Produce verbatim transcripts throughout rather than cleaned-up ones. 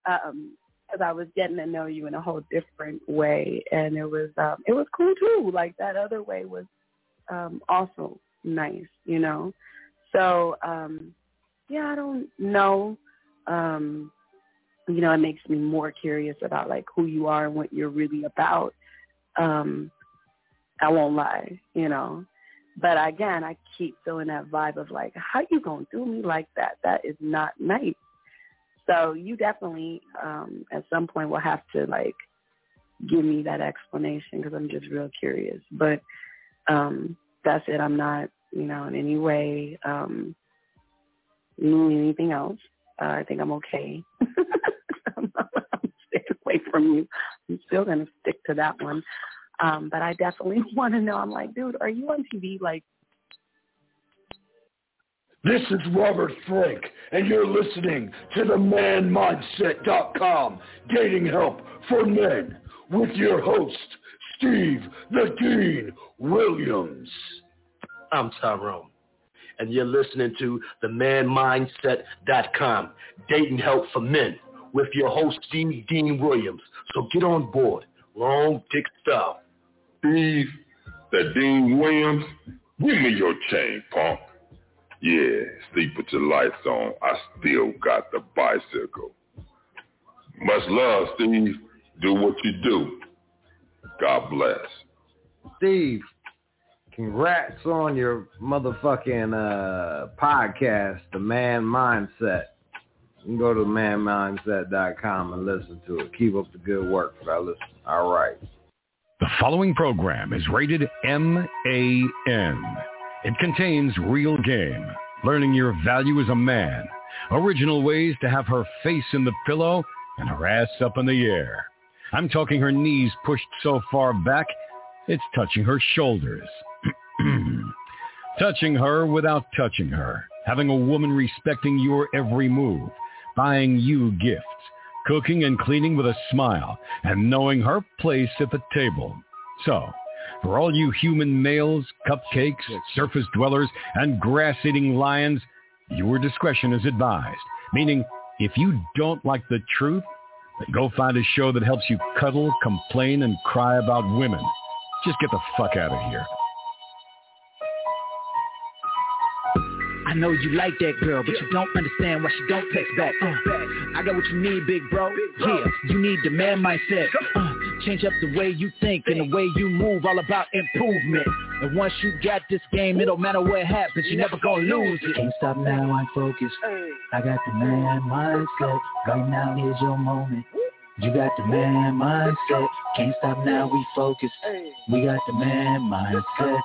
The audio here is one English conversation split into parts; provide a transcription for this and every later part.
Um, because I was getting to know you in a whole different way, and it was um, it was cool too. Like that other way was um, also nice, you know. So um, yeah, I don't know. Um, you know, it makes me more curious about like who you are and what you're really about. Um, I won't lie, you know. But again, I keep feeling that vibe of like, how you gonna do me like that? That is not nice. So you definitely, um, at some point, will have to, like, give me that explanation because I'm just real curious. But um, that's it. I'm not, you know, in any way um, doing anything else. Uh, I think I'm okay. I'm, I'm staying away from you. I'm still going to stick to that one. Um, but I definitely want to know. I'm like, dude, are you on T V? Like, this is Robert Frank, and you're listening to the man mindset dot com Dating Help for Men with your host, Steve the Dean Williams. I'm Tyrone, and you're listening to the man mindset dot com Dating Help for Men with your host, Steve Dean Williams. So get on board. Long dick style. Steve the Dean Williams, give me your chain, punk. Yeah, sleep with your lights on. I still got the bicycle. Much love, Steve. Do what you do. God bless. Steve, congrats on your motherfucking uh, podcast, The Man Mindset. You can go to man mindset dot com and listen to it. Keep up the good work, fellas. All right. The following program is rated M A N. It contains real game, learning your value as a man, original ways to have her face in the pillow and her ass up in the air. I'm talking her knees pushed so far back, it's touching her shoulders. Touching her without touching her, having a woman respecting your every move, buying you gifts, cooking and cleaning with a smile, and knowing her place at the table. So, for all you human males, cupcakes, surface dwellers, and grass-eating lions, your discretion is advised. Meaning, if you don't like the truth, then go find a show that helps you cuddle, complain, and cry about women. Just get the fuck out of here. I know you like that girl, but you don't understand why she don't text back. Uh, I got what you need, big bro. Yeah, you need the man mindset. Uh, change up the way you think and the way you move, all about improvement. And once you got this game, it don't matter what happens, you never gonna lose it. Can't stop now, I'm focused. I got the man mindset. Right now, here's your moment. You got the man mindset. Can't stop now, we focus. We got the man mindset.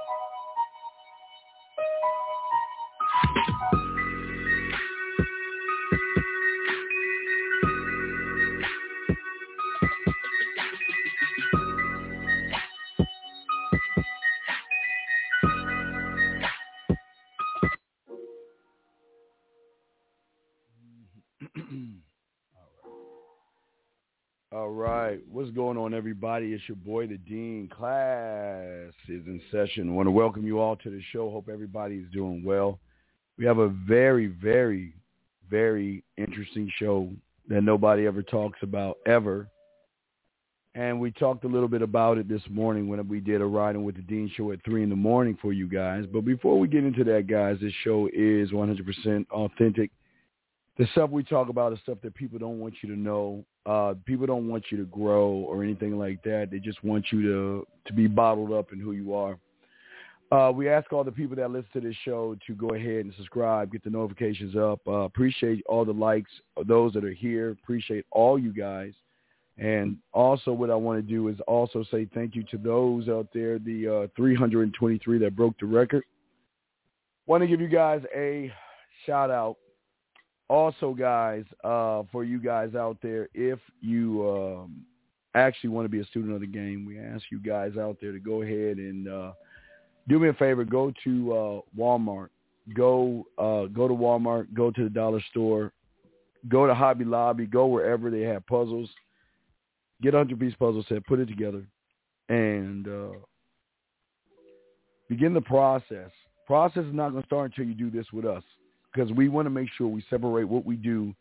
All right, what's going on, everybody? It's your boy, the Dean. Class is in session. I want to welcome you all to the show. Hope everybody's doing well. We have a very, very, very interesting show that nobody ever talks about, ever. And we talked a little bit about it this morning when we did a Riding with the Dean show at three in the morning for you guys. But before we get into that, guys, this show is one hundred percent authentic. The stuff we talk about is stuff that people don't want you to know. Uh, people don't want you to grow or anything like that. They just want you to, to be bottled up in who you are. Uh, we ask all the people that listen to this show to go ahead and subscribe, get the notifications up. Uh, appreciate all the likes, those that are here. Appreciate all you guys. And also what I want to do is also say thank you to those out there, the uh, three hundred twenty-three that broke the record. Want to give you guys a shout out. Also, guys, uh, for you guys out there, if you um, actually want to be a student of the game, we ask you guys out there to go ahead and uh, do me a favor. Go to uh, Walmart. Go uh, go to Walmart. Go to the dollar store. Go to Hobby Lobby. Go wherever they have puzzles. Get a hundred-piece puzzle set. Put it together. And uh, begin the process. Process is not going to start until you do this with us, because we want to make sure we separate what we do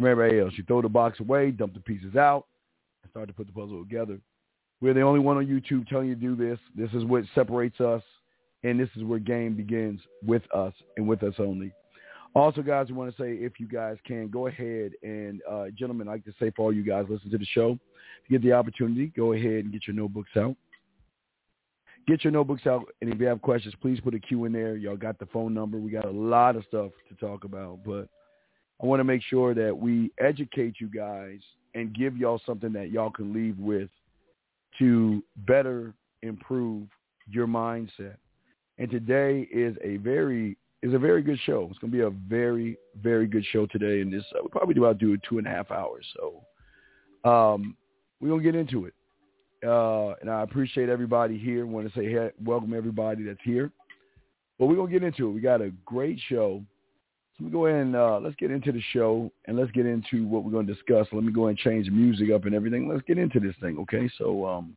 from everybody else. You throw the box away, dump the pieces out, and start to put the puzzle together. We're the only one on YouTube telling you to do this. This is what separates us, and this is where game begins with us and with us only. Also, guys, we want to say, if you guys can, go ahead and, uh, gentlemen, I like to say for all you guys listen to the show, if you get the opportunity, go ahead and get your notebooks out. Get your notebooks out, and if you have questions, please put a Q in there. Y'all got the phone number. We got a lot of stuff to talk about, but I want to make sure that we educate you guys and give y'all something that y'all can leave with to better improve your mindset. And today is a very is a very good show. It's going to be a very, very good show today. And this uh, we'll probably do about do it two and a half hours. So um, we're going to get into it. Uh, and I appreciate everybody here. I want to say hey, welcome everybody that's here. But we're going to get into it. We got a great show. So we go ahead and uh, let's get into the show, and let's get into what we're going to discuss. Let me go ahead and change the music up and everything. Let's get into this thing, okay? So um,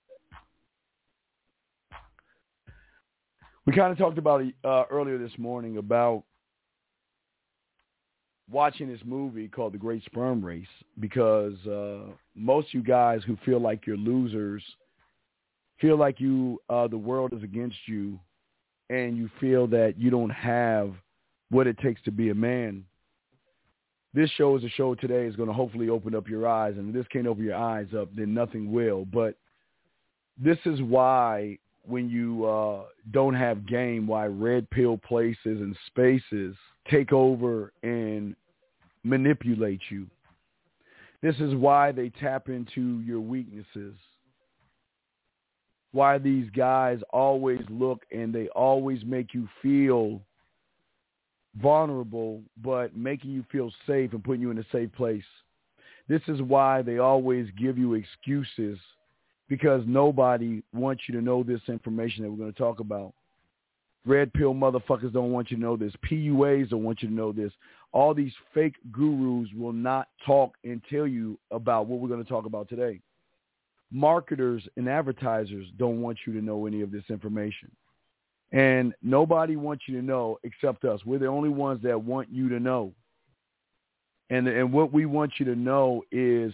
we kind of talked about it uh, earlier this morning about watching this movie called The Great Sperm Race, because uh, most of you guys who feel like you're losers feel like you uh, the world is against you, and you feel that you don't have what it takes to be a man. This show is a show today is going to hopefully open up your eyes, and if this can't open your eyes up, then nothing will. But this is why when you uh, don't have game, why red pill places and spaces take over and manipulate you. This is why they tap into your weaknesses. Why these guys always look and they always make you feel vulnerable, but making you feel safe and putting you in a safe place. This is why they always give you excuses, because nobody wants you to know this information that we're going to talk about. Red pill motherfuckers don't want you to know this. P U As don't want you to know this. All these fake gurus will not talk and tell you about what we're going to talk about today. Marketers and advertisers don't want you to know any of this information. And nobody wants you to know except us. We're the only ones that want you to know. And, and what we want you to know is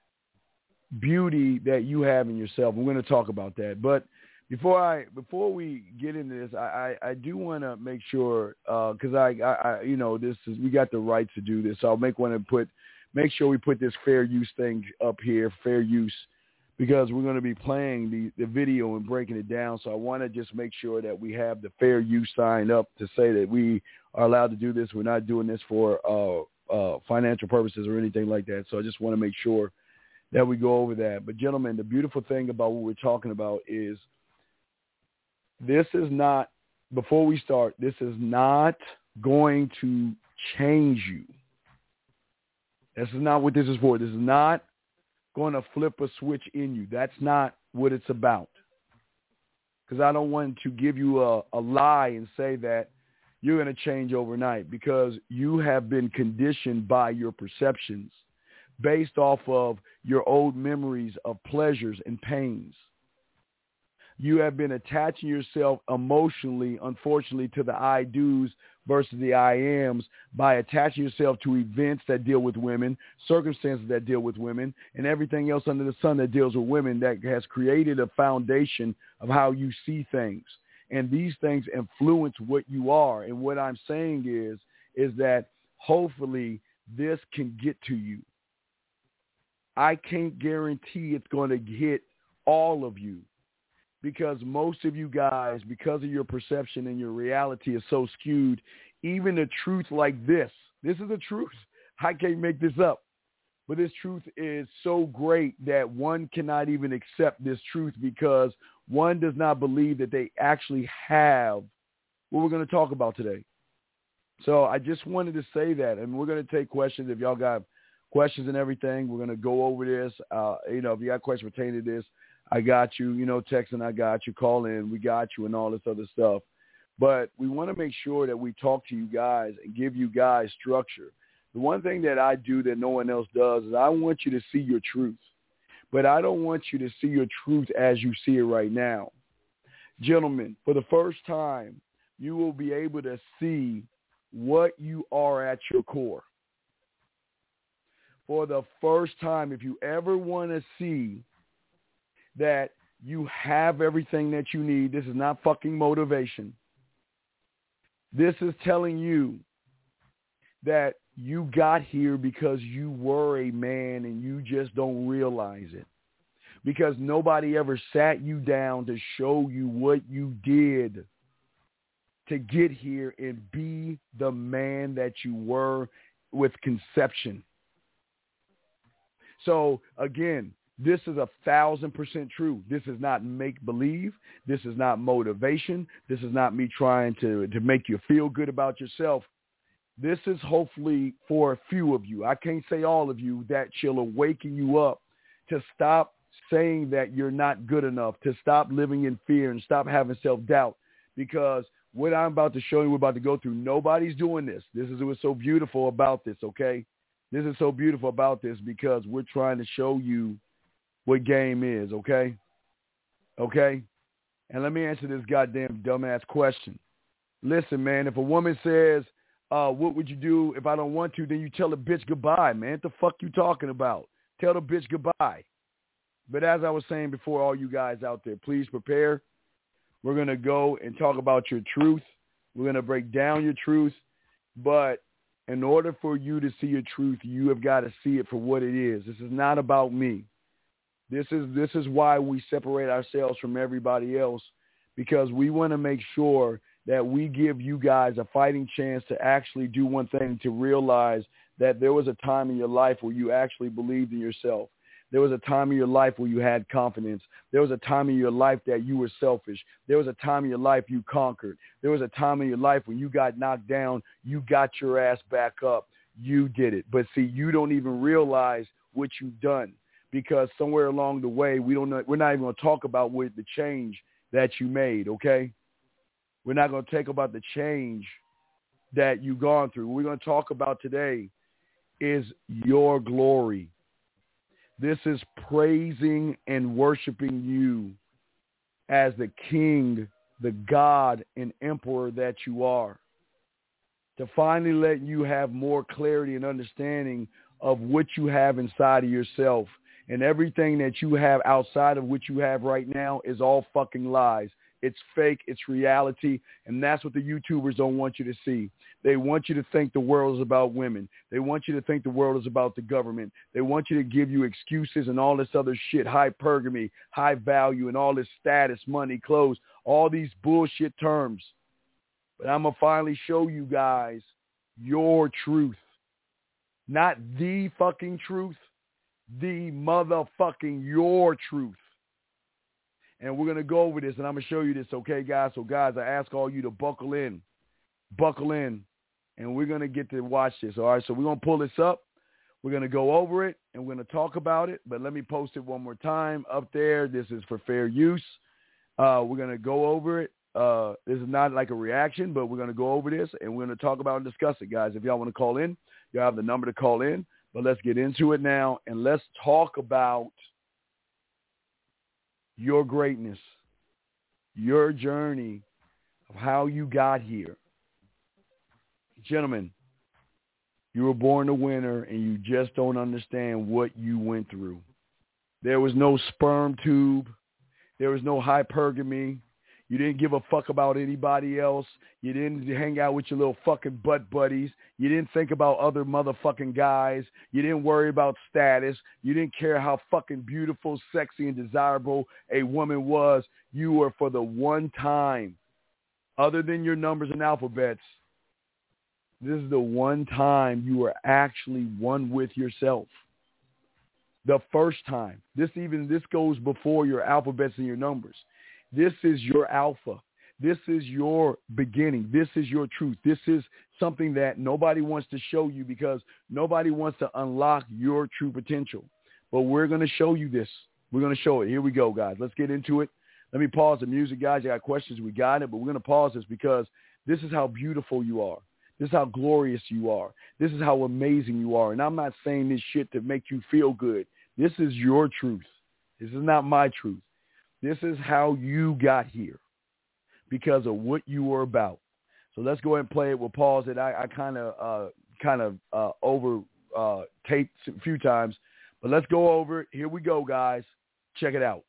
beauty that you have in yourself. We're going to talk about that. But before I before we get into this, I, I, I do want to make sure because uh, I, I, I you know this is we got the right to do this. So I'll make want to put make sure we put this fair use thing up here, fair use, because we're going to be playing the, the video and breaking it down. So I want to just make sure that we have the fair use sign up to say that we are allowed to do this. We're not doing this for uh, uh, financial purposes or anything like that. So I just want to make sure that we go over that. But gentlemen, the beautiful thing about what we're talking about is this is not, before we start, this is not going to change you. This is not what this is for. This is not going to flip a switch in you. That's not what it's about. Because I don't want to give you a, a lie and say that you're going to change overnight, because you have been conditioned by your perceptions based off of your old memories of pleasures and pains. You have been attaching yourself emotionally, unfortunately, to the I do's versus the I ams by attaching yourself to events that deal with women, circumstances that deal with women, and everything else under the sun that deals with women, that has created a foundation of how you see things. And these things influence what you are. And what I'm saying is, is that hopefully this can get to you. I can't guarantee it's going to hit all of you, because most of you guys, because of your perception and your reality is so skewed, even a truth like this, this is the truth. I can't make this up. But this truth is so great that one cannot even accept this truth, because one does not believe that they actually have what we're going to talk about today. So I just wanted to say that, and we're going to take questions. If y'all got questions and everything, we're going to go over this. Uh, you know, if you got questions pertaining to this, I got you, you know, texting, I got you, call in, we got you, and all this other stuff. But we want to make sure that we talk to you guys and give you guys structure. The one thing that I do that no one else does is I want you to see your truth. But I don't want you to see your truth as you see it right now. Gentlemen, for the first time, you will be able to see what you are at your core. for the first time, if you ever want to see that you have everything that you need, this is not fucking motivation. This is telling you that you got here because you were a man and you just don't realize it. Because nobody ever sat you down to show you what you did to get here and be the man that you were with conception. So again, this is a thousand percent true. This is not make-believe. This is not motivation. This is not me trying to, to make you feel good about yourself. This is hopefully for a few of you. I can't say all of you, that shall awaken you up to stop saying that you're not good enough, to stop living in fear and stop having self-doubt. Because what I'm about to show you, we're about to go through, nobody's doing this. This is what's so beautiful about this, okay? This is so beautiful about this because we're trying to show you what game is, okay? Okay? And let me answer this goddamn dumbass question. Listen, man, if a woman says, uh, what would you do if I don't want to, then you tell the bitch goodbye, man. What the fuck you talking about? Tell the bitch goodbye. But as I was saying before, all you guys out there, please prepare. We're going to go and talk about your truth. We're going to break down your truth. But in order for you to see your truth, you have got to see it for what it is. This is not about me. This is this is why we separate ourselves from everybody else, because we want to make sure that we give you guys a fighting chance to actually do one thing, to realize that there was a time in your life where you actually believed in yourself. There was a time in your life where you had confidence. There was a time in your life that you were selfish. There was a time in your life you conquered. There was a time in your life when you got knocked down, you got your ass back up. You did it. But see, you don't even realize what you've done, because somewhere along the way, we don't know, we're not even going to talk about what the change that you made, okay? We're not going to talk about the change that you've gone through. What we're going to talk about today is your glory. This is praising and worshiping you as the king, the God and emperor that you are. To finally let you have more clarity and understanding of what you have inside of yourself. And everything that you have outside of what you have right now is all fucking lies. It's fake. It's reality. And that's what the YouTubers don't want you to see. They want you to think the world is about women. They want you to think the world is about the government. They want you to give you excuses and all this other shit, hypergamy, high value, and all this status, money, clothes, all these bullshit terms. But I'm going to finally show you guys your truth. Not the fucking truth. The motherfucking your truth. And we're going to go over this, and I'm going to show you this, okay, guys? So, guys, I ask all you to buckle in. Buckle in. And we're going to get to watch this, all right? So we're going to pull this up. We're going to go over it, and we're going to talk about it. But let me post it one more time up there. This is for fair use. Uh, we're going to go over it. Uh, this is not like a reaction, but we're going to go over this, and we're going to talk about and discuss it, guys. If y'all want to call in, you have the number to call in. But let's get into it now, and let's talk about your greatness, your journey of how you got here. Gentlemen, you were born a winner, and you just don't understand what you went through. There was no sperm tube. There was no hypergamy. You didn't give a fuck about anybody else. You didn't hang out with your little fucking butt buddies. You didn't think about other motherfucking guys. You didn't worry about status. You didn't care how fucking beautiful, sexy, and desirable a woman was. You were, for the one time, other than your numbers and alphabets, this is the one time you were actually one with yourself. The first time. This even this goes before your alphabets and your numbers. This is your alpha. This is your beginning. This is your truth. This is something that nobody wants to show you, because nobody wants to unlock your true potential. But we're going to show you this. We're going to show it. Here we go, guys. Let's get into it. Let me pause the music, guys. You got questions, we got it. But we're going to pause this because this is how beautiful you are. This is how glorious you are. This is how amazing you are. And I'm not saying this shit to make you feel good. This is your truth. This is not my truth. This is how you got here because of what you were about. So let's go ahead and play it. We'll pause it. I, I kind of uh, kind of uh, over uh, tape a few times. But let's go over it. Here we go, guys. Check it out.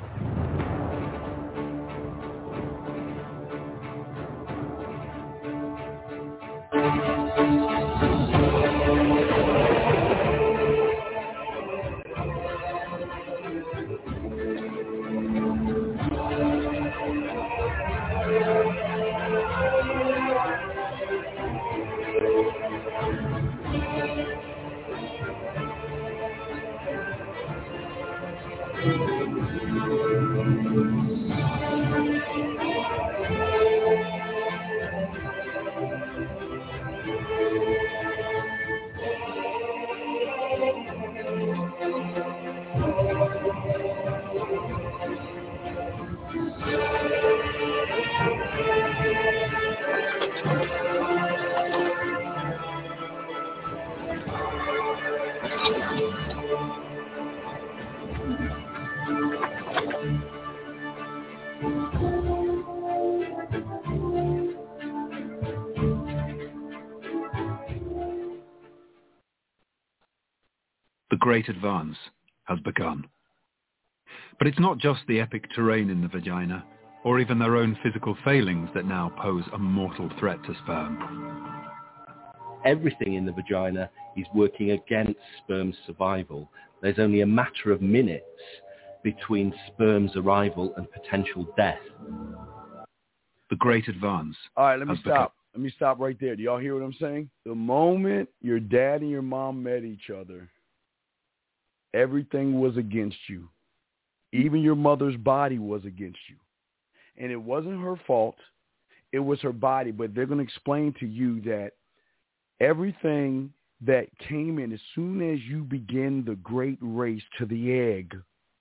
The great advance has begun. But it's not just the epic terrain in the vagina, or even their own physical failings that now pose a mortal threat to sperm. Everything in the vagina is working against sperm's survival. There's only a matter of minutes between sperm's arrival and potential death. The great advance. All right, let me has stop. become- Let me stop right there. Do y'all hear what I'm saying? The moment your dad and your mom met each other, everything was against you. Even your mother's body was against you. And it wasn't her fault. It was her body. But they're going to explain to you that everything that came in as soon as you begin the great race to the egg,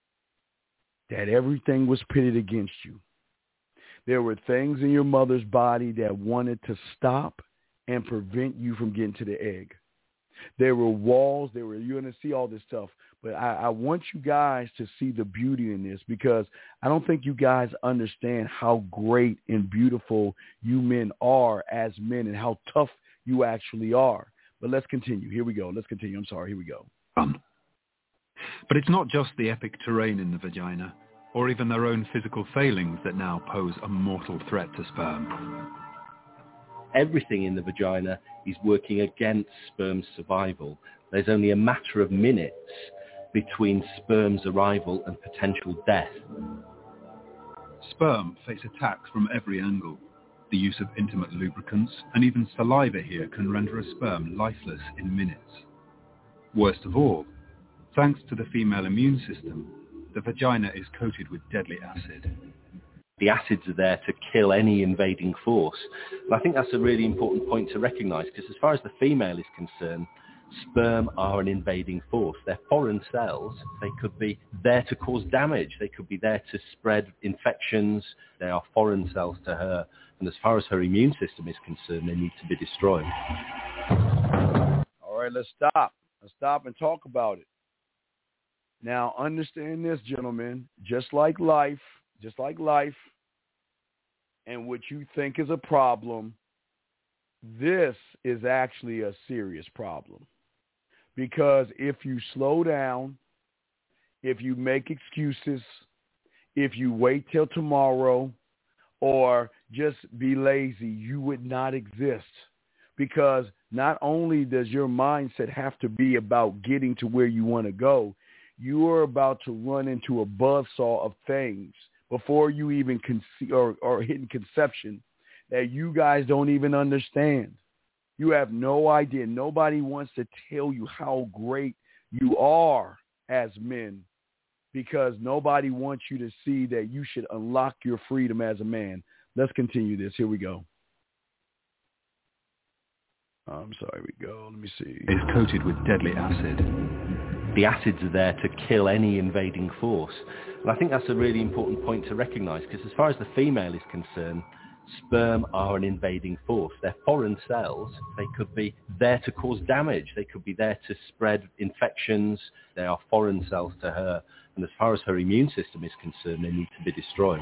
that everything was pitted against you. There were things in your mother's body that wanted to stop and prevent you from getting to the egg. There were walls. There were, you're going to see all this stuff. But I, I want you guys to see the beauty in this, because I don't think you guys understand how great and beautiful you men are as men and how tough you actually are. But let's continue. Here we go. Let's continue. I'm sorry. Here we go. But it's not just the epic terrain in the vagina, or even their own physical failings that now pose a mortal threat to sperm. Everything in the vagina is working against sperm's survival. There's only a matter of minutes between sperm's arrival and potential death. Sperm face attacks from every angle. The use of intimate lubricants and even saliva here can render a sperm lifeless in minutes. Worst of all, thanks to the female immune system, the vagina is coated with deadly acid. The acids are there to kill any invading force. And I think that's a really important point to recognise, because as far as the female is concerned, sperm are an invading force. They're foreign cells. They could be there to cause damage. They could be there to spread infections. They are foreign cells to her. And as far as her immune system is concerned, they need to be destroyed. All right, let's stop. Let's stop and talk about it. Now, understand this, gentlemen. Just like life, just like life, and what you think is a problem, this is actually a serious problem. Because if you slow down, if you make excuses, if you wait till tomorrow, or just be lazy, you would not exist. Because not only does your mindset have to be about getting to where you want to go, you are about to run into a buzzsaw of things before you even conce- or, or hitting conception that you guys don't even understand. You have no idea. Nobody wants to tell you how great you are as men, because nobody wants you to see that you should unlock your freedom as a man. Let's continue this. Here we go. I'm sorry, we go. Let me see. It's coated with deadly acid. The acids are there to kill any invading force. And I think that's a really important point to recognise, because as far as the female is concerned, sperm are an invading force. They're foreign cells. They could be there to cause damage. They could be there to spread infections. They are foreign cells to her. And as far as her immune system is concerned, they need to be destroyed.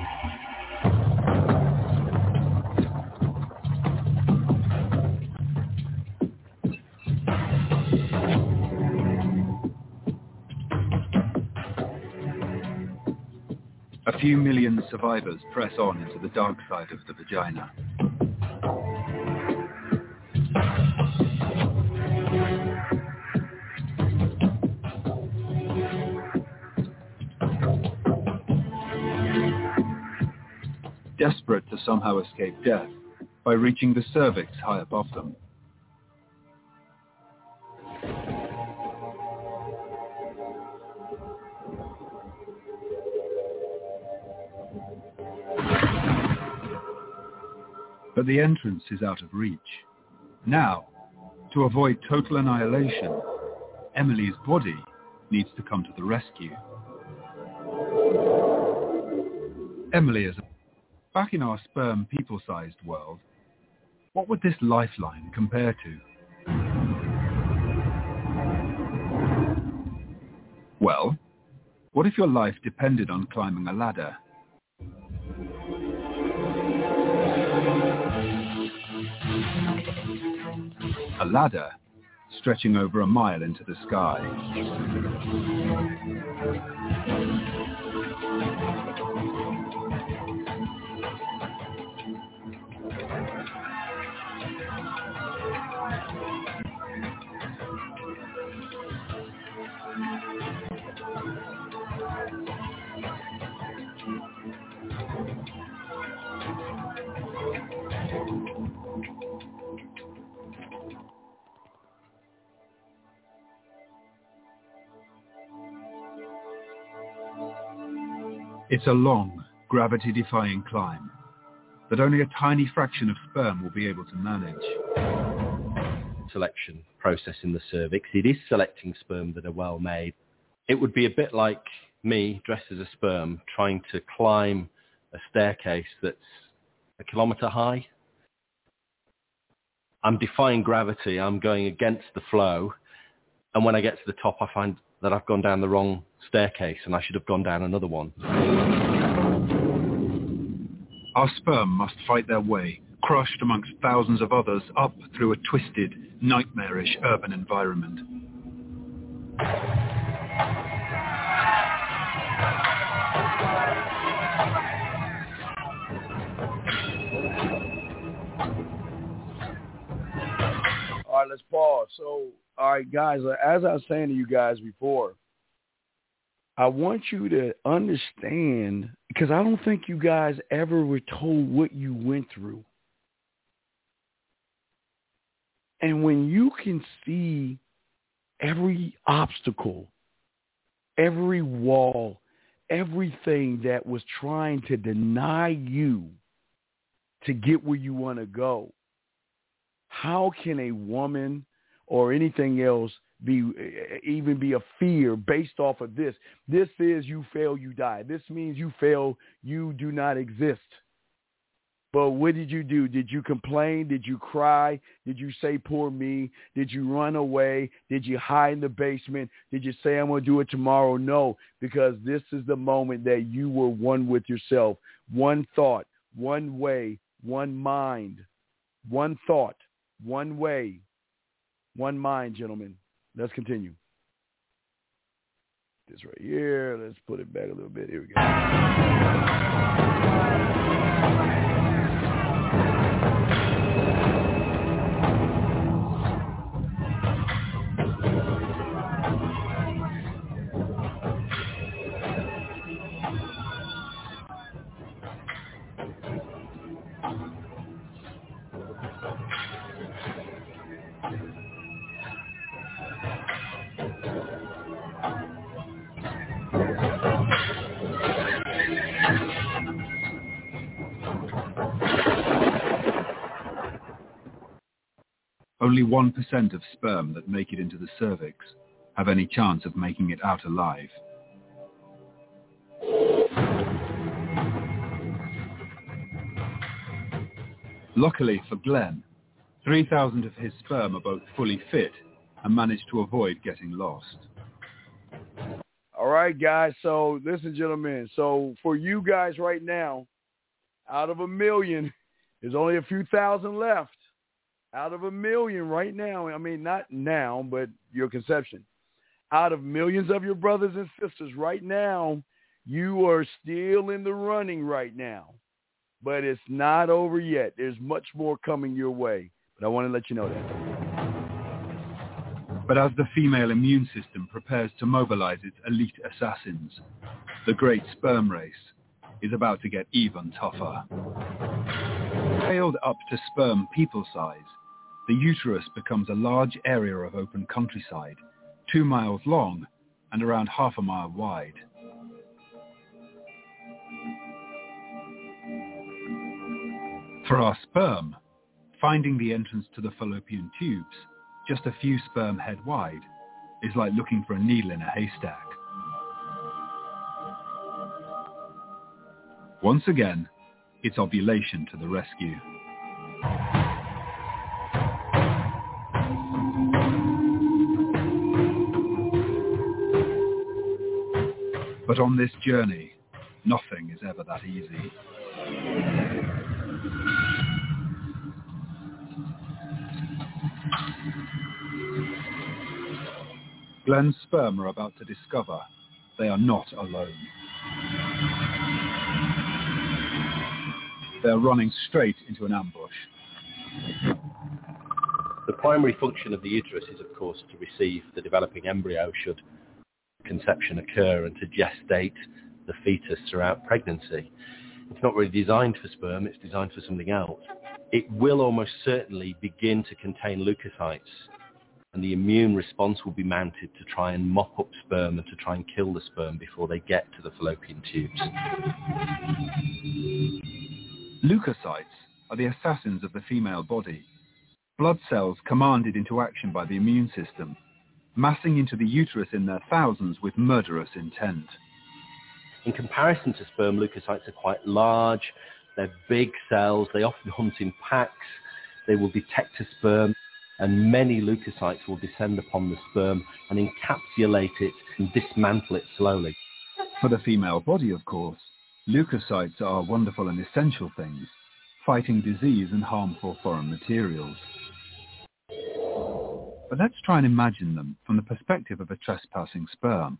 A few million survivors press on into the dark side of the vagina. Desperate to somehow escape death by reaching the cervix high above them. But the entrance is out of reach. Now, to avoid total annihilation, Emily's body needs to come to the rescue. Emily is back in our sperm people-sized world. What would this lifeline compare to? Well, what if your life depended on climbing a ladder? A ladder stretching over a mile into the sky. It's a long, gravity-defying climb that only a tiny fraction of sperm will be able to manage. Selection process in the cervix. It is selecting sperm that are well made. It would be a bit like me, dressed as a sperm, trying to climb a staircase that's a kilometre high. I'm defying gravity. I'm going against the flow. And when I get to the top, I find that I've gone down the wrong staircase and I should have gone down another one. Our sperm must fight their way, crushed amongst thousands of others, up through a twisted, nightmarish urban environment. All right, let's pause. So, all right, guys, as I was saying to you guys before, I want you to understand, because I don't think you guys ever were told what you went through. And when you can see every obstacle, every wall, everything that was trying to deny you to get where you want to go, how can a woman or anything else be even be a fear based off of this? This is you fail, you die. This means you fail, you do not exist. But what did you do? Did you complain? Did you cry? Did you say, poor me? Did you run away? Did you hide in the basement? Did you say, I'm going to do it tomorrow? No, because this is the moment that you were one with yourself. One thought, one way, one mind, one thought, one way, one mind, gentlemen. Let's continue. This right here. Let's put it back a little bit. Here we go. Only one percent of sperm that make it into the cervix have any chance of making it out alive. Luckily for Glenn, three thousand of his sperm are both fully fit and managed to avoid getting lost. All right, guys. So listen, gentlemen. So for you guys right now, out of a million, there's only a few thousand left. Out of a million right now, I mean, not now, but your conception. Out of millions of your brothers and sisters right now, You are still in the running right now, but it's not over yet. There's much more coming your way, but I want to let you know that. But as the female immune system prepares to mobilize its elite assassins, the great sperm race is about to get even tougher. Scaled up to sperm people size, the uterus becomes a large area of open countryside, two miles long and around half a mile wide. For our sperm, finding the entrance to the fallopian tubes, just a few sperm head wide, is like looking for a needle in a haystack. Once again, it's ovulation to the rescue. But on this journey, nothing is ever that easy. Glenn's sperm are about to discover they are not alone. They're running straight into an ambush. The primary function of the uterus is, of course, to receive the developing embryo should conception occur and to gestate the fetus throughout pregnancy. It's not really designed for sperm, it's designed for something else. It will almost certainly begin to contain leukocytes, and the immune response will be mounted to try and mop up sperm and to try and kill the sperm before they get to the fallopian tubes. Leukocytes are the assassins of the female body, blood cells commanded into action by the immune system, massing into the uterus in their thousands with murderous intent. In comparison to sperm, leukocytes are quite large, they're big cells, they often hunt in packs, they will detect a sperm, and many leukocytes will descend upon the sperm and encapsulate it and dismantle it slowly. For the female body, of course, leukocytes are wonderful and essential things, fighting disease and harmful foreign materials. But let's try and imagine them from the perspective of a trespassing sperm.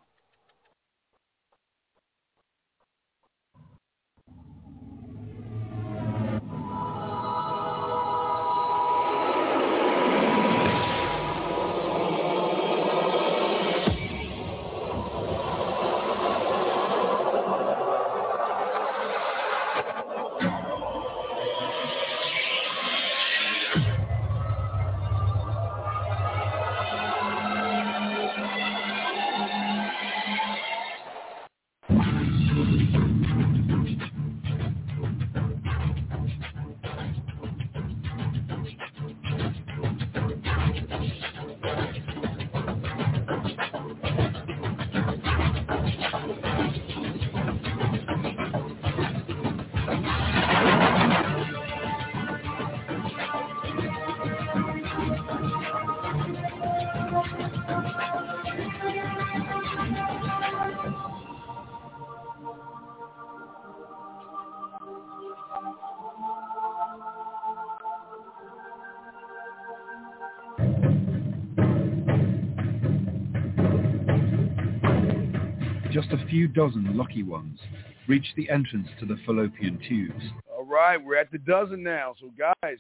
Just a few dozen lucky ones reach the entrance to the fallopian tubes. All right, we're at the dozen now. So guys,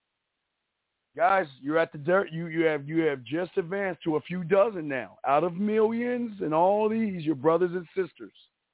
guys, you're at the dirt. You you have you have just advanced to a few dozen now. Out of millions and all these, your brothers and sisters.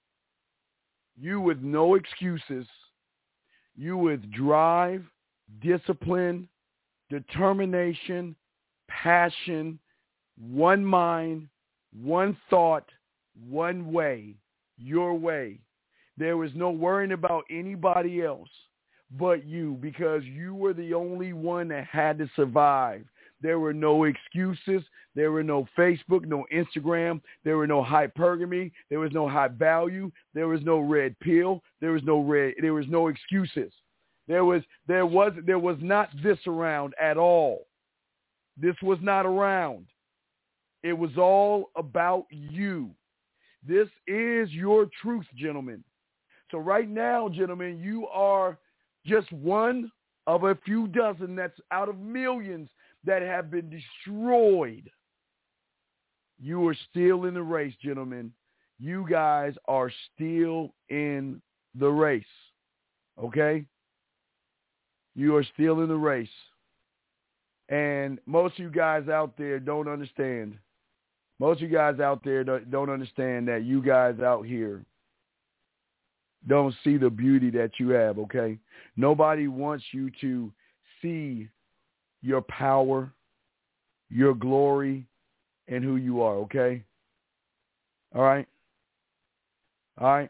You with no excuses. You with drive, discipline, determination, passion, one mind, one thought, one way, your way. There was no worrying about anybody else but you, because you were the only one that had to survive. There were no excuses. There were no Facebook, no Instagram. There were no hypergamy. There was no high value. There was no red pill. There was no red. There was no excuses. There was there was there was not this around at all. This was not around. It was all about you. This is your truth, gentlemen. So right now, gentlemen, you are just one of a few dozen that's out of millions that have been destroyed. You are still in the race, gentlemen. you guys are still in the race, okay? You are still in the race. And most of you guys out there don't understand. Most of you guys out there don't, don't understand that you guys out here don't see the beauty that you have, okay? Nobody wants you to see your power, your glory, and who you are, okay? All right? All right?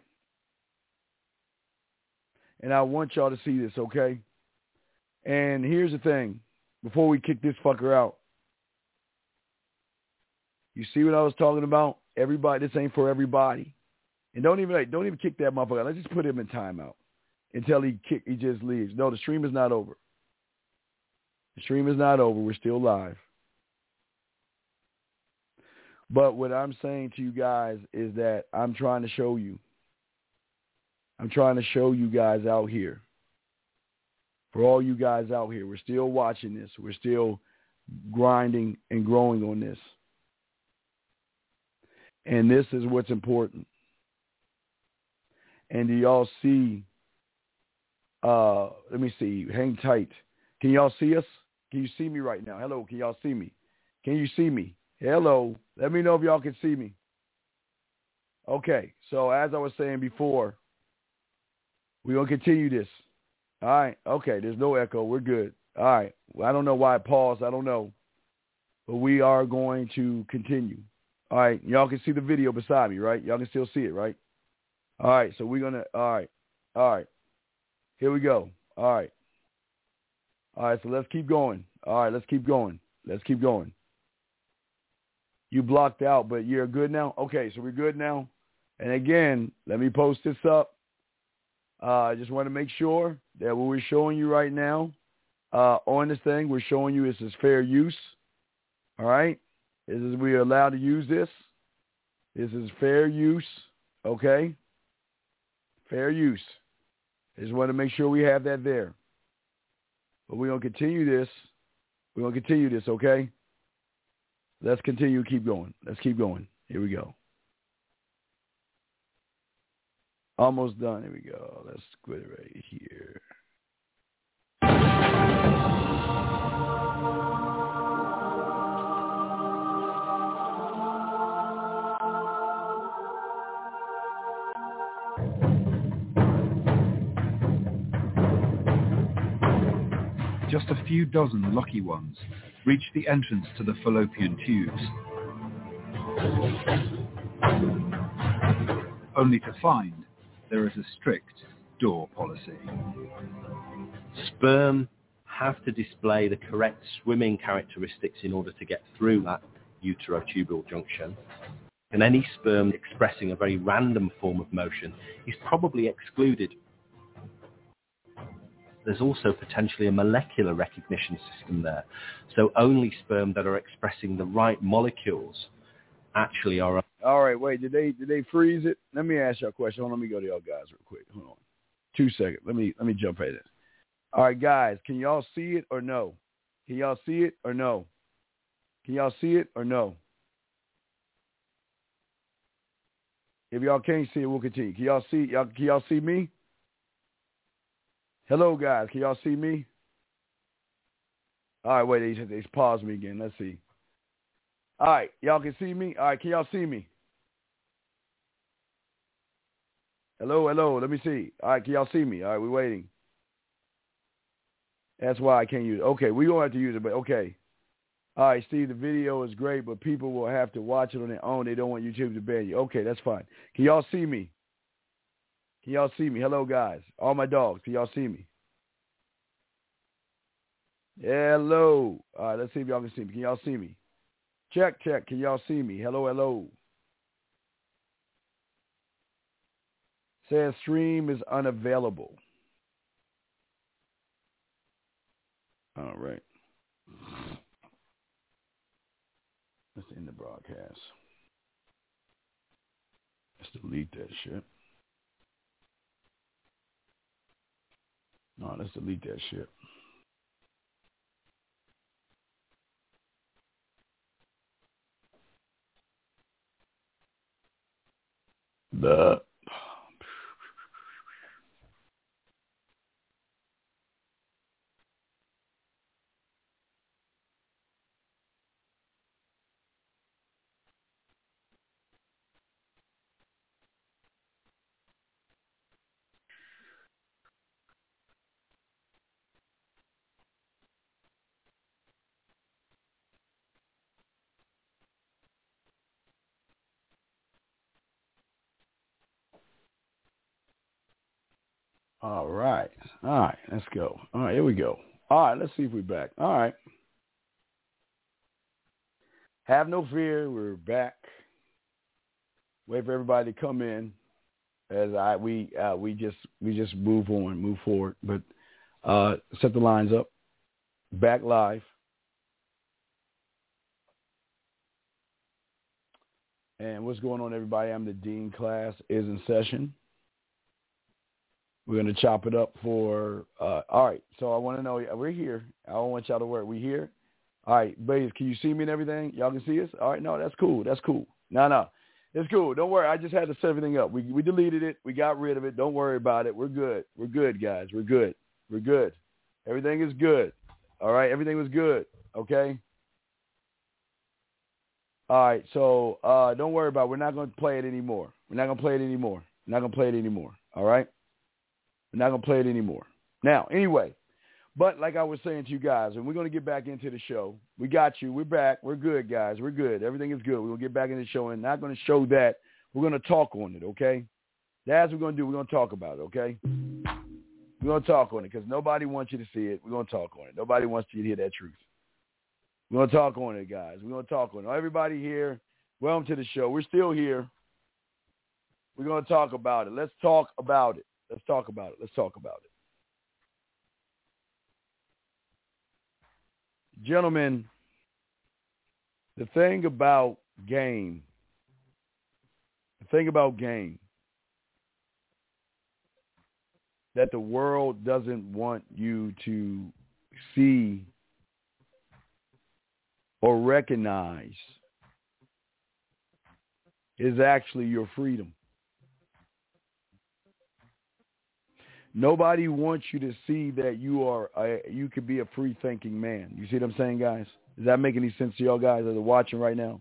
And I want y'all to see this, okay? And here's the thing. Before we kick this fucker out, you see what I was talking about? Everybody, this ain't for everybody. And don't even don't even kick that motherfucker. Let's just put him in timeout until he kick he just leaves. No, the stream is not over. The stream is not over. We're still live. But what I'm saying to you guys is that I'm trying to show you. I'm trying to show you guys out here. For all you guys out here, we're still watching this. We're still grinding and growing on this. And this is what's important. And do y'all see, uh, let me see, hang tight. Can y'all see us? Can you see me right now? Hello, can y'all see me? Can you see me? Hello, let me know if y'all can see me. Okay, so as I was saying before, we're going to continue this. All right, okay, there's no echo. We're good. All right, well, I don't know why it paused. I don't know. But we are going to continue. All right, y'all can see the video beside me, right? Y'all can still see it, right? All right, so we're going to, all right, all right. Here we go. All right. All right, so let's keep going. All right, let's keep going. Let's keep going. You blocked out, but you're good now? Okay, so we're good now. And again, let me post this up. Uh, I just want to make sure that what we're showing you right now uh, on this thing, we're showing you this is fair use. All right? This is we are allowed to use this. This is fair use. Okay? Fair use. I just want to make sure we have that there. But we're going to continue this. We're going to continue this, okay? Let's continue. Keep going. Let's keep going. Here we go. Almost done. Here we go. Let's quit it right here. Just a few dozen lucky ones reach the entrance to the fallopian tubes, only to find there is a strict door policy. Sperm have to display the correct swimming characteristics in order to get through that uterotubal junction. And any sperm expressing a very random form of motion is probably excluded. There's also potentially a molecular recognition system there. So only sperm that are expressing the right molecules actually are. All right, wait, did they did they freeze it? Let me ask you a question. Hold on, let me go to y'all guys real quick. Hold on. Two seconds. Let me let me jump right in. All right, guys, can y'all see it or no? Can y'all see it or no? Can y'all see it or no? If y'all can't see it, we'll continue. Can y'all see y'all can y'all see me? Hello, guys. Can y'all see me? All right, wait. They, they paused me again. Let's see. All right. Y'all can see me? All right. Can y'all see me? Hello, hello. Let me see. All right. Can y'all see me? All right. We're waiting. That's why I can't use it. Okay. We don't have to use it, but okay. All right, Steve, the video is great, but people will have to watch it on their own. They don't want YouTube to ban you. Okay, that's fine. Can y'all see me? Can y'all see me? Hello, guys. All my dogs. Can y'all see me? Hello. All right, let's see if y'all can see me. Can y'all see me? Check, check. Can y'all see me? Hello, hello. Says stream is unavailable. All right. Let's end the broadcast. Let's delete that shit. No, let's delete that shit. The All right. All right. Let's go. All right. Here we go. All right. Let's see if we're back. All right. Have no fear. We're back. Wait for everybody to come in as I we uh, we just we just move on, move forward. But uh, set the lines up. Back live. And what's going on, everybody? I'm the Dean. Class is in session. We're going to chop it up for, uh, all right, so I want to know, we're here. I don't want y'all to worry. We here? All right, babies, can you see me and everything? Y'all can see us? All right, no, that's cool. That's cool. No, no, it's cool. Don't worry. I just had to set everything up. We we deleted it. We got rid of it. Don't worry about it. We're good. We're good, guys. We're good. We're good. Everything is good. All right, everything was good, okay? All right, so uh, don't worry about it. We're not going to play it anymore. We're not going to play it anymore. We're not going to play it anymore, all right? We're not going to play it anymore. Now, anyway, but like I was saying to you guys, and we're going to get back into the show. We got you. We're back. We're good, guys. We're good. Everything is good. We're going to get back into the show, and not going to show that. We're going to talk on it, okay? That's what we're going to do. We're going to talk about it, okay? We're going to talk on it because nobody wants you to see it. We're going to talk on it. Nobody wants you to hear that truth. We're going to talk on it, guys. We're going to talk on it. Everybody here, welcome to the show. We're still here. We're going to talk about it. Let's talk about it. Let's talk about it. Let's talk about it. Gentlemen, the thing about game, the thing about game that the world doesn't want you to see or recognize is actually your freedom. Nobody wants you to see that you are a, you could be a free-thinking man. You see what I'm saying, guys? Does that make any sense to y'all guys that are watching right now?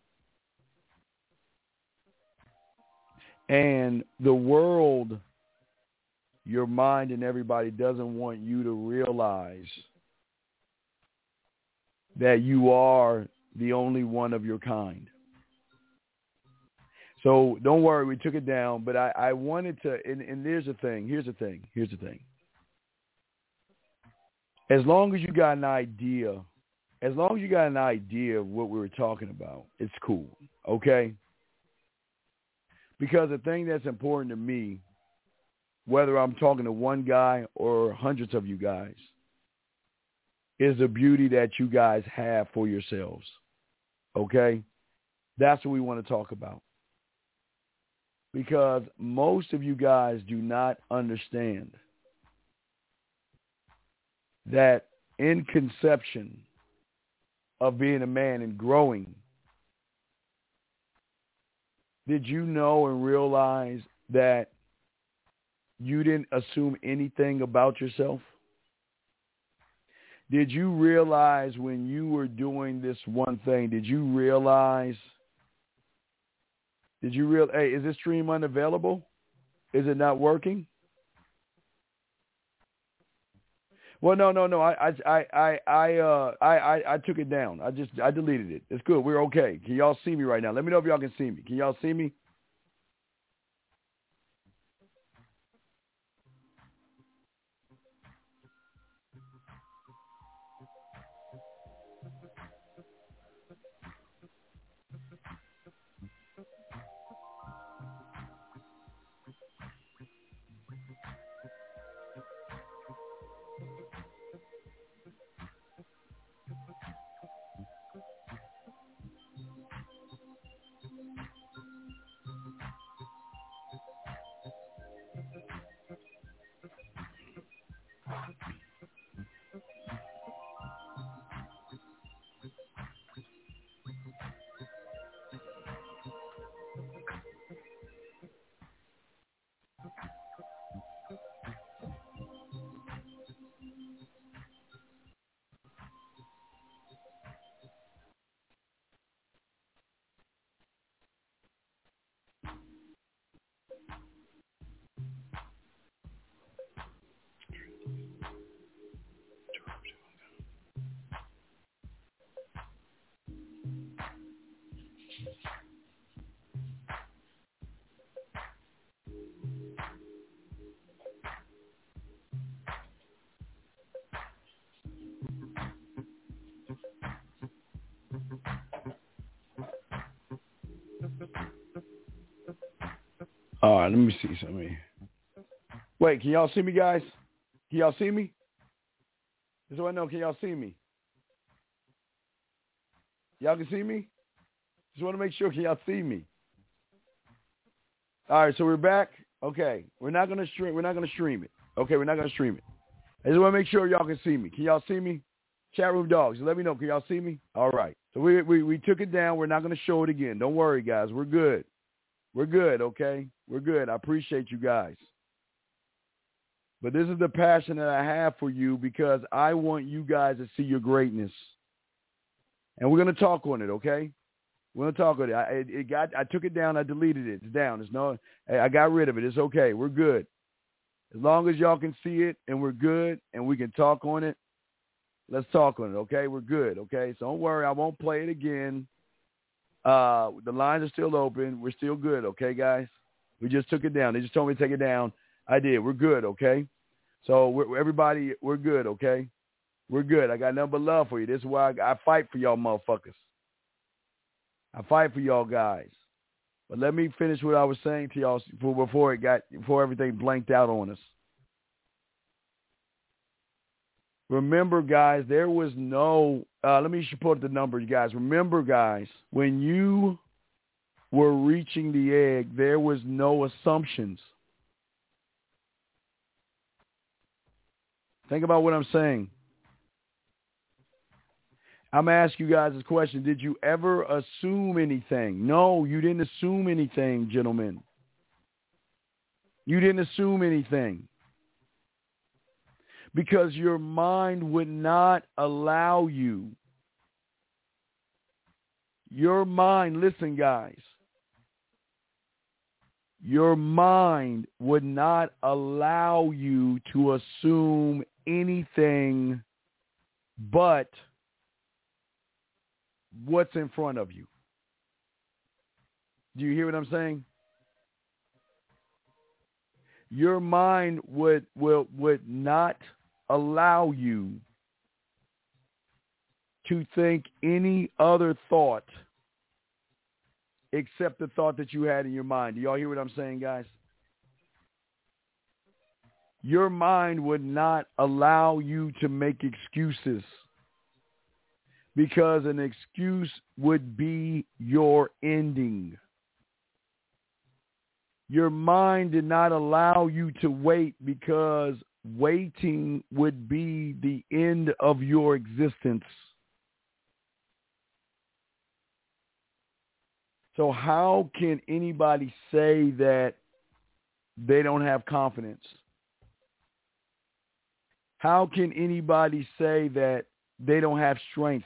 And the world, your mind and everybody doesn't want you to realize that you are the only one of your kind. So don't worry, we took it down, but I, I wanted to, and, and here's the thing, here's the thing, here's the thing. As long as you got an idea, as long as you got an idea of what we were talking about, it's cool, okay? Because the thing that's important to me, whether I'm talking to one guy or hundreds of you guys, is the beauty that you guys have for yourselves, okay? That's what we want to talk about. Because most of you guys do not understand that in conception of being a man and growing, did you know and realize that you didn't assume anything about yourself? Did you realize when you were doing this one thing, did you realize, did you real, hey, is this stream unavailable? Is it not working? Well, no, no, no. I, I, I, I, uh, I, I, I took it down. I just, I deleted it. It's good. We're okay. Can y'all see me right now? Let me know if y'all can see me. Can y'all see me? All right, let me see something. Wait, can y'all see me, guys? Can y'all see me? Just so I know, can y'all see me? Y'all can see me? Just want to make sure, can y'all see me? All right, so we're back. Okay, we're not gonna stream. We're not gonna stream it. Okay, we're not gonna stream it. I just want to make sure y'all can see me. Can y'all see me? Chat room dogs, let me know. Can y'all see me? All right. So we we we took it down. We're not gonna show it again. Don't worry, guys. We're good. We're good. Okay, we're good. I appreciate you guys. But this is the passion that I have for you because I want you guys to see your greatness. And we're going to talk on it, okay? We're going to talk on it. I, it, it got, I took it down. I deleted it. It's down. It's no, I got rid of it. It's okay. We're good. As long as y'all can see it and we're good and we can talk on it, let's talk on it, okay? We're good, okay? So don't worry. I won't play it again. Uh, the lines are still open. We're still good, okay, guys? We just took it down. They just told me to take it down. I did. We're good, okay? So we're, everybody, we're good, okay? We're good. I got nothing but love for you. This is why I, I fight for y'all motherfuckers. I fight for y'all guys. But let me finish what I was saying to y'all before it got before everything blanked out on us. Remember, guys, there was no. Uh, let me put the numbers, guys. Remember, guys, when you were reaching the egg, there was no assumptions. Think about what I'm saying. I'm going to ask you guys this question. Did you ever assume anything? No, you didn't assume anything, gentlemen. You didn't assume anything. Because your mind would not allow you. Your mind, listen, guys. Your mind would not allow you to assume anything but what's in front of you. Do you hear what I'm saying? Your mind would will would not allow you to think any other thought except the thought that you had in your mind. Do y'all hear what I'm saying, guys? Your mind would not allow you to make excuses because an excuse would be your ending. Your mind did not allow you to wait because waiting would be the end of your existence. So how can anybody say that they don't have confidence? How can anybody say that they don't have strength?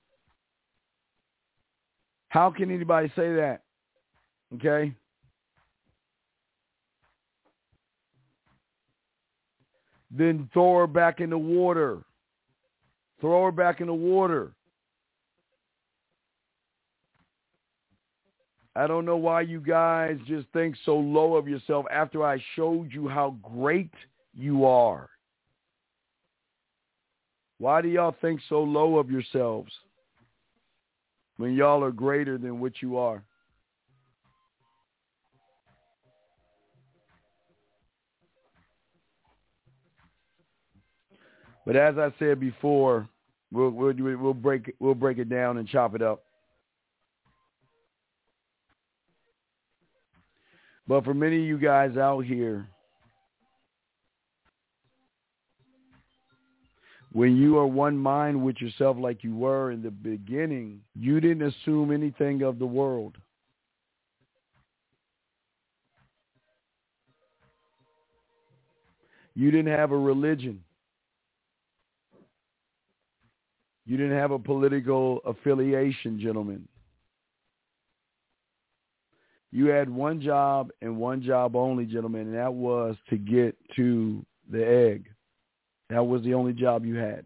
How can anybody say that? Okay? Then throw her back in the water. Throw her back in the water. I don't know why you guys just think so low of yourself after I showed you how great you are. Why do y'all think so low of yourselves when y'all are greater than what you are? But as I said before, we'll we'll we'll break we'll break it down and chop it up. But for many of you guys out here, when you are one mind with yourself like you were in the beginning, you didn't assume anything of the world. You didn't have a religion. You didn't have a political affiliation, gentlemen. You had one job and one job only, gentlemen, and that was to get to the egg. That was the only job you had.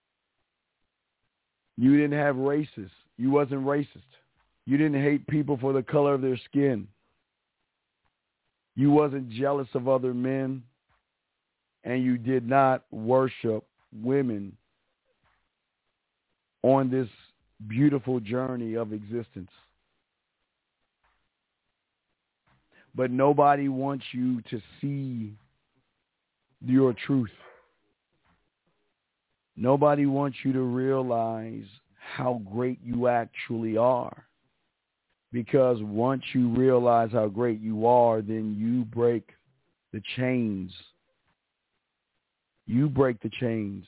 You didn't have races. You wasn't racist. You didn't hate people for the color of their skin. You wasn't jealous of other men, and you did not worship women on this beautiful journey of existence. But nobody wants you to see your truth. Nobody wants you to realize how great you actually are. Because once you realize how great you are, then you break the chains. You break the chains.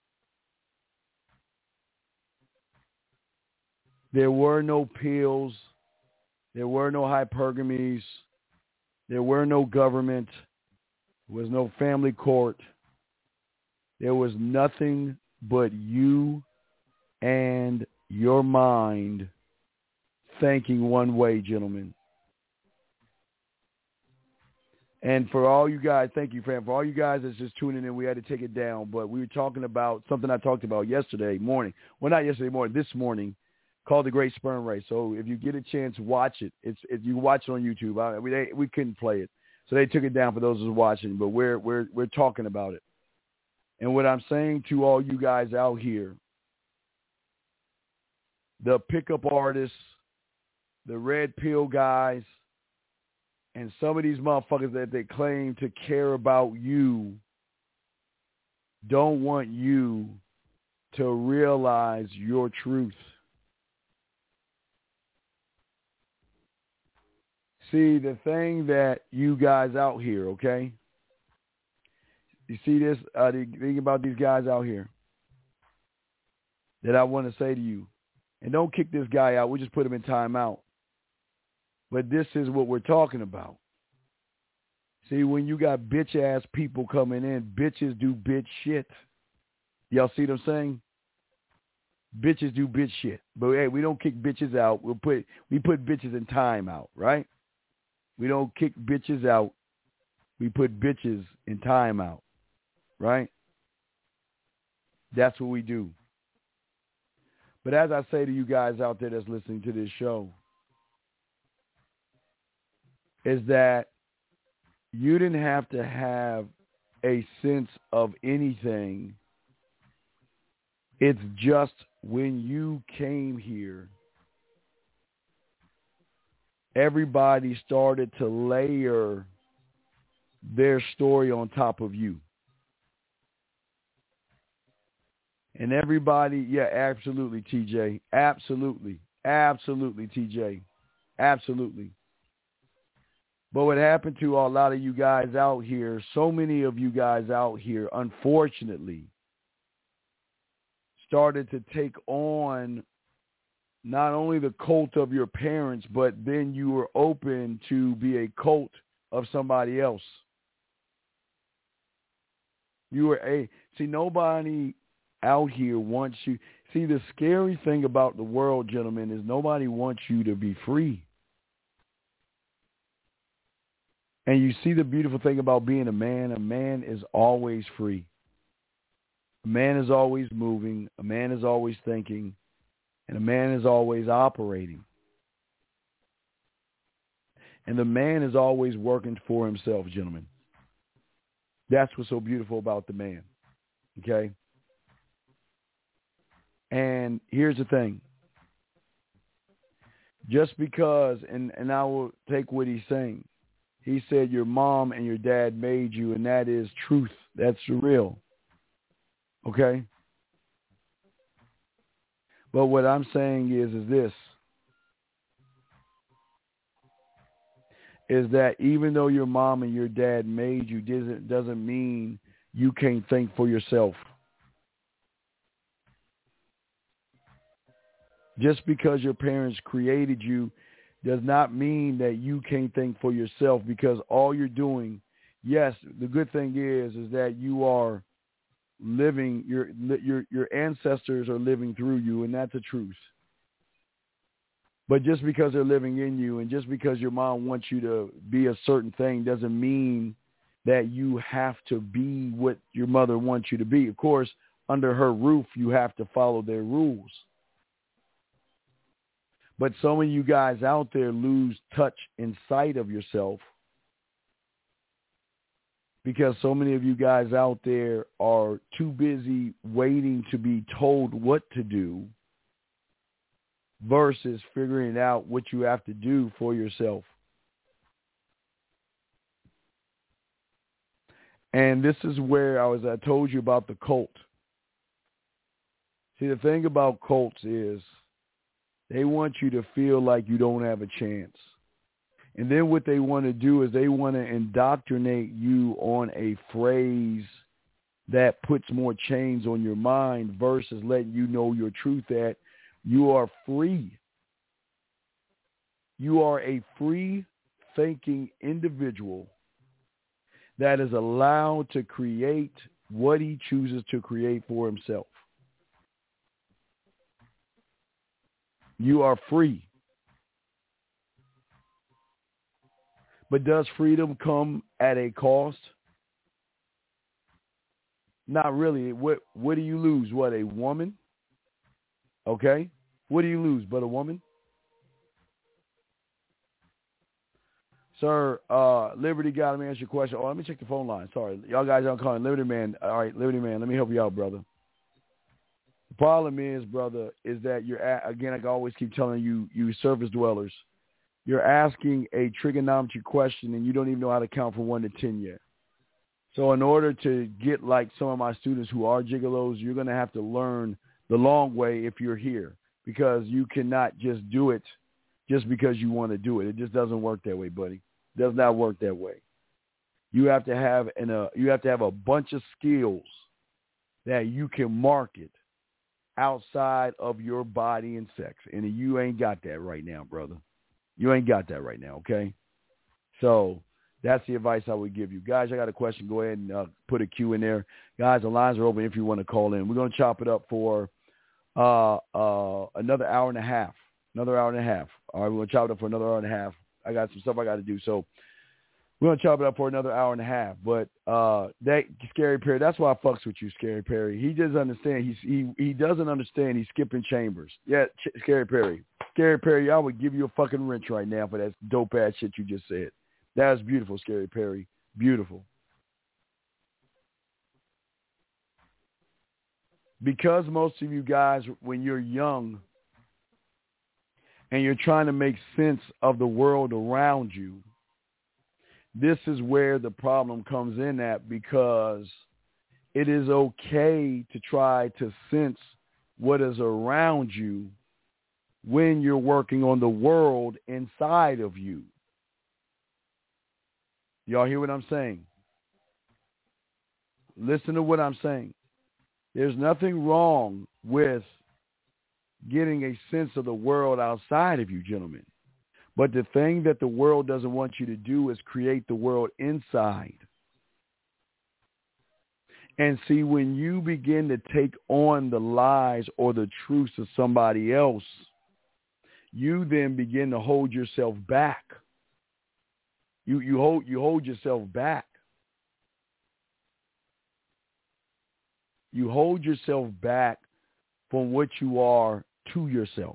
There were no pills. There were no hypergamies. There were no government. There was no family court. There was nothing but you and your mind thinking one way, gentlemen. And for all you guys, thank you, fam. For all you guys that's just tuning in, we had to take it down. But we were talking about something I talked about yesterday morning. Well, not yesterday morning, this morning, called The Great Sperm Race. So if you get a chance, watch it. It's if you watch it on YouTube. I, we they, we couldn't play it, so they took it down for those who's watching. But we're we're we're talking about it. And what I'm saying to all you guys out here, the pickup artists, the red pill guys, and some of these motherfuckers that they claim to care about you don't want you to realize your truth. See, the thing that you guys out here, okay? You see this, uh, the thing about these guys out here that I want to say to you, and don't kick this guy out. We'll just put him in timeout. But this is what we're talking about. See, when you got bitch-ass people coming in, bitches do bitch shit. Y'all see what I'm saying? Bitches do bitch shit. But, hey, we don't kick bitches out. We'll put we put bitches in timeout, right? We don't kick bitches out. We put bitches in timeout, right? That's what we do. But as I say to you guys out there that's listening to this show, is that you didn't have to have a sense of anything. It's just when you came here, everybody started to layer their story on top of you. And everybody, yeah, absolutely, T J. Absolutely. Absolutely, T J. Absolutely. But what happened to a lot of you guys out here, so many of you guys out here, unfortunately, started to take on not only the cult of your parents, but then you were open to be a cult of somebody else. You were a, see, nobody out here wants you. See, the scary thing about the world, gentlemen, is nobody wants you to be free. And you see the beautiful thing about being a man, a man is always free. A man is always moving. A man is always thinking. And a man is always operating. And the man is always working for himself, gentlemen. That's what's so beautiful about the man. Okay? And here's the thing. Just because, and, and I will take what he's saying. He said your mom and your dad made you, and that is truth. That's real. Okay? But what I'm saying is, is this. Is that even though your mom and your dad made you, doesn't, doesn't mean you can't think for yourself. Just because your parents created you does not mean that you can't think for yourself, because all you're doing, yes, the good thing is, is that you are living, your your your ancestors are living through you, and that's the truth. But just because they're living in you, and just because your mom wants you to be a certain thing, doesn't mean that you have to be what your mother wants you to be. Of course, under her roof, you have to follow their rules. But some of you guys out there lose touch and sight of yourself because so many of you guys out there are too busy waiting to be told what to do versus figuring out what you have to do for yourself. And this is where I was, I told you about the cult. See, the thing about cults is they want you to feel like you don't have a chance. And then what they want to do is they want to indoctrinate you on a phrase that puts more chains on your mind versus letting you know your truth, that you are free. You are a free thinking individual that is allowed to create what he chooses to create for himself. You are free. But does freedom come at a cost? Not really. What what do you lose? What, a woman? Okay. What do you lose but a woman? Sir, uh, Liberty God, let me answer your question. Oh, let me check the phone line. Sorry. Y'all guys aren't calling. Liberty Man. All right, Liberty Man, let me help you out, brother. The problem is, brother, is that you're, at, again, I can always keep telling you, you surface dwellers, you're asking a trigonometry question and you don't even know how to count from one to ten yet. So in order to get like some of my students who are gigolos, you're going to have to learn the long way if you're here, because you cannot just do it just because you want to do it. It just doesn't work that way, buddy. It does not work that way. You have to have an, uh, you have to have a bunch of skills that you can market outside of your body and sex. And you ain't got that right now, brother. You ain't got that right now, okay? So that's the advice I would give you. Guys, I got a question. Go ahead and uh, put a Q in there. Guys, the lines are open if you want to call in. We're going to chop it up for uh, uh, another hour and a half. Another hour and a half. All right, we're going to chop it up for another hour and a half. I got some stuff I got to do. So we're going to chop it up for another hour and a half. But uh, that Scary Perry, that's why I fucks with you, Scary Perry. He doesn't understand. He's, he he doesn't understand. He's skipping chambers. Yeah, Ch- Scary Perry. Scary Perry, I would give you a fucking wrench right now for that dope-ass shit you just said. That was beautiful, Scary Perry. Beautiful. Because most of you guys, when you're young and you're trying to make sense of the world around you, this is where the problem comes in at, because it is okay to try to sense what is around you when you're working on the world inside of you. Y'all hear what I'm saying? Listen to what I'm saying. There's nothing wrong with getting a sense of the world outside of you, gentlemen. But the thing that the world doesn't want you to do is create the world inside. And see, when you begin to take on the lies or the truths of somebody else, you then begin to hold yourself back. You you hold you hold yourself back. You hold yourself back from what you are to yourself.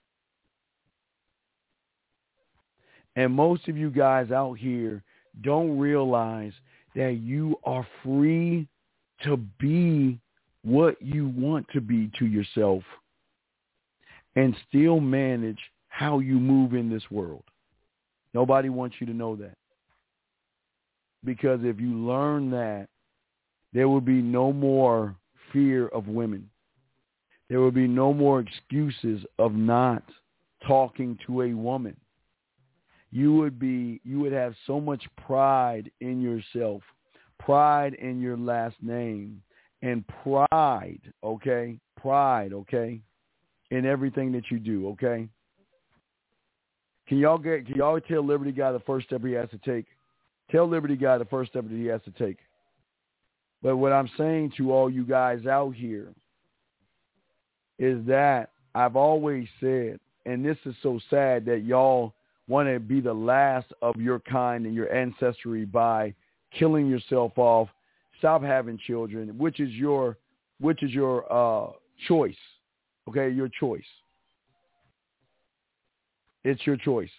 And most of you guys out here don't realize that you are free to be what you want to be to yourself and still manage how you move in this world. Nobody wants you to know that. Because if you learn that, there will be no more fear of women. There will be no more excuses of not talking to a woman. You would be, you would have so much pride in yourself, pride in your last name, and pride, okay, pride, okay, in everything that you do, okay? Can y'all get, can y'all tell Liberty Guy the first step he has to take? Tell Liberty Guy the first step that he has to take. But what I'm saying to all you guys out here is that I've always said, and this is so sad that y'all want to be the last of your kind and your ancestry by killing yourself off. Stop having children, which is your, which is your uh, choice. Okay, your choice. It's your choice.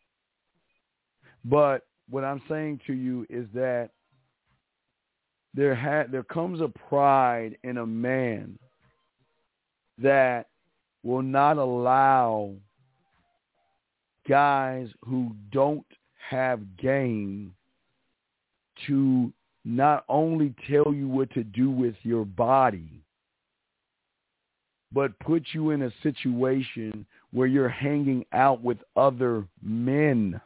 But what I'm saying to you is that there ha- there comes a pride in a man that will not allow guys who don't have game to not only tell you what to do with your body, but put you in a situation where you're hanging out with other men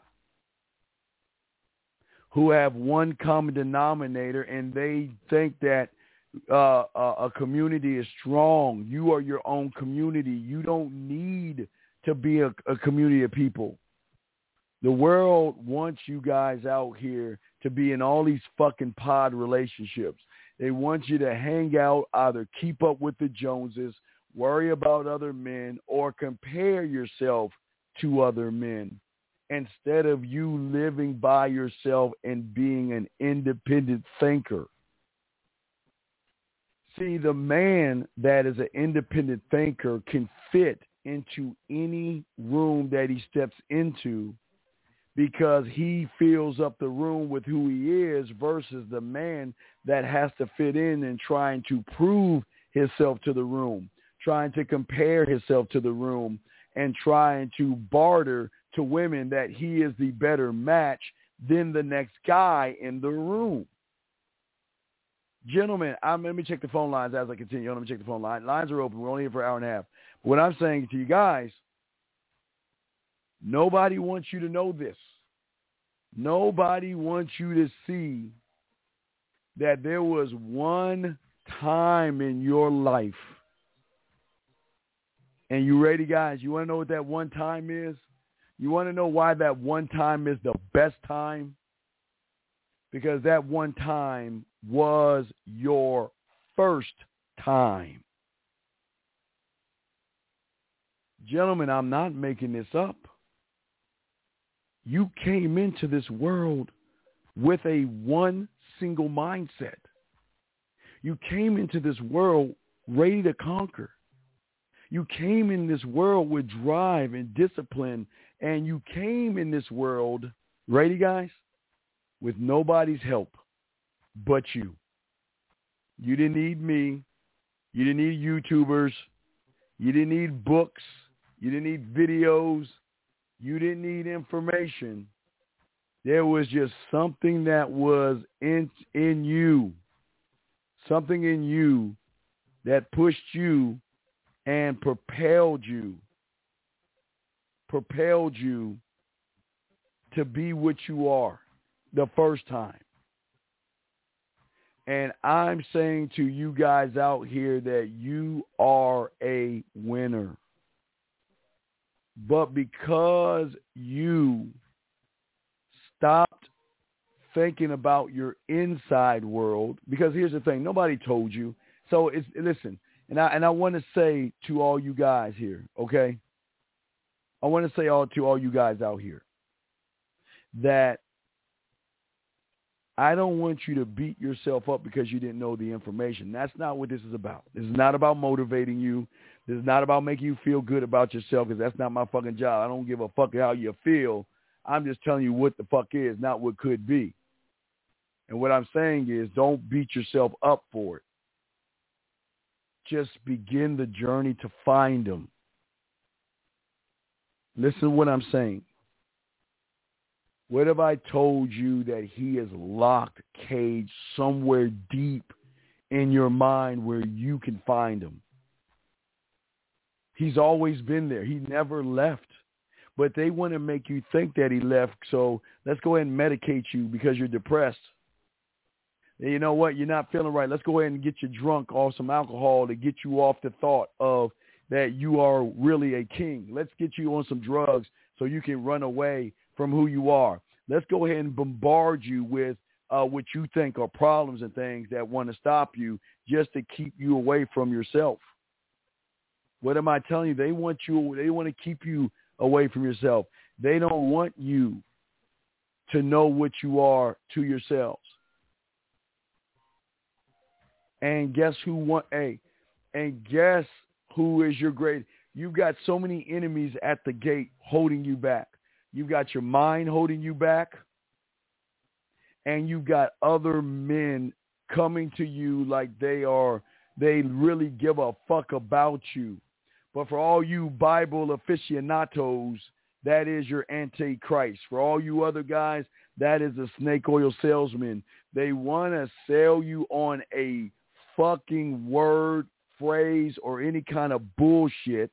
who have one common denominator, and they think that uh, a community is strong. You are your own community. You don't need to be a, a community of people. The world wants you guys out here to be in all these fucking pod relationships. They want you to hang out, either keep up with the Joneses, worry about other men, or compare yourself to other men, instead of you living by yourself and being an independent thinker. See, the man that is an independent thinker can fit into any room that he steps into, because he fills up the room with who he is, versus the man that has to fit in and trying to prove himself to the room, trying to compare himself to the room, and trying to barter to women that he is the better match than the next guy in the room. Gentlemen, I'm, let me check the phone lines as I continue. Let me check the phone line. Lines are open. We're only here for an hour and a half. But what I'm saying to you guys, nobody wants you to know this. Nobody wants you to see that there was one time in your life. And you ready, guys? You want to know what that one time is? You want to know why that one time is the best time? Because that one time was your first time. Gentlemen, I'm not making this up. You came into this world with a one single mindset. You came into this world ready to conquer. You came in this world with drive and discipline, and you came in this world, ready, guys, with nobody's help but you. You didn't need me. You didn't need YouTubers. You didn't need books. You didn't need videos. You didn't need information. There was just something that was in, in you, something in you that pushed you and propelled you, propelled you to be what you are the first time. And I'm saying to you guys out here that you are a winner. But because you stopped thinking about your inside world, because here's the thing, nobody told you. So it's, listen, and I and I want to say to all you guys here, okay? I want to say all to all you guys out here that I don't want you to beat yourself up because you didn't know the information. That's not what this is about. This is not about motivating you. This is not about making you feel good about yourself, because that's not my fucking job. I don't give a fuck how you feel. I'm just telling you what the fuck is, not what could be. And what I'm saying is, don't beat yourself up for it. Just begin the journey to find them. Listen to what I'm saying. What if I told you that he is locked, caged somewhere deep in your mind where you can find him? He's always been there. He never left. But they want to make you think that he left, so let's go ahead and medicate you because you're depressed. And you know what? You're not feeling right. Let's go ahead and get you drunk off some alcohol to get you off the thought of that you are really a king. Let's get you on some drugs so you can run away from who you are. Let's go ahead and bombard you with uh, what you think are problems and things that want to stop you just to keep you away from yourself. What am I telling you? They want you, they want to keep you away from yourself. They don't want you to know what you are to yourselves. And guess who want a and guess who is your great? You've got so many enemies at the gate holding you back. You've got your mind holding you back, and you've got other men coming to you like they are, they really give a fuck about you. But for all you Bible aficionados, that is your antichrist. For all you other guys, That is a snake oil salesman. They want to sell you on a fucking word, phrase, or any kind of bullshit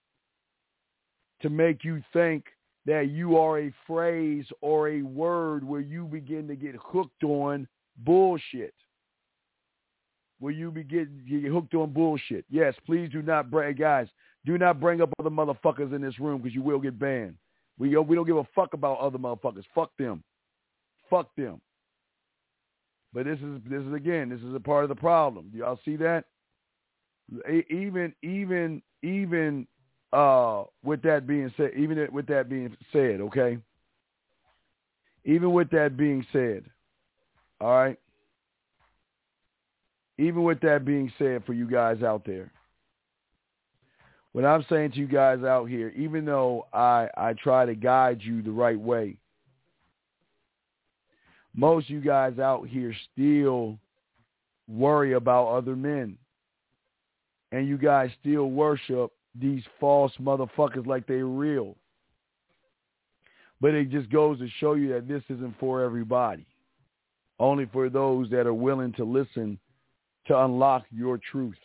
to make you think that you are a phrase or a word where you begin to get hooked on bullshit. Where you begin to get hooked on bullshit. Yes, please do not bring, guys, do not bring up other motherfuckers in this room because you will get banned. We, we don't give a fuck about other motherfuckers. Fuck them. Fuck them. But this is, this is again, this is a part of the problem. Do y'all see that? Even, even, even, Uh, with that being said, even with that being said, okay, even with that being said, all right, even with that being said for you guys out there, what I'm saying to you guys out here, even though I, I try to guide you the right way, most of you guys out here still worry about other men, and you guys still worship these false motherfuckers like they're real. But it just goes to show you that this isn't for everybody. Only for those that are willing to listen to unlock your truth.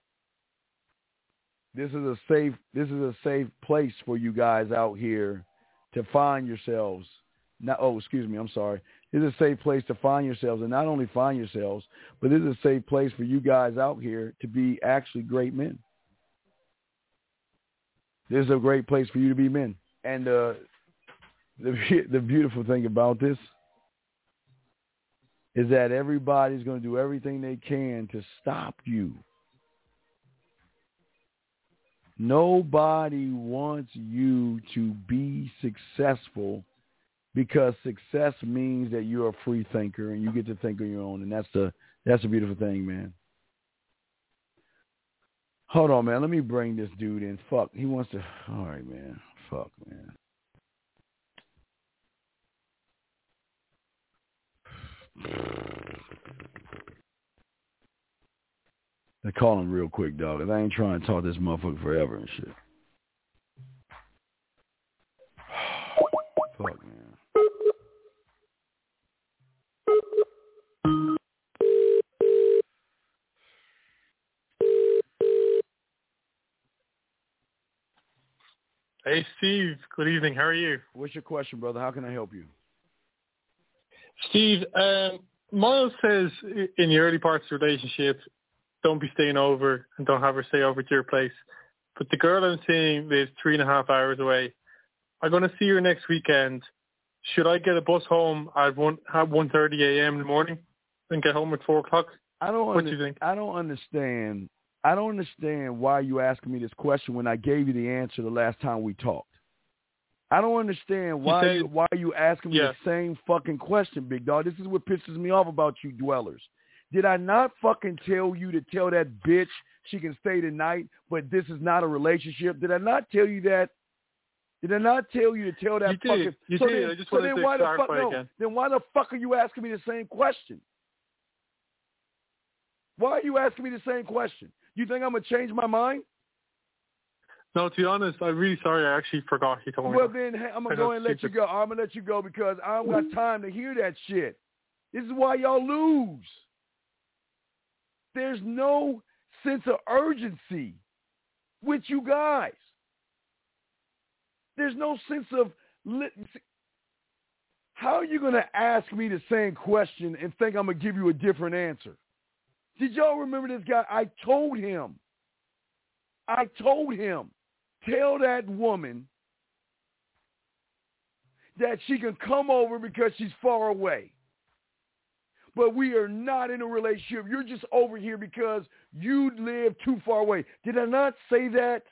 This is a safe, this is a safe place for you guys out here to find yourselves. Not, oh, excuse me, I'm sorry. This is a safe place to find yourselves, and not only find yourselves, but this is a safe place for you guys out here to be actually great men. This is a great place for you to be men. And uh, the the beautiful thing about this is that everybody's going to do everything they can to stop you. Nobody wants you to be successful because success means that you're a free thinker and you get to think on your own. And that's the that's a beautiful thing, man. Hold on, man. Let me bring this dude in. Fuck. He wants to. All right, man. Fuck, man. They call him real quick, dog. I ain't trying to talk to this motherfucker forever and shit. Fuck, man. Hey, Steve. Good evening. How are you? What's your question, brother? How can I help you? Steve, um, Miles says in the early parts of the relationship, don't be staying over and don't have her stay over to your place. But the girl I'm seeing lives three and a half hours away. I'm going to see her next weekend. Should I get a bus home at one at one thirty a.m. in the morning and get home at four o'clock? I don't. What under, do you think? I don't understand. I don't understand why you asking me this question when I gave you the answer the last time we talked. I don't understand why said, you why you asking me yeah. the same fucking question, big dog. This is what pisses me off about you dwellers. Did I not fucking tell you to tell that bitch she can stay tonight, but this is not a relationship? Did I not tell you that? Did I not tell you to tell that you fucking? Did. You so did. Then, I just so wanted then to why the fuck clarify no? again. Then why the fuck are you asking me the same question? Why are you asking me the same question? You think I'm gonna change my mind? No, to be honest, I'm really sorry. I actually forgot he told me. Well, that. then hey, I'm gonna I go know and let stupid. you go. I'm gonna let you go because I don't got time to hear that shit. This is why y'all lose. There's no sense of urgency with you guys. There's no sense of lit- how are you going to ask me the same question and think I'm going to give you a different answer? Did y'all remember this guy? I told him. I told him, tell that woman that she can come over because she's far away. But we are not in a relationship. You're just over here because you live too far away. Did I not say that?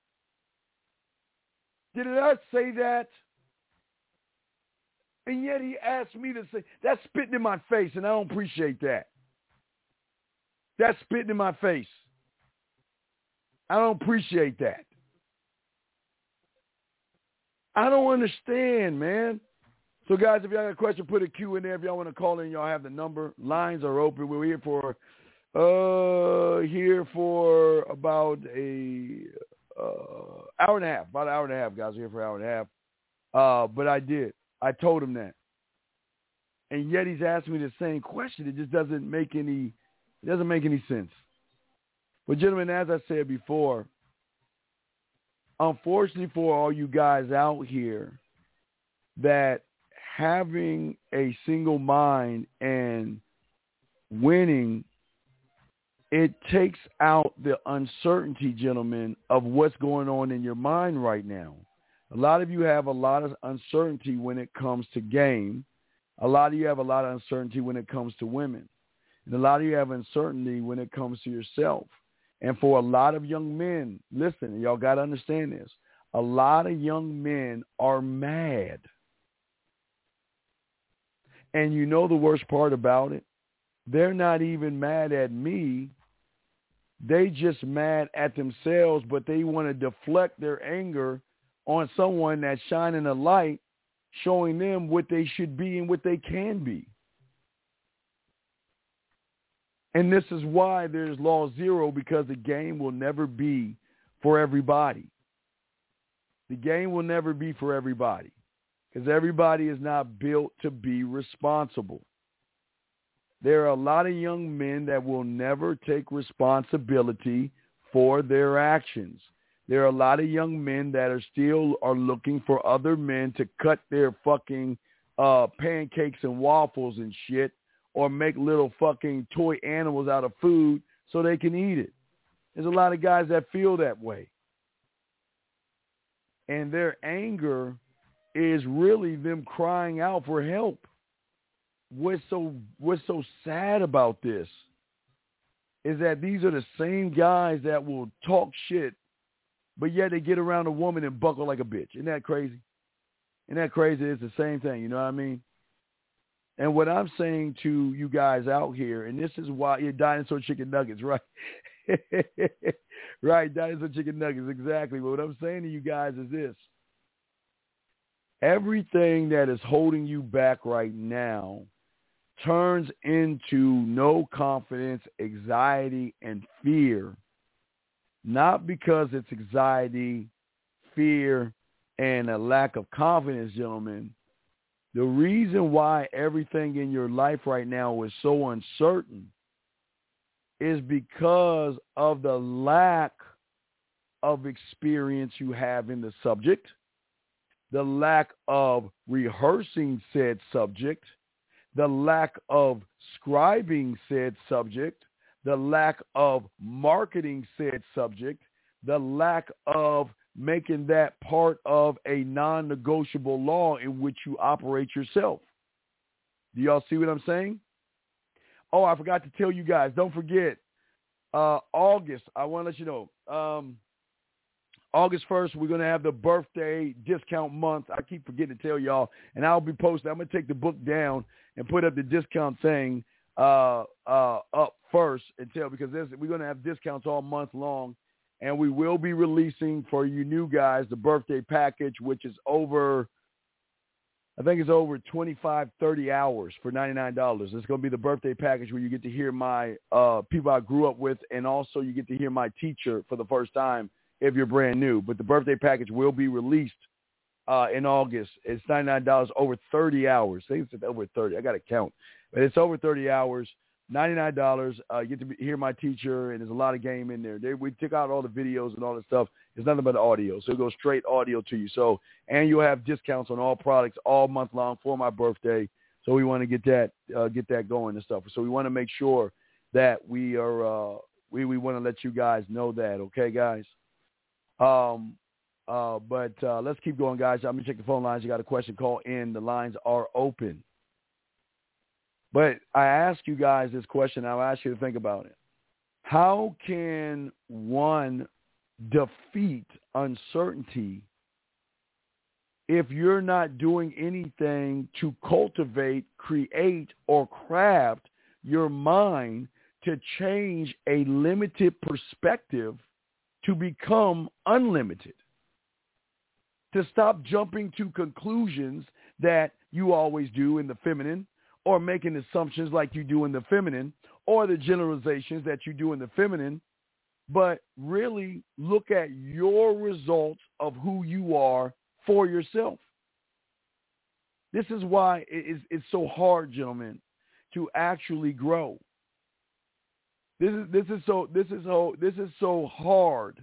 Did I not say that? And yet he asked me to say, that's spitting in my face, and I don't appreciate that. That's spitting in my face. I don't appreciate that. I don't understand, man. So, guys, if y'all got a question, put a Q in there. If y'all want to call in, y'all have the number. Lines are open. We're here for uh, here for about a uh, hour and a half. About an hour and a half, guys. We're here for an hour and a half. Uh, but I did. I told him that. and yet he's asking me the same question. It just doesn't make any, it doesn't make any sense. But gentlemen, as I said before, unfortunately for all you guys out here, that having a single mind and winning, it takes out the uncertainty, gentlemen, of what's going on in your mind right now. A lot of you have a lot of uncertainty when it comes to game. A lot of you have a lot of uncertainty when it comes to women. And a lot of you have uncertainty when it comes to yourself. And for a lot of young men, listen, y'all got to understand this. A lot of young men are mad. And you know the worst part about it? They're not even mad at me. They just mad at themselves, but they want to deflect their anger on someone that's shining a light, showing them what they should be and what they can be. And this is why there's law zero, because the game will never be for everybody. The game will never be for everybody, because everybody is not built to be responsible. There are a lot of young men that will never take responsibility for their actions. There are a lot of young men that are still are looking for other men to cut their fucking uh, pancakes and waffles and shit, or make little fucking toy animals out of food so they can eat it. There's a lot of guys that feel that way. And their anger is really them crying out for help. What's so what's so sad about this is that these are the same guys that will talk shit, but yet they get around a woman and buckle like a bitch. Isn't that crazy? Isn't that crazy? It's the same thing, you know what I mean? And what I'm saying to you guys out here, and this is why you're dinosaur chicken nuggets, right? Right, dinosaur chicken nuggets, exactly. But what I'm saying to you guys is this. Everything that is holding you back right now turns into no confidence, anxiety, and fear, not because it's anxiety, fear, and a lack of confidence, gentlemen. The reason why everything in your life right now is so uncertain is because of the lack of experience you have in the subject, the lack of rehearsing said subject, the lack of scribing said subject, the lack of marketing said subject, the lack of making that part of a non-negotiable law in which you operate yourself. Do y'all see what I'm saying? Oh, I forgot to tell you guys, don't forget, uh, August, I want to let you know, um, August first, we're going to have the birthday discount month. I keep forgetting to tell y'all, and I'll be posting. I'm going to take the book down and put up the discount thing uh, uh, up first and tell, because there's, we're going to have discounts all month long. And we will be releasing for you new guys the birthday package, which is over, I think it's over twenty-five, thirty hours for ninety-nine dollars. It's going to be the birthday package where you get to hear my uh, people I grew up with, and also you get to hear my teacher for the first time if you're brand new. But the birthday package will be released uh, in August. It's ninety-nine dollars over thirty hours. I think it's over thirty. I got to count. But it's over thirty hours. ninety-nine dollars, uh, you get to be, hear my teacher, and there's a lot of game in there. They, we took out all the videos and all that stuff. It's nothing but audio, so it goes straight audio to you. So, and you'll have discounts on all products all month long for my birthday. So we want to get that uh, get that going and stuff. So we want to make sure that we are uh, we we want to let you guys know that, okay, guys. Um, uh, but uh, let's keep going, guys. I'm gonna check the phone lines. You got a question? Call in. The lines are open. But I ask you guys this question. I'll ask you to think about it. How can one defeat uncertainty if you're not doing anything to cultivate, create, or craft your mind to change a limited perspective to become unlimited? To stop jumping to conclusions that you always do in the feminine, or making assumptions like you do in the feminine, or the generalizations that you do in the feminine, but really look at your results of who you are for yourself. This is why it's, it's so hard, gentlemen, to actually grow. This is this is so this is so this is so hard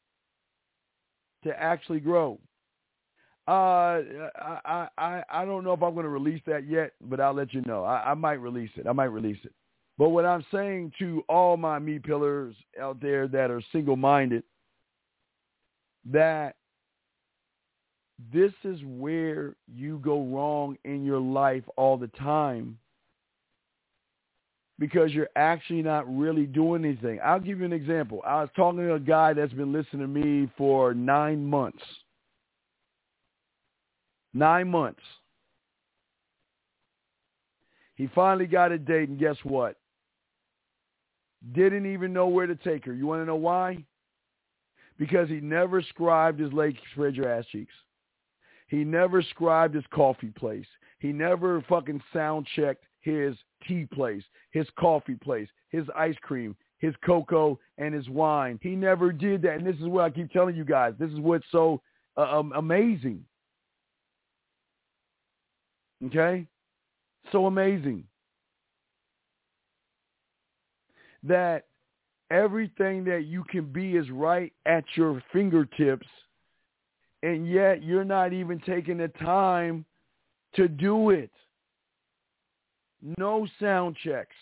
to actually grow. Uh, I I I don't know if I'm going to release that yet, but I'll let you know. I, I might release it. I might release it. But what I'm saying to all my me pillars out there that are single-minded, that this is where you go wrong in your life all the time, because you're actually not really doing anything. I'll give you an example. I was talking to a guy that's been listening to me for nine months. Nine months. He finally got a date, and guess what? Didn't even know where to take her. You want to know why? Because he never scribed his legs, spread your ass cheeks. He never scribed his coffee place. He never fucking sound checked his tea place, his coffee place, his ice cream, his cocoa, and his wine. He never did that. And this is what I keep telling you guys. This is what's so uh, um, amazing. Okay? So amazing. That everything that you can be is right at your fingertips, and yet you're not even taking the time to do it. No sound checks.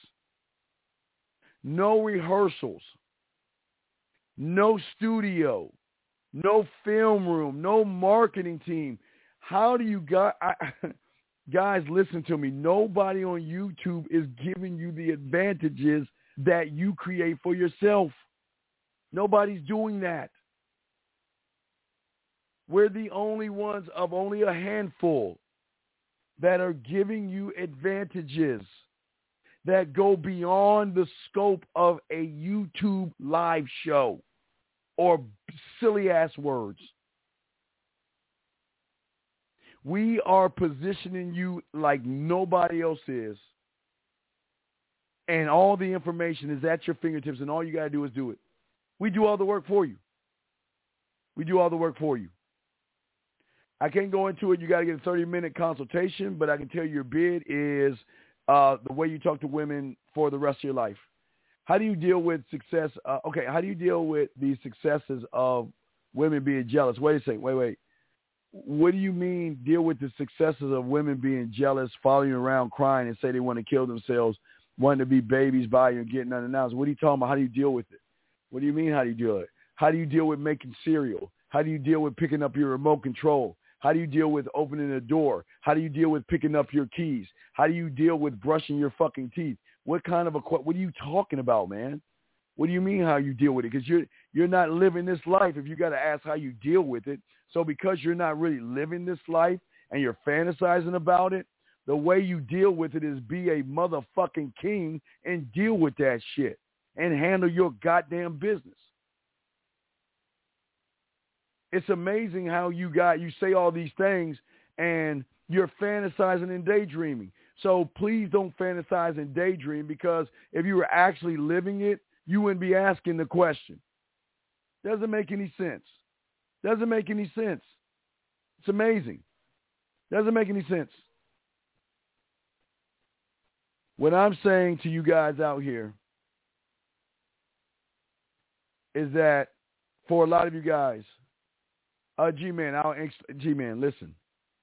No rehearsals. No studio. No film room. No marketing team. How do you guys, I, guys, listen to me. Nobody on YouTube is giving you the advantages that you create for yourself. Nobody's doing that. We're the only ones of only a handful that are giving you advantages that go beyond the scope of a YouTube live show or silly-ass words. We are positioning you like nobody else is. And all the information is at your fingertips, and all you got to do is do it. We do all the work for you. We do all the work for you. I can't go into it. You got to get a thirty-minute consultation, but I can tell you your bid is uh, the way you talk to women for the rest of your life. How do you deal with success? Uh, okay, how do you deal with the successes of women being jealous? Wait a second. Wait, wait. What do you mean deal with the successes of women being jealous, following you around crying and say they want to kill themselves, wanting to be babies by you and getting unannounced? What are you talking about? How do you deal with it? What do you mean how do you deal with it? How do you deal with making cereal? How do you deal with picking up your remote control? How do you deal with opening a door? How do you deal with picking up your keys? How do you deal with brushing your fucking teeth? What kind of a, what are you talking about, man? What do you mean how you deal with it? Because you're, you're not living this life if you got to ask how you deal with it. So because you're not really living this life and you're fantasizing about it, the way you deal with it is be a motherfucking king and deal with that shit and handle your goddamn business. It's amazing how you got, you say all these things and you're fantasizing and daydreaming. So please don't fantasize and daydream, because if you were actually living it, you wouldn't be asking the question. Doesn't make any sense. Doesn't make any sense. It's amazing. Doesn't make any sense. What I'm saying to you guys out here is that for a lot of you guys, Uh, G-Man, I'll, G-Man, listen.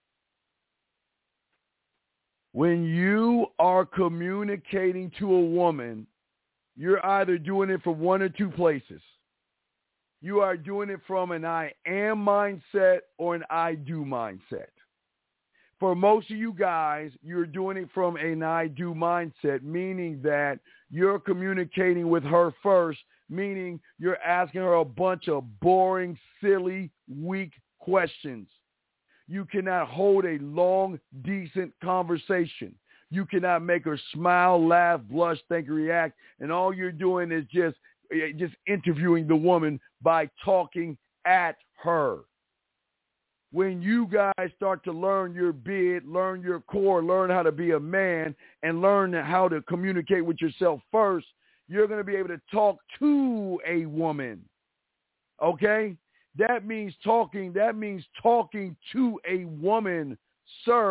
When you are communicating to a woman, you're either doing it from one or two places. You are doing it from an I am mindset or an I do mindset. For most of you guys, you're doing it from an I do mindset, meaning that you're communicating with her first, meaning you're asking her a bunch of boring, silly, weak questions. You cannot hold a long, decent conversation. You cannot make her smile, laugh, blush, think, react, and all you're doing is just, just interviewing the woman by talking at her. When you guys start to learn your bid, learn your core, learn how to be a man, and learn how to communicate with yourself first, you're going to be able to talk to a woman. Okay? That means talking, that means talking to a woman, sir,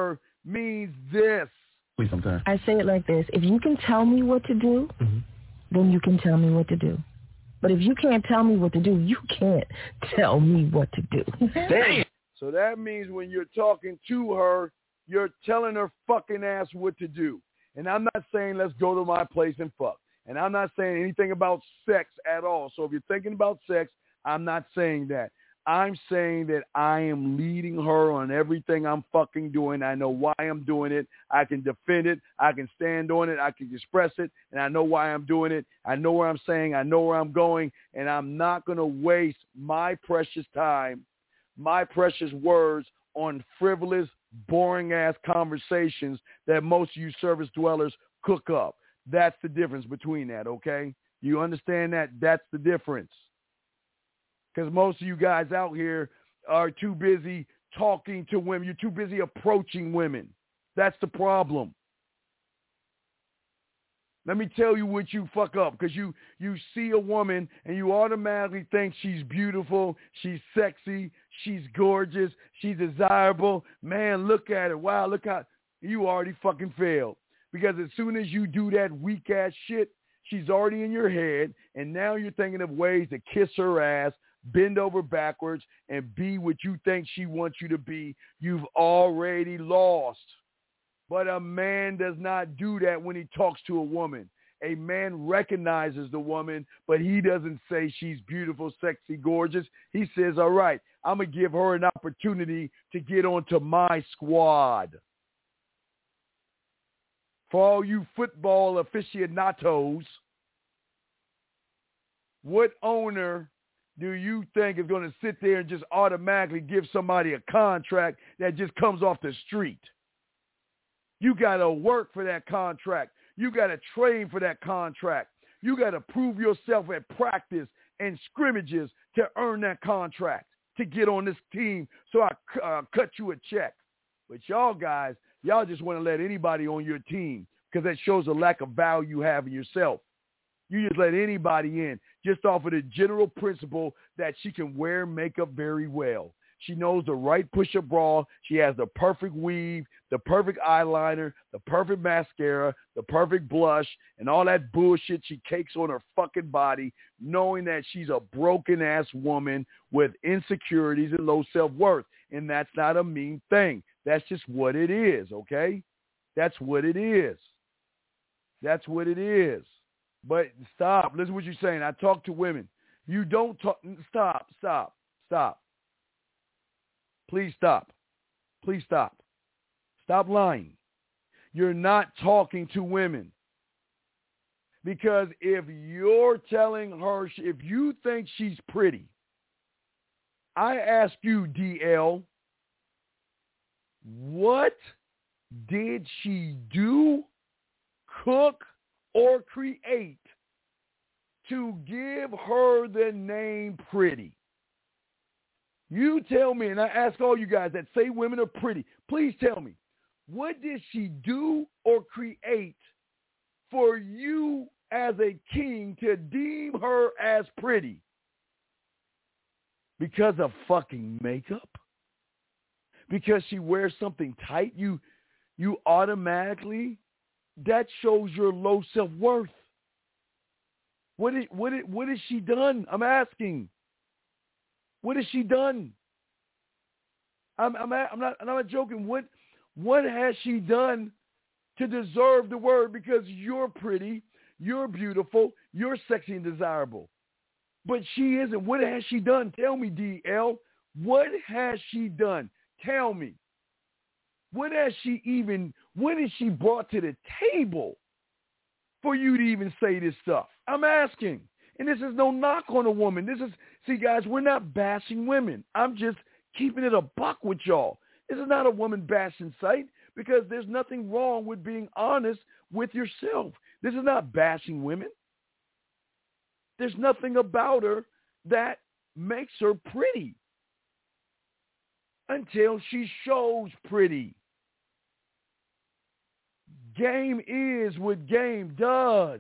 means this. Please sometimes. I say it like this. If you can tell me what to do, mm-hmm. then you can tell me what to do. But if you can't tell me what to do, you can't tell me what to do. Damn. So that means when you're talking to her, you're telling her fucking ass what to do. And I'm not saying let's go to my place and fuck. And I'm not saying anything about sex at all. So if you're thinking about sex, I'm not saying that. I'm saying that I am leading her on everything I'm fucking doing. I know why I'm doing it. I can defend it. I can stand on it. I can express it. And I know why I'm doing it. I know where I'm saying. I know where I'm going. And I'm not going to waste my precious time, my precious words on frivolous, boring-ass conversations that most of you service dwellers cook up. That's the difference between that, okay? You understand that? That's the difference. Because most of you guys out here are too busy talking to women. You're too busy approaching women. That's the problem. Let me tell you what you fuck up, because you, you see a woman and you automatically think she's beautiful, she's sexy, she's gorgeous, she's desirable. Man, look at her. Wow, look how you already fucking failed. Because as soon as you do that weak-ass shit, she's already in your head, and now you're thinking of ways to kiss her ass, bend over backwards, and be what you think she wants you to be. You've already lost. But a man does not do that when he talks to a woman. A man recognizes the woman, but he doesn't say she's beautiful, sexy, gorgeous. He says, all right, I'm going to give her an opportunity to get onto my squad. For all you football aficionados, what owner do you think is going to sit there and just automatically give somebody a contract that just comes off the street? You got to work for that contract. You got to train for that contract. You got to prove yourself at practice and scrimmages to earn that contract, to get on this team so I uh, cut you a check. But y'all guys, y'all just want to let anybody on your team because that shows a lack of value you have in yourself. You just let anybody in just off of the general principle that she can wear makeup very well. She knows the right push-up bra. She has the perfect weave, the perfect eyeliner, the perfect mascara, the perfect blush, and all that bullshit she cakes on her fucking body, knowing that she's a broken-ass woman with insecurities and low self-worth. And that's not a mean thing. That's just what it is, okay? That's what it is. That's what it is. But stop. Listen to what you're saying. I talk to women. You don't talk. Stop, stop, stop. Please stop. Please stop. Stop lying. You're not talking to women. Because if you're telling her, if you think she's pretty, I ask you, D L, what did she do, cook, or create to give her the name pretty? You tell me, and I ask all you guys that say women are pretty, please tell me, what did she do or create for you as a king to deem her as pretty? Because of fucking makeup? Because she wears something tight? You, you automatically, that shows your low self-worth. What is, what is, what has she done? I'm asking. What has she done? I'm, I'm, I'm not, I'm not joking. What, what has she done to deserve the word? Because you're pretty, you're beautiful, you're sexy and desirable. But she isn't. What has she done? Tell me, D L. What has she done? Tell me. What has she even, what has she brought to the table for you to even say this stuff? I'm asking. And this is no knock on a woman. This is, see, guys, we're not bashing women. I'm just keeping it a buck with y'all. This is not a woman bashing site because there's nothing wrong with being honest with yourself. This is not bashing women. There's nothing about her that makes her pretty until she shows pretty. Game is what game does.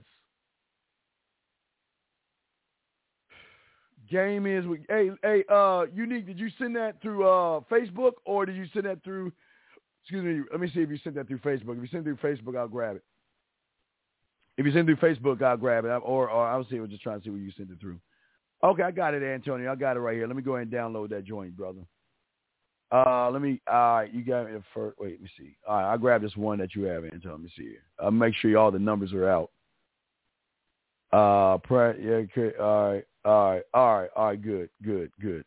Game is what, hey, hey, uh, Unique, did you send that through uh, Facebook or did you send that through excuse me, let me see if you sent that through Facebook. If you sent it through Facebook, I'll grab it. If you send it through Facebook, I'll grab it. Or, or I'll see. We're just trying to see where you sent it through. Okay, I got it, Antonio. I got it right here. Let me go ahead and download that joint, brother. Uh, let me. Uh, you got me first. Wait, let me see. All right, I'll grab this one that you have, Antonio. Let me see here. I'll make sure all the numbers are out. Uh, pre- yeah, okay. All right, all right, all right, all right. Good, good, good.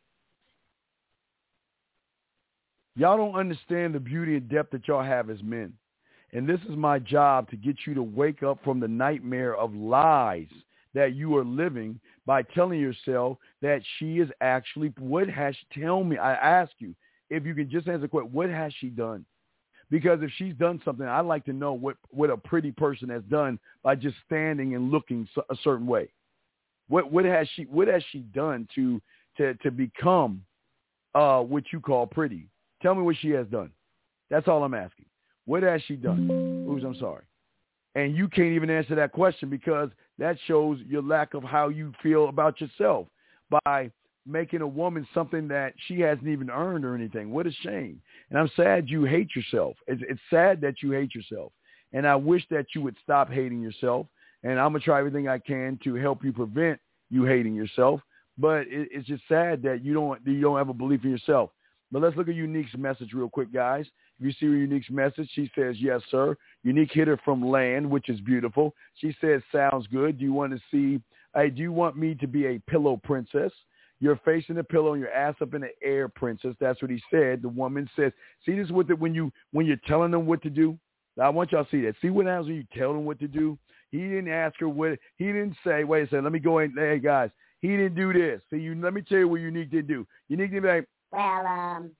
Y'all don't understand the beauty and depth that y'all have as men. And this is my job, to get you to wake up from the nightmare of lies that you are living by telling yourself that she is actually, what has she, tell me, I ask you, if you can just answer the question, what has she done? Because if she's done something, I'd like to know what, what a pretty person has done by just standing and looking a certain way. What what has she what has she done to to to become uh, what you call pretty? Tell me what she has done. That's all I'm asking. What has she done? Oops, I'm sorry. And you can't even answer that question, because that shows your lack of how you feel about yourself by making a woman something that she hasn't even earned or anything. What a shame. And I'm sad you hate yourself. It's, it's sad that you hate yourself. And I wish that you would stop hating yourself. And I'm going to try everything I can to help you prevent you hating yourself. But it, it's just sad that you don't, you don't have a belief in yourself. But let's look at Unique's message real quick, guys. If you see Unique's message, she says, yes, sir. Unique hit her from land, which is beautiful. She says, sounds good. Do you want to see, hey, do you want me to be a pillow princess? Your face in the pillow and your ass up in the air, princess. That's what he said. The woman says, see this with it when, you, when you're telling them what to do? Now, I want y'all to see that. See what happens when you tell them what to do? He didn't ask her what, he didn't say, wait a second, let me go in. Hey, guys, he didn't do this. See, you, let me tell you what Unique did do. Unique did be like, well, um,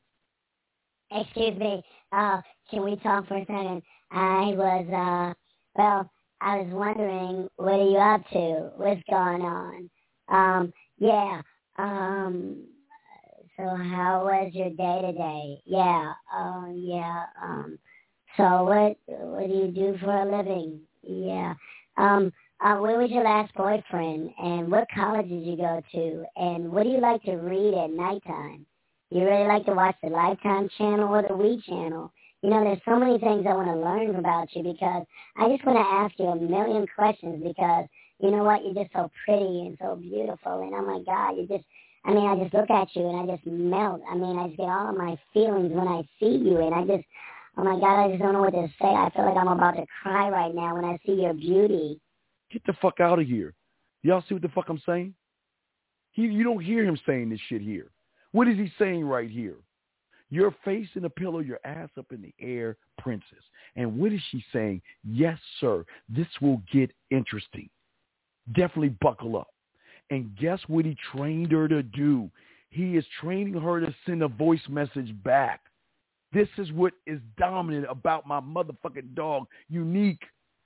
excuse me, uh, can we talk for a second? I was, uh, well, I was wondering, what are you up to? What's going on? Um, yeah, um, so how was your day today? Yeah, oh, uh, yeah, um, so what, what do you do for a living? Yeah, um, uh, where was your last boyfriend? And what college did you go to? And what do you like to read at nighttime? You really like to watch the Lifetime channel or the We channel? You know, there's so many things I want to learn about you, because I just want to ask you a million questions, because, you know what, you're just so pretty and so beautiful. And, oh, my God, you just, I mean, I just look at you and I just melt. I mean, I just get all of my feelings when I see you. And I just, oh, my God, I just don't know what to say. I feel like I'm about to cry right now when I see your beauty. Get the fuck out of here. Y'all see what the fuck I'm saying? He, you don't hear him saying this shit here. What is he saying right here? Your face in a pillow, your ass up in the air, princess. And what is she saying? Yes, sir. This will get interesting. Definitely buckle up. And guess what he trained her to do? He is training her to send a voice message back. This is what is dominant about my motherfucking dog, Unique.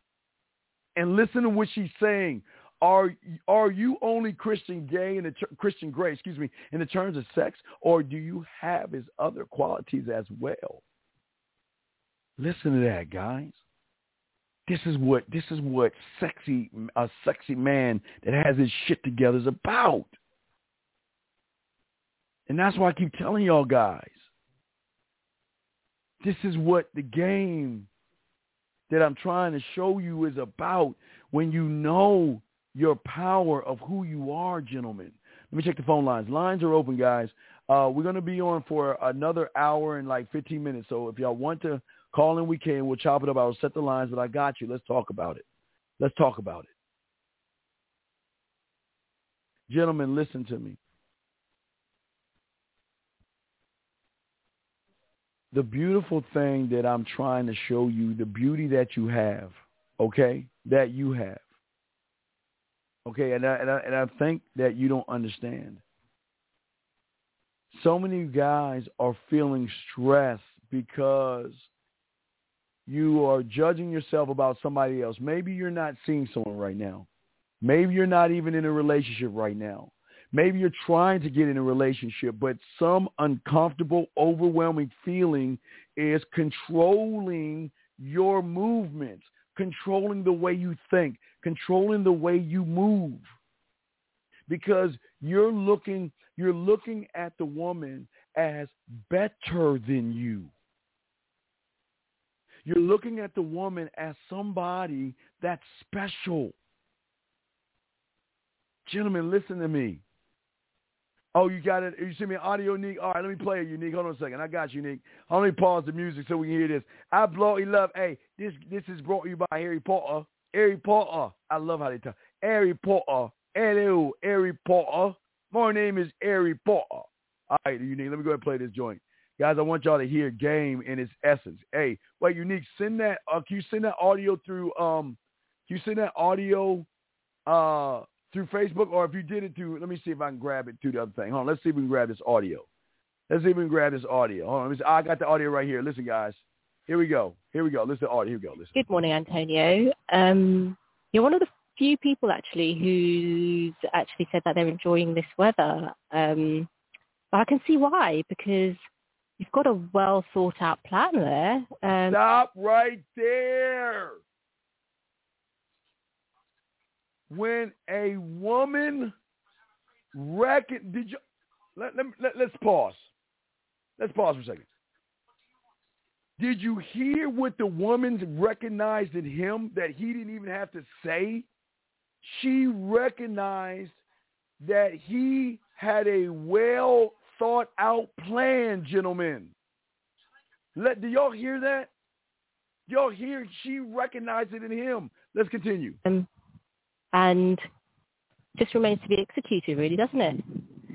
And listen to what she's saying. Are are you only Christian gay in the ter- Christian gray, excuse me, in the terms of sex, or do you have his other qualities as well? Listen to that, guys. This is what this is what sexy a sexy man that has his shit together is about. And that's why I keep telling y'all guys. This is what the game that I'm trying to show you is about, when you know your power of who you are, gentlemen. Let me check the phone lines. Lines are open, guys. Uh, we're going to be on for another hour and like fifteen minutes. So if y'all want to call in, we can. We'll chop it up. I'll set the lines, but I got you. Let's talk about it. Let's talk about it. Gentlemen, listen to me. The beautiful thing that I'm trying to show you, the beauty that you have, okay, that you have. Okay, and I, and I, and I think that you don't understand. So many guys are feeling stressed because you are judging yourself about somebody else. Maybe you're not seeing someone right now. Maybe you're not even in a relationship right now. Maybe you're trying to get in a relationship, but some uncomfortable, overwhelming feeling is controlling your movements, controlling the way you think, controlling the way you move. Because you're looking, you're looking at the woman as better than you. You're looking at the woman as somebody that's special. Gentlemen, listen to me. Oh, you got it. You send me an audio, Unique? All right, let me play it, Unique. Hold on a second. I got you, Unique. Let me pause the music so we can hear this. I bloody love, hey, this this is brought to you by Harry Potter. Harry Potter. I love how they talk. Harry Potter. Hello, Harry Potter. My name is Harry Potter. All right, Unique, let me go ahead and play this joint. Guys, I want y'all to hear game in its essence. Hey, wait, Unique, send that, uh, can you send that audio through, um, can you send that audio uh, through Facebook? Or if you did it through, let me see if I can grab it through the other thing. Hold on, let's see if we can grab this audio. Let's see if we can grab this audio. Hold on, let me see. I got the audio right here. Listen, guys. Here we go. Here we go. Listen to audio. Here we go. Listen. Good morning, Antonio. Um, you're one of the few people, actually, who's actually said that they're enjoying this weather. Um, but I can see why, because you've got a well thought out plan there. Um, Stop right there. When a woman reckon, did you? Let, let, let, let's pause. Let's pause for a second. Did you hear what the woman recognized in him that he didn't even have to say? She recognized that he had a well thought out plan, gentlemen. Let, do y'all hear that? Y'all hear she recognized it in him. Let's continue. Um, and just remains to be executed, really, doesn't it?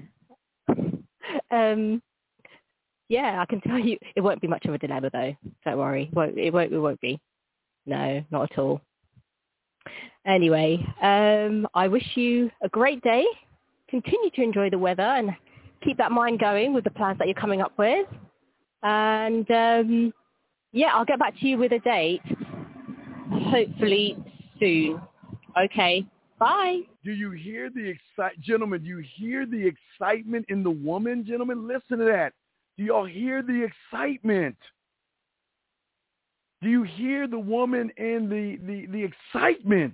um, yeah, I can tell you, it won't be much of a dilemma, though. Don't worry, it won't. It won't. It won't be. No, not at all. Anyway, um, I wish you a great day. Continue to enjoy the weather and keep that mind going with the plans that you're coming up with. And, um, yeah, I'll get back to you with a date, hopefully soon. Okay, bye. Do you hear the excite, gentlemen, do you hear the excitement in the woman, gentlemen? Listen to that. Do y'all hear the excitement? Do you hear the woman and the, the, the excitement?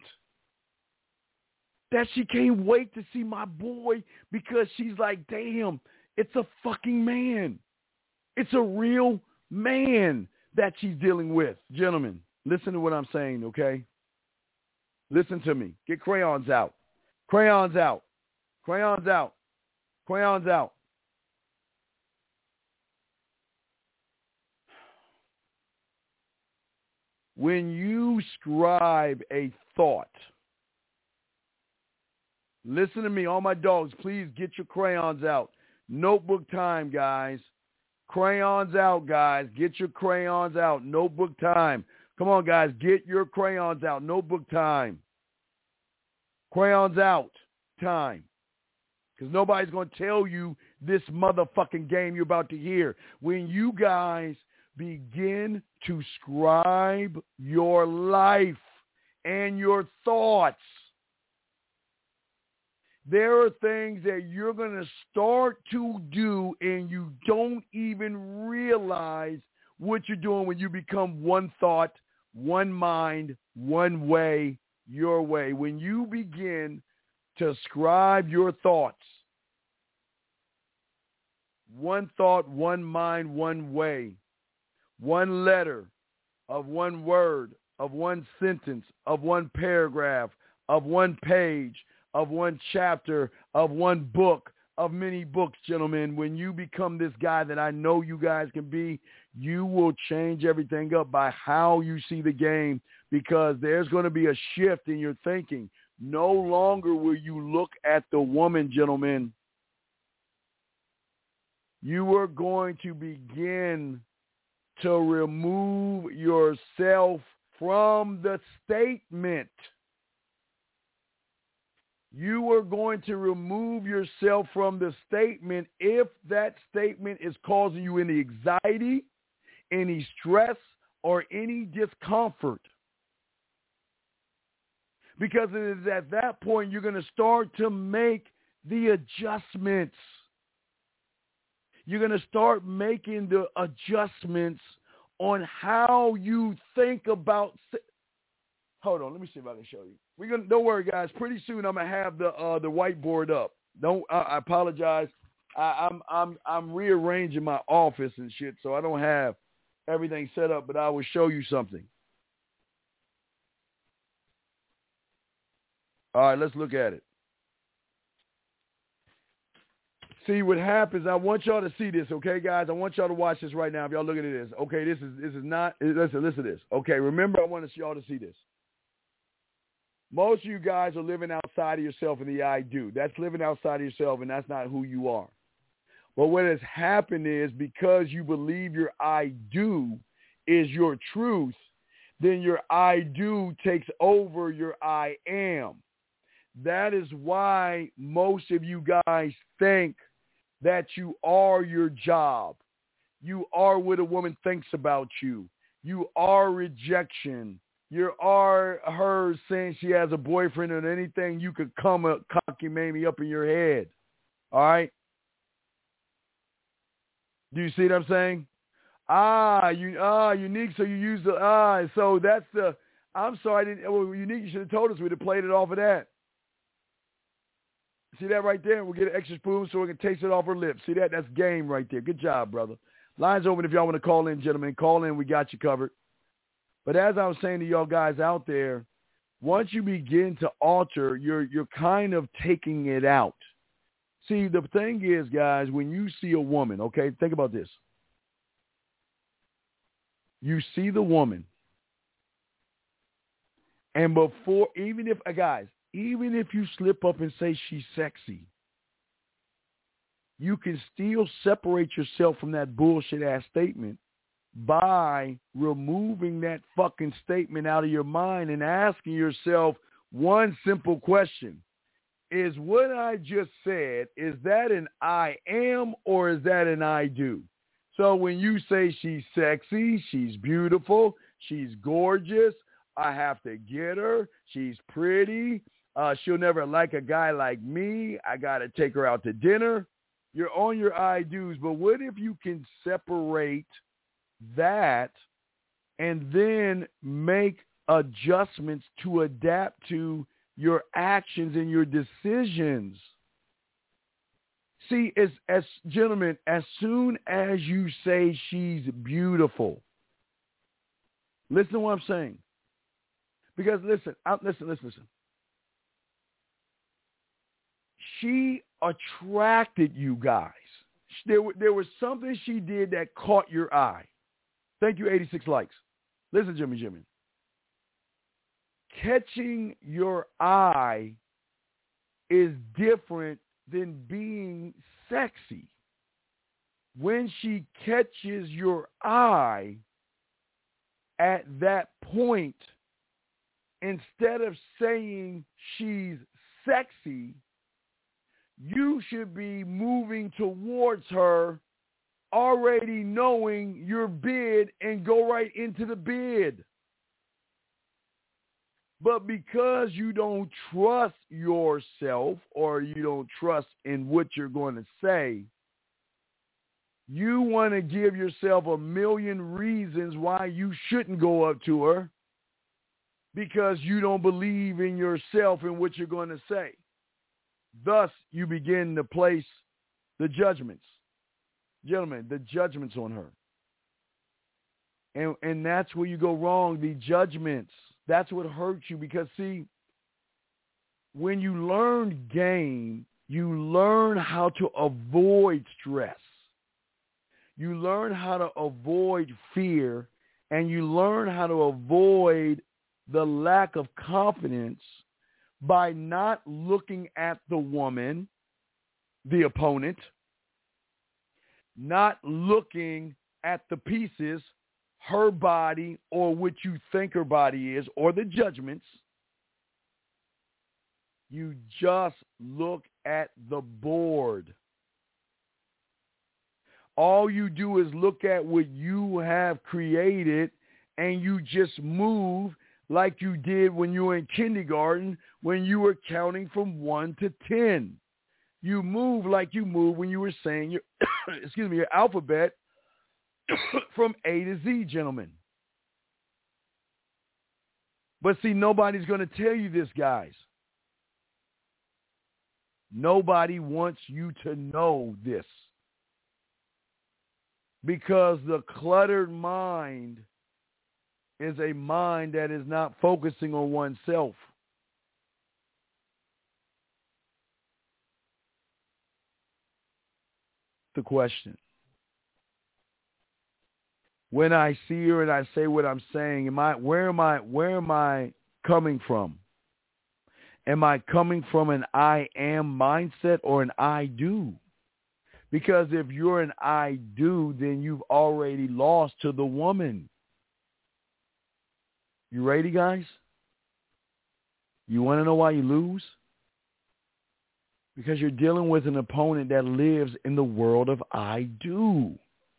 That she can't wait to see my boy because she's like, damn, it's a fucking man. It's a real man that she's dealing with. Gentlemen, listen to what I'm saying, okay? Listen to me. Get crayons out. Crayons out. Crayons out. Crayons out. When you scribe a thought, listen to me, all my dogs, please get your crayons out. Notebook time, guys. Crayons out, guys. Get your crayons out. Notebook time. Come on, guys, get your crayons out. Notebook time. Crayons out time. Because nobody's going to tell you this motherfucking game you're about to hear. When you guys begin to scribe your life and your thoughts, there are things that you're going to start to do and you don't even realize what you're doing when you become one thought, one mind, one way, your way. When you begin to scribe your thoughts, one thought, one mind, one way, one letter of one word, of one sentence, of one paragraph, of one page, of one chapter, of one book, of many books, gentlemen. When you become this guy that I know you guys can be, you will change everything up by how you see the game, because there's going to be a shift in your thinking. No longer will you look at the woman, gentlemen. You are going to begin to remove yourself from the statement. You are going to remove yourself from the statement if that statement is causing you any anxiety, any stress, or any discomfort. Because it is at that point you're going to start to make the adjustments. You're going to start making the adjustments on how you think about. Hold on, let me see if I can show you. We're gonna. Don't worry, guys. Pretty soon I'm gonna have the uh, the whiteboard up. Don't. I, I apologize. I, I'm I'm I'm rearranging my office and shit, so I don't have everything set up, but I will show you something. All right, let's look at it. See what happens. I want y'all to see this, okay, guys? I want y'all to watch this right now. If y'all looking at this, okay, this is this is not. Listen, listen to this. Okay, remember, I want y'all to see this. Most of you guys are living outside of yourself in the I do. That's living outside of yourself, and that's not who you are. But what has happened is because you believe your I do is your truth, then your I do takes over your I am. That is why most of you guys think that you are your job. You are what a woman thinks about you. You are rejection. You are her saying she has a boyfriend or anything you could come up, cocky mamie up in your head. All right? Do you see what I'm saying? Ah, you ah unique. So you use the ah. So that's the. I'm sorry. I didn't, well, unique. You should have told us. We'd have played it off of that. See that right there? We'll get an extra spoon so we can taste it off her lips. See that? That's game right there. Good job, brother. Line's open if y'all want to call in, gentlemen. Call in. We got you covered. But as I was saying to y'all guys out there, once you begin to alter, you're you're kind of taking it out. See, the thing is, guys, when you see a woman, okay, think about this. You see the woman, and before, even if, uh, guys, even if you slip up and say she's sexy, you can still separate yourself from that bullshit-ass statement by removing that fucking statement out of your mind and asking yourself one simple question. Is what I just said, is that an I am or is that an I do? So when you say she's sexy, she's beautiful, she's gorgeous, I have to get her, she's pretty, uh, she'll never like a guy like me, I got to take her out to dinner, you're on your I do's. But what if you can separate that and then make adjustments to adapt to your actions and your decisions? See, as, as gentlemen, as soon as you say she's beautiful, listen to what I'm saying. Because listen, I, listen, listen, listen. She attracted you guys. There, there was something she did that caught your eye. Thank you, eighty-six likes. Listen, Jimmy, Jimmy. Catching your eye is different than being sexy. When she catches your eye at that point, instead of saying she's sexy, you should be moving towards her already knowing your bid and go right into the bid. But because you don't trust yourself or you don't trust in what you're going to say, you want to give yourself a million reasons why you shouldn't go up to her because you don't believe in yourself and what you're going to say. Thus, you begin to place the judgments. Gentlemen, the judgments on her. And, and that's where you go wrong, the judgments. That's what hurts you because, see, when you learn game, you learn how to avoid stress. You learn how to avoid fear, and you learn how to avoid the lack of confidence by not looking at the woman, the opponent, not looking at the pieces, her body, or what you think her body is, or the judgments. You just look at the board. All you do is look at what you have created, and you just move like you did when you were in kindergarten, when you were counting from one to ten. You move like you move when you were saying your, excuse me, your alphabet from A to Z, gentlemen. But see, nobody's going to tell you this, guys. Nobody wants you to know this. because the cluttered mind is a mind that is not focusing on oneself. The question. When I see her and I say what I'm saying, am I where am I where am I coming from? Am I coming from an I am mindset or an I do? Because if you're an I do, then you've already lost to the woman. You ready, guys? You want to know why you lose? Because you're dealing with an opponent that lives in the world of I do.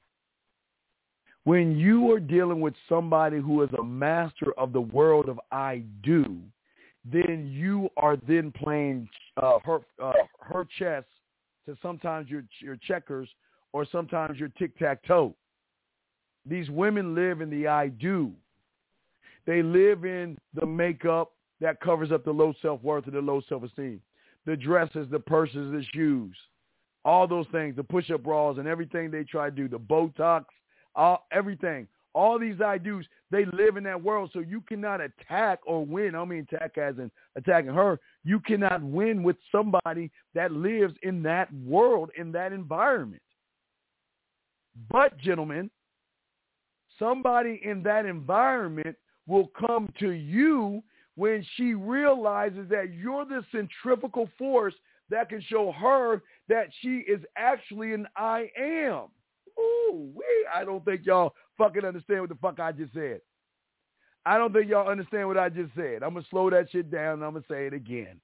When you are dealing with somebody who is a master of the world of I do, then you are then playing uh, her uh, her chess to sometimes your your checkers or sometimes your tic-tac-toe. These women live in the I do. They live in the makeup that covers up the low self-worth or the low self-esteem, the dresses, the purses, the shoes, all those things, the push-up bras and everything they try to do, the Botox, all, everything. All these I do's, they live in that world, so you cannot attack or win. I don't mean attack as in attacking her. You cannot win with somebody that lives in that world, in that environment. But, gentlemen, somebody in that environment will come to you when she realizes that you're the centrifugal force that can show her that she is actually an I am. Ooh, wait, I don't think y'all fucking understand what the fuck I just said. I don't think y'all understand what I just said. I'm going to slow that shit down and I'm going to say it again.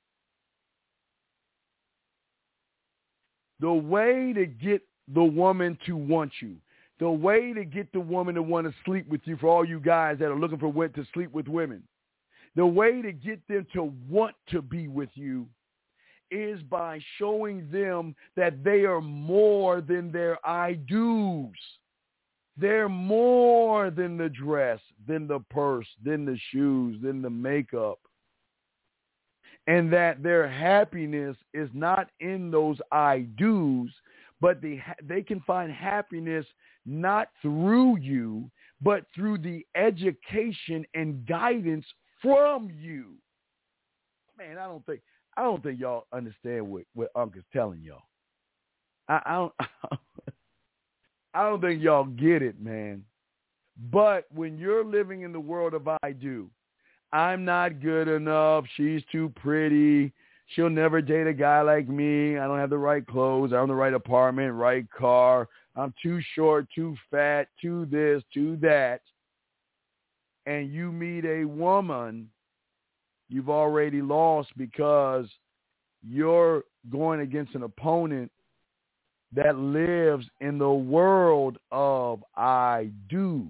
The way to get the woman to want you, the way to get the woman to want to sleep with you, for all you guys that are looking for when to sleep with women, the way to get them to want to be with you is by showing them that they are more than their I do's. They're more than the dress, than the purse, than the shoes, than the makeup. And that their happiness is not in those I do's, but they, they can find happiness not through you, but through the education and guidance from you. Man, I don't think I don't think y'all understand what, what Uncle's telling y'all. I, I don't I don't think y'all get it, man. But when you're living in the world of I do, I'm not good enough, she's too pretty, she'll never date a guy like me, I don't have the right clothes, I don't have the right apartment, right car, I'm too short, too fat, too this, too that, and you meet a woman, you've already lost because you're going against an opponent that lives in the world of I do.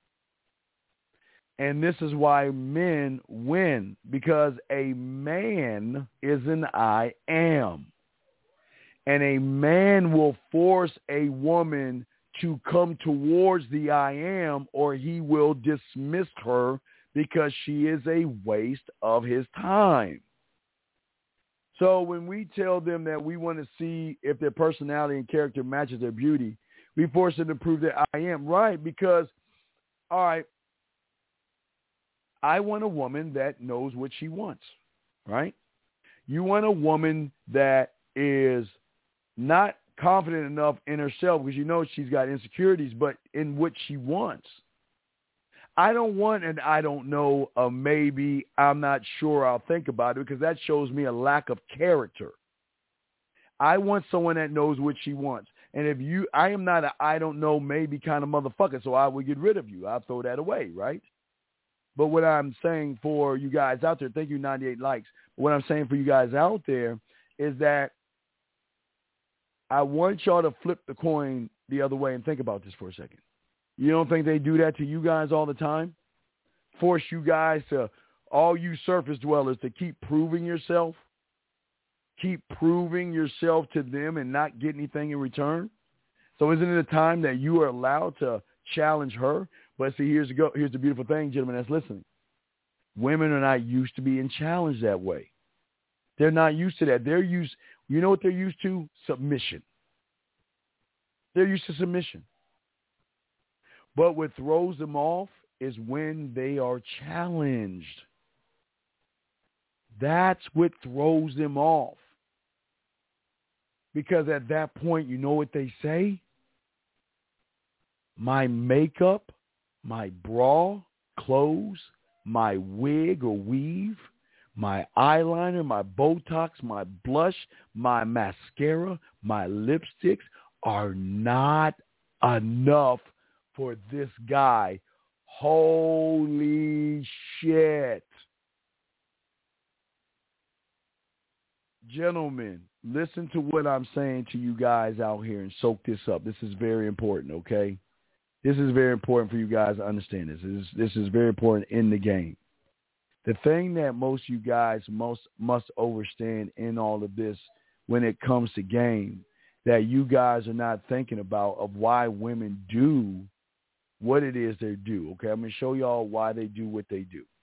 And this is why men win, because a man is an I am. And a man will force a woman to come towards the I am, or he will dismiss her because she is a waste of his time. So when we tell them that we want to see if their personality and character matches their beauty, we force them to prove that I am right because, all right, I want a woman that knows what she wants, right? You want a woman that is not confident enough in herself because you know she's got insecurities, but in what she wants. I don't want an I don't know, a maybe, I'm not sure, I'll think about it, because that shows me a lack of character. I want someone that knows what she wants. And if you, I am not a I don't know, maybe kind of motherfucker, so I would get rid of you. I'll throw that away, right? But what I'm saying for you guys out there, thank you, ninety-eight likes. What I'm saying for you guys out there is that I want y'all to flip the coin the other way and think about this for a second. You don't think they do that to you guys all the time? Force you guys to, all you surface dwellers, to keep proving yourself? Keep proving yourself to them and not get anything in return? So isn't it a time that you are allowed to challenge her? But see, here's the, go, here's the beautiful thing, gentlemen, that's listening. Women are not used to being challenged that way. They're not used to that. They're used, you know what they're used to? Submission. They're used to submission. But what throws them off is when they are challenged. That's what throws them off. Because at that point, you know what they say? My makeup, my bra, clothes, my wig or weave, my eyeliner, my Botox, my blush, my mascara, my lipsticks are not enough for this guy. Holy shit. Gentlemen, listen to what I'm saying to you guys out here and soak this up. This is very important, okay? This is very important for you guys to understand this. This is, this is very important in the game. The thing that most you guys most must understand in all of this when it comes to game that you guys are not thinking about of why women do what it is they do. Okay, I'm going to show y'all why they do what they do.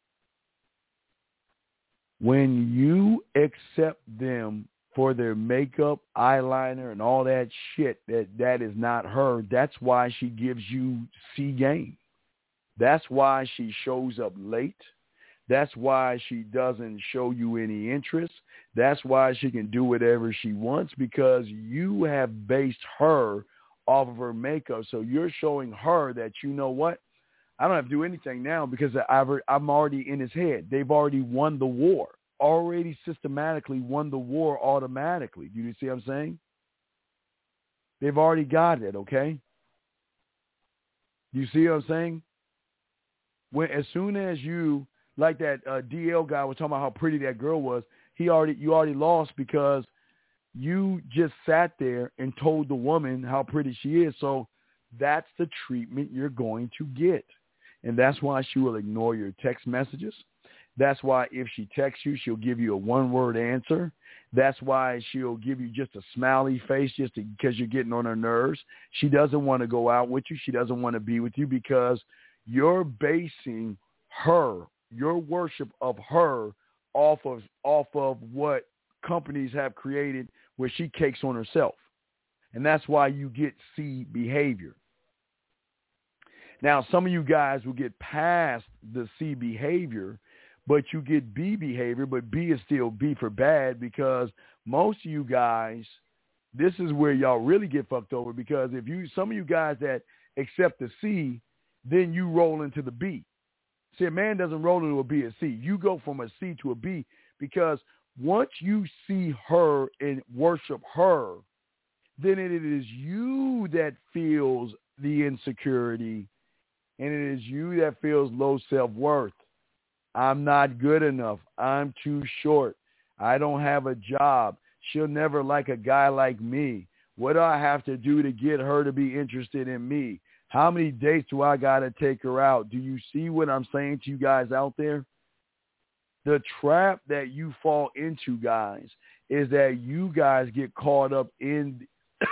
When you accept them for their makeup, eyeliner, and all that shit that that is not her, that's why she gives you C game. That's why she shows up late. That's why she doesn't show you any interest. That's why she can do whatever she wants, because you have based her off of her makeup. So you're showing her that, you know what? I don't have to do anything now because I've, I'm already in his head. They've already won the war, already systematically won the war automatically. Do you see what I'm saying? They've already got it, okay? Do you see what I'm saying? When as soon as you, like that uh, D L guy was talking about how pretty that girl was, he already you already lost because you just sat there and told the woman how pretty she is. So that's the treatment you're going to get. And that's why she will ignore your text messages. That's why if she texts you, she'll give you a one-word answer. That's why she'll give you just a smiley face just to, because you're getting on her nerves. She doesn't want to go out with you. She doesn't want to be with you because you're basing her, your worship of her, off of off of what companies have created where she cakes on herself. And that's why you get C behavior. Now, some of you guys will get past the C behavior, but you get B behavior, but B is still B for bad because most of you guys, this is where y'all really get fucked over because if you, some of you guys that accept the C, then you roll into the B. See, a man doesn't roll into a B or C. You go from a C to a B because once you see her and worship her, then it is you that feels the insecurity and it is you that feels low self-worth. I'm not good enough. I'm too short. I don't have a job. She'll never like a guy like me. What do I have to do to get her to be interested in me? How many dates do I got to take her out? Do you see what I'm saying to you guys out there? The trap that you fall into, guys, is that you guys get caught up in,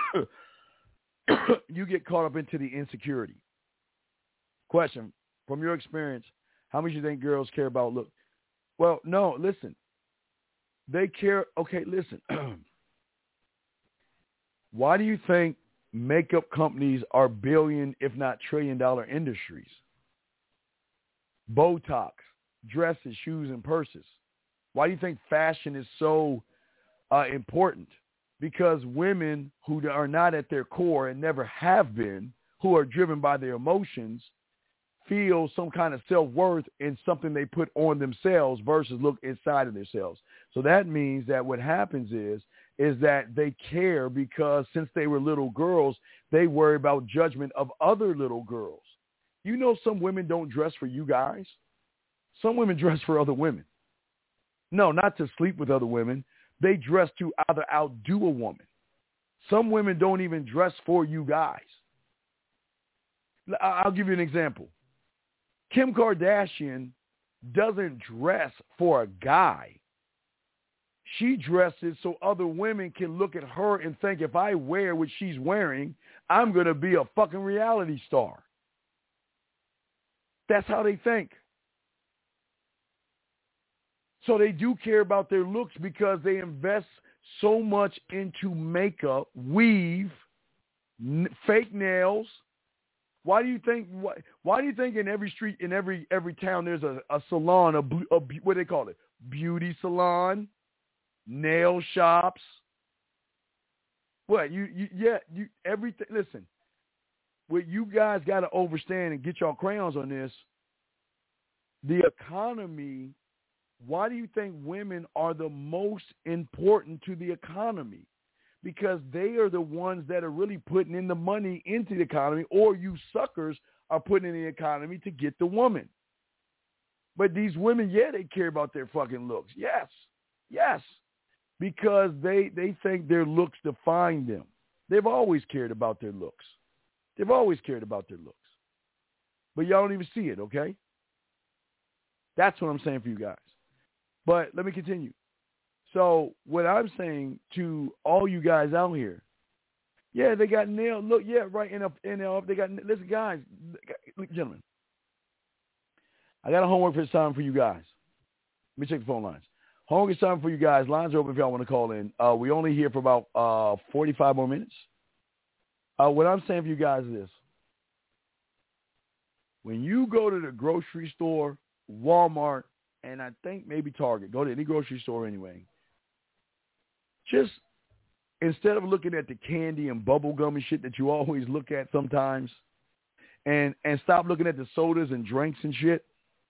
you get caught up into the insecurity. Question, from your experience, how much do you think girls care about look? Well, no, listen. They care. Okay, listen. Why do you think makeup companies are billion, if not trillion dollar industries? Botox, dresses, shoes, and purses. Why do you think fashion is so uh, important? Because women who are not at their core and never have been, who are driven by their emotions, feel some kind of self-worth in something they put on themselves versus look inside of themselves. So that means that what happens is, is that they care because since they were little girls, they worry about judgment of other little girls. You know, some women don't dress for you guys. Some women dress for other women. No, not to sleep with other women. They dress to either outdo a woman. Some women don't even dress for you guys. I'll give you an example. Kim Kardashian doesn't dress for a guy. She dresses so other women can look at her and think, if I wear what she's wearing, I'm going to be a fucking reality star. That's how they think. So they do care about their looks because they invest so much into makeup, weave, n- fake nails, Why do you think? Why, why do you think in every street, in every every town, there's a, a salon, a, a what do they call it? Beauty salon, nail shops. What you, you yeah you everything. Listen, what you guys got to understand and get your crayons on this. The economy. Why do you think women are the most important to the economy? Because they are the ones that are really putting in the money into the economy, or you suckers are putting in the economy to get the woman. But these women, yeah, they care about their fucking looks. Yes, yes, because they, they think their looks define them. They've always cared about their looks. They've always cared about their looks. But y'all don't even see it, okay? That's what I'm saying for you guys. But let me continue. So what I'm saying to all you guys out here, yeah, they got nailed. Look, yeah, right. In a, in a, they got, listen, guys, gentlemen, I got a homework for time for you guys. Let me check the phone lines. Homework is time for you guys. Lines are open if y'all want to call in. Uh, we only here for about uh, forty-five more minutes. Uh, what I'm saying for you guys is this. When you go to the grocery store, Walmart, and I think maybe Target, go to any grocery store anyway, just instead of looking at the candy and bubble gum and shit that you always look at sometimes, and and stop looking at the sodas and drinks and shit,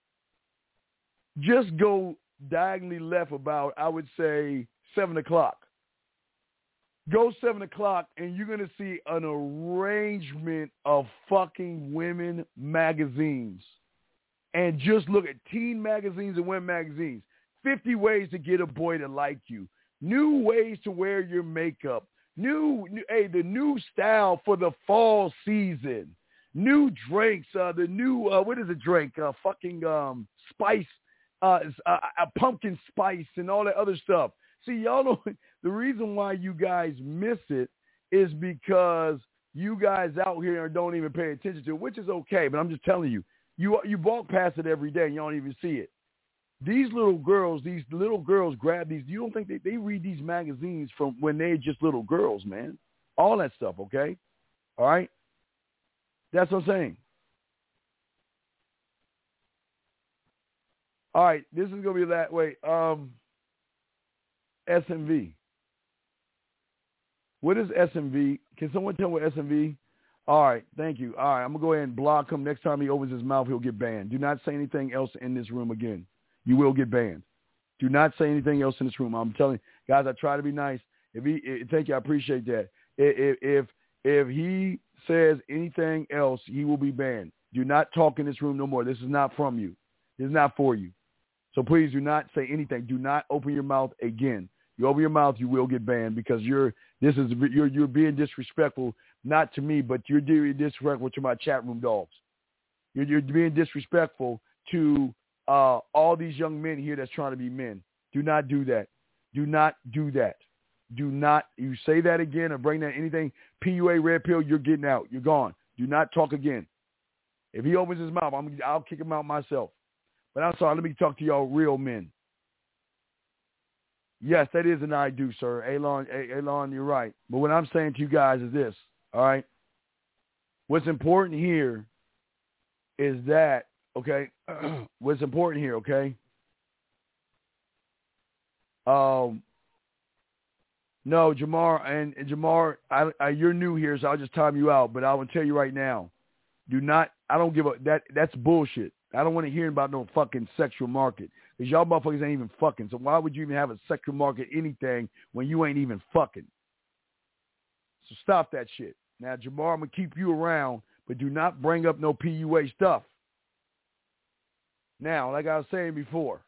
just go diagonally left about, I would say, seven o'clock. Go seven o'clock, and you're going to see an arrangement of fucking women magazines. And just look at teen magazines and women magazines. fifty ways to get a boy to like you. New ways to wear your makeup. New, new hey, the new style for the fall season. New drinks. Uh, the new, uh, what is a drink? Uh, fucking um, spice, uh, uh, uh, pumpkin spice and all that other stuff. See, y'all know the reason why you guys miss it is because you guys out here don't even pay attention to it, which is okay. But I'm just telling you. You you walk past it every day and you don't even see it. These little girls, these little girls grab these. You don't think they, they read these magazines from when they're just little girls, man. All that stuff, okay? All right? That's what I'm saying. All right, this is going to be that way. Um, S M V. What is S M V? Can someone tell me what S M V? All right, thank you. All right, I'm going to go ahead and block him. Next time he opens his mouth, he'll get banned. Do not say anything else in this room again. You will get banned. Do not say anything else in this room. I'm telling you, guys, I try to be nice. If he, thank you, I appreciate that. If, if, if he says anything else, he will be banned. Do not talk in this room no more. This is not from you. This is not for you. So please do not say anything. Do not open your mouth again. You open your mouth, you will get banned because you're this is you're you're being disrespectful, not to me, but you're being disrespectful to my chat room dogs. You're, you're being disrespectful to uh, all these young men here that's trying to be men. Do not do that. Do not do that. Do not. You say that again or bring that anything P U A red pill, you're getting out. You're gone. Do not talk again. If he opens his mouth, I'm I'll kick him out myself. But I'm sorry. Let me talk to y'all real men. Yes, that is an I do, sir. Elon, Elon, you're right. But what I'm saying to you guys is this, all right? What's important here is that, okay, what's important here, okay? Um, no, Jamar, and, and Jamar, I, I, you're new here, so I'll just time you out. But I will tell you right now, do not, I don't give a, that, that's bullshit. I don't want to hear about no fucking sexual market. Because y'all motherfuckers ain't even fucking. So why would you even have a sexual market anything when you ain't even fucking? So stop that shit. Now, Jamar, I'm going to keep you around, but do not bring up no P U A stuff. Now, like I was saying before,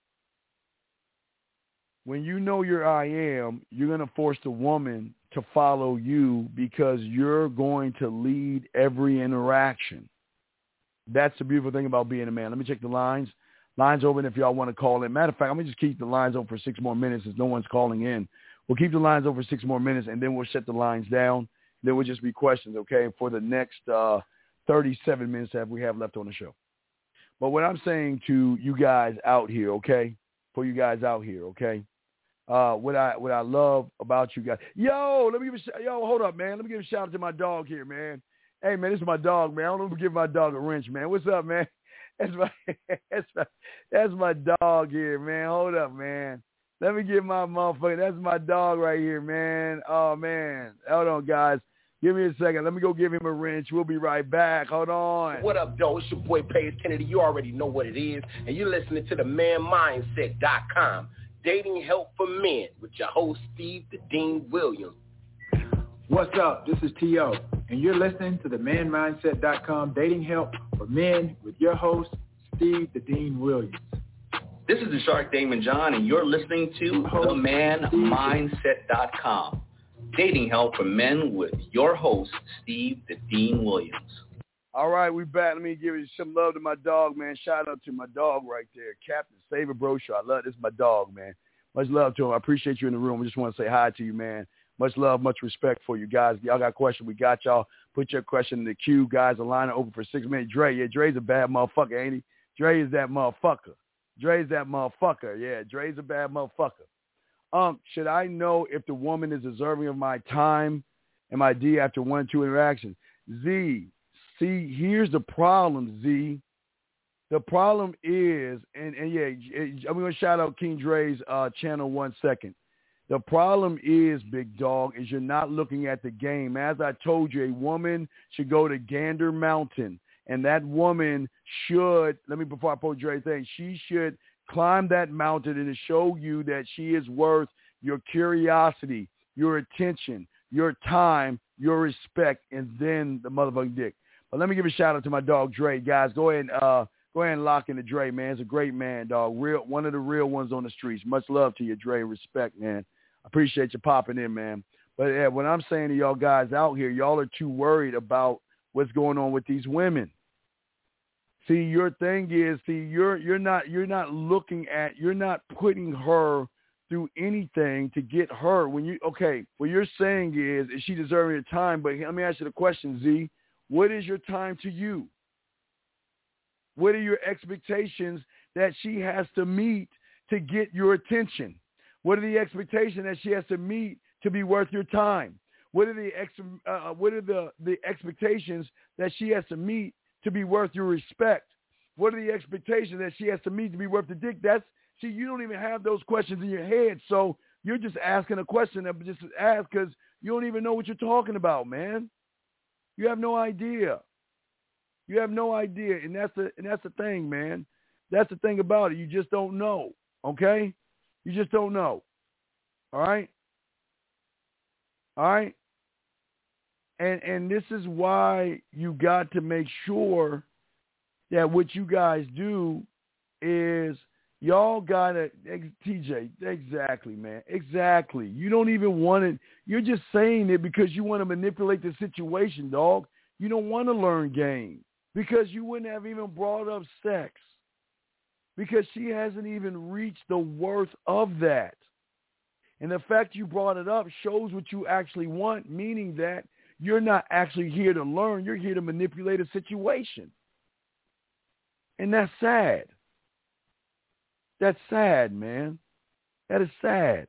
when you know your I am, you're going to force the woman to follow you because you're going to lead every interaction. That's the beautiful thing about being a man. Let me check the lines. Lines open if y'all want to call in. Matter of fact, I'm going to just keep the lines open for six more minutes since no one's calling in. We'll keep the lines open for six more minutes, and then we'll shut the lines down. Then we'll just be questions, okay, for the next uh, thirty-seven minutes that we have left on the show. But what I'm saying to you guys out here, okay, for you guys out here, okay, uh, what I what I love about you guys. Yo, let me give a sh- yo, hold up, man. Let me give a shout out to my dog here, man. Hey, man, this is my dog, man. I don't know if give my dog a wrench, man. What's up, man? That's my, that's my, that's my dog here, man. Hold up, man. Let me get my motherfucker. That's my dog right here, man. Oh, man. Hold on, guys. Give me a second. Let me go give him a wrench. We'll be right back. Hold on. What up, though? It's your boy, Paige Kennedy. You already know what it is. And you're listening to the man mindset dot com. Dating help for men with your host, Steve the Dean Williams. What's up? This is T O, and you're listening to the man mindset dot com Dating Help for Men with your host, Steve the Dean Williams. This is the Shark Damon John, and you're listening to the man mindset dot com Dating Help for Men with your host, Steve the Dean Williams. All right, we back. Let me give you some love to my dog, man. Shout out to my dog right there, Captain Saver Broshaw. I love this. Is my dog, man. Much love to him. I appreciate you in the room. I just want to say hi to you, man. Much love, much respect for you guys. Y'all got questions? We got y'all. Put your question in the queue, guys. The line is open for six minutes. Dre, yeah, Dre's a bad motherfucker, ain't he? Dre is that motherfucker. Dre's that motherfucker. Yeah, Dre's a bad motherfucker. Um, should I know if the woman is deserving of my time and my D after one or two interactions? Z, see, here's the problem, Z. The problem is, and, and yeah, I'm going to shout out King Dre's uh, channel one second. The problem is, big dog, is you're not looking at the game. As I told you, a woman should go to Gander Mountain, and that woman should, let me, before I post Dre thing, she should climb that mountain and show you that she is worth your curiosity, your attention, your time, your respect, and then the motherfucking dick. But let me give a shout out to my dog Dre, guys. Go ahead and uh, go ahead and lock into Dre, man. He's a great man, dog. Real, one of the real ones on the streets. Much love to you, Dre. Respect, man. I appreciate you popping in, man. But yeah, what I'm saying to y'all guys out here, y'all are too worried about what's going on with these women. See, your thing is, see, you're you're not you're not looking at, you're not putting her through anything to get her. When you okay, what you're saying is, is she deserving your time? But let me ask you the question, Z. What is your time to you? What are your expectations that she has to meet to get your attention? What are the expectations that she has to meet to be worth your time? What are the ex, uh, what are the, the expectations that she has to meet to be worth your respect? What are the expectations that she has to meet to be worth the dick? That's, see, you don't even have those questions in your head, so you're just asking a question that just ask because you don't even know what you're talking about, man. You have no idea. You have no idea, and that's the and that's the thing, man. That's the thing about it. You just don't know, okay? You just don't know. All right? All right? And and this is why you got to make sure that what you guys do is y'all got to, T J, exactly, man, exactly. You don't even want it. You're just saying it because you want to manipulate the situation, dog. You don't want to learn game because you wouldn't have even brought up sex. Because she hasn't even reached the worth of that. And the fact you brought it up shows what you actually want, meaning that you're not actually here to learn. You're here to manipulate a situation. And that's sad. That's sad, man. That is sad.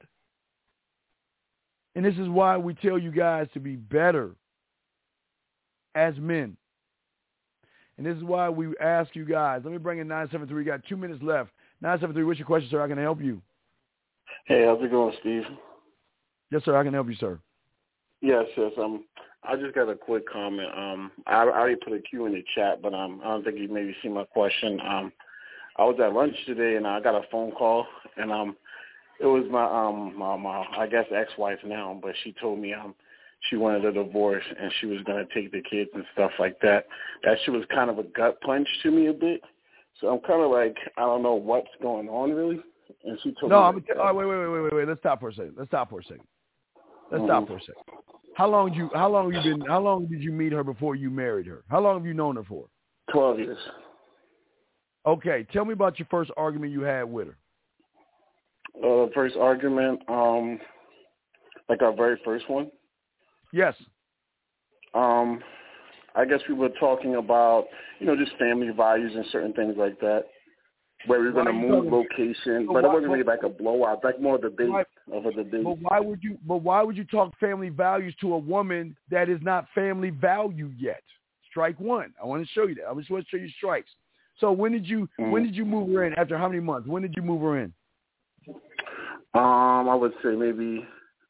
And this is why we tell you guys to be better as men. And this is why we ask you guys. Let me bring in nine seven three. We got two minutes left. nine seven three, what's your question, sir? I can help you. Hey, how's it going, Steve? Yes, sir. I can help you, sir. Yes, yes. Um, I just got a quick comment. Um, I, I already put a Q in the chat, but um, I don't think you maybe see my question. Um, I was at lunch today, and I got a phone call, and um, it was my um, my, my I guess ex-wife now, but she told me um. she wanted a divorce and she was going to take the kids and stuff like that. That shit was kind of a gut punch to me a bit. So I'm kind of like, I don't know what's going on really. And she told no, me. I'm t- oh, wait, wait, wait, wait, wait. Let's stop for a second. Let's stop for a second. Let's mm-hmm. stop for a second. How long did you, how long have you been, how long did you meet her before you married her? How long have you known her for? twelve years. Okay. Tell me about your first argument you had with her. Uh, the first argument, um, like our very first one. Yes. Um, I guess we were talking about, you know, just family values and certain things like that, where we were going to move talking, location, but, but why, it wasn't really like a blowout, like more debate why, of a debate. But why would you? But why would you talk family values to a woman that is not family valued yet? strike one. I want to show you that. I just want to show you strikes. So when did you mm-hmm. when did you move her in? After how many months? When did you move her in? Um, I would say maybe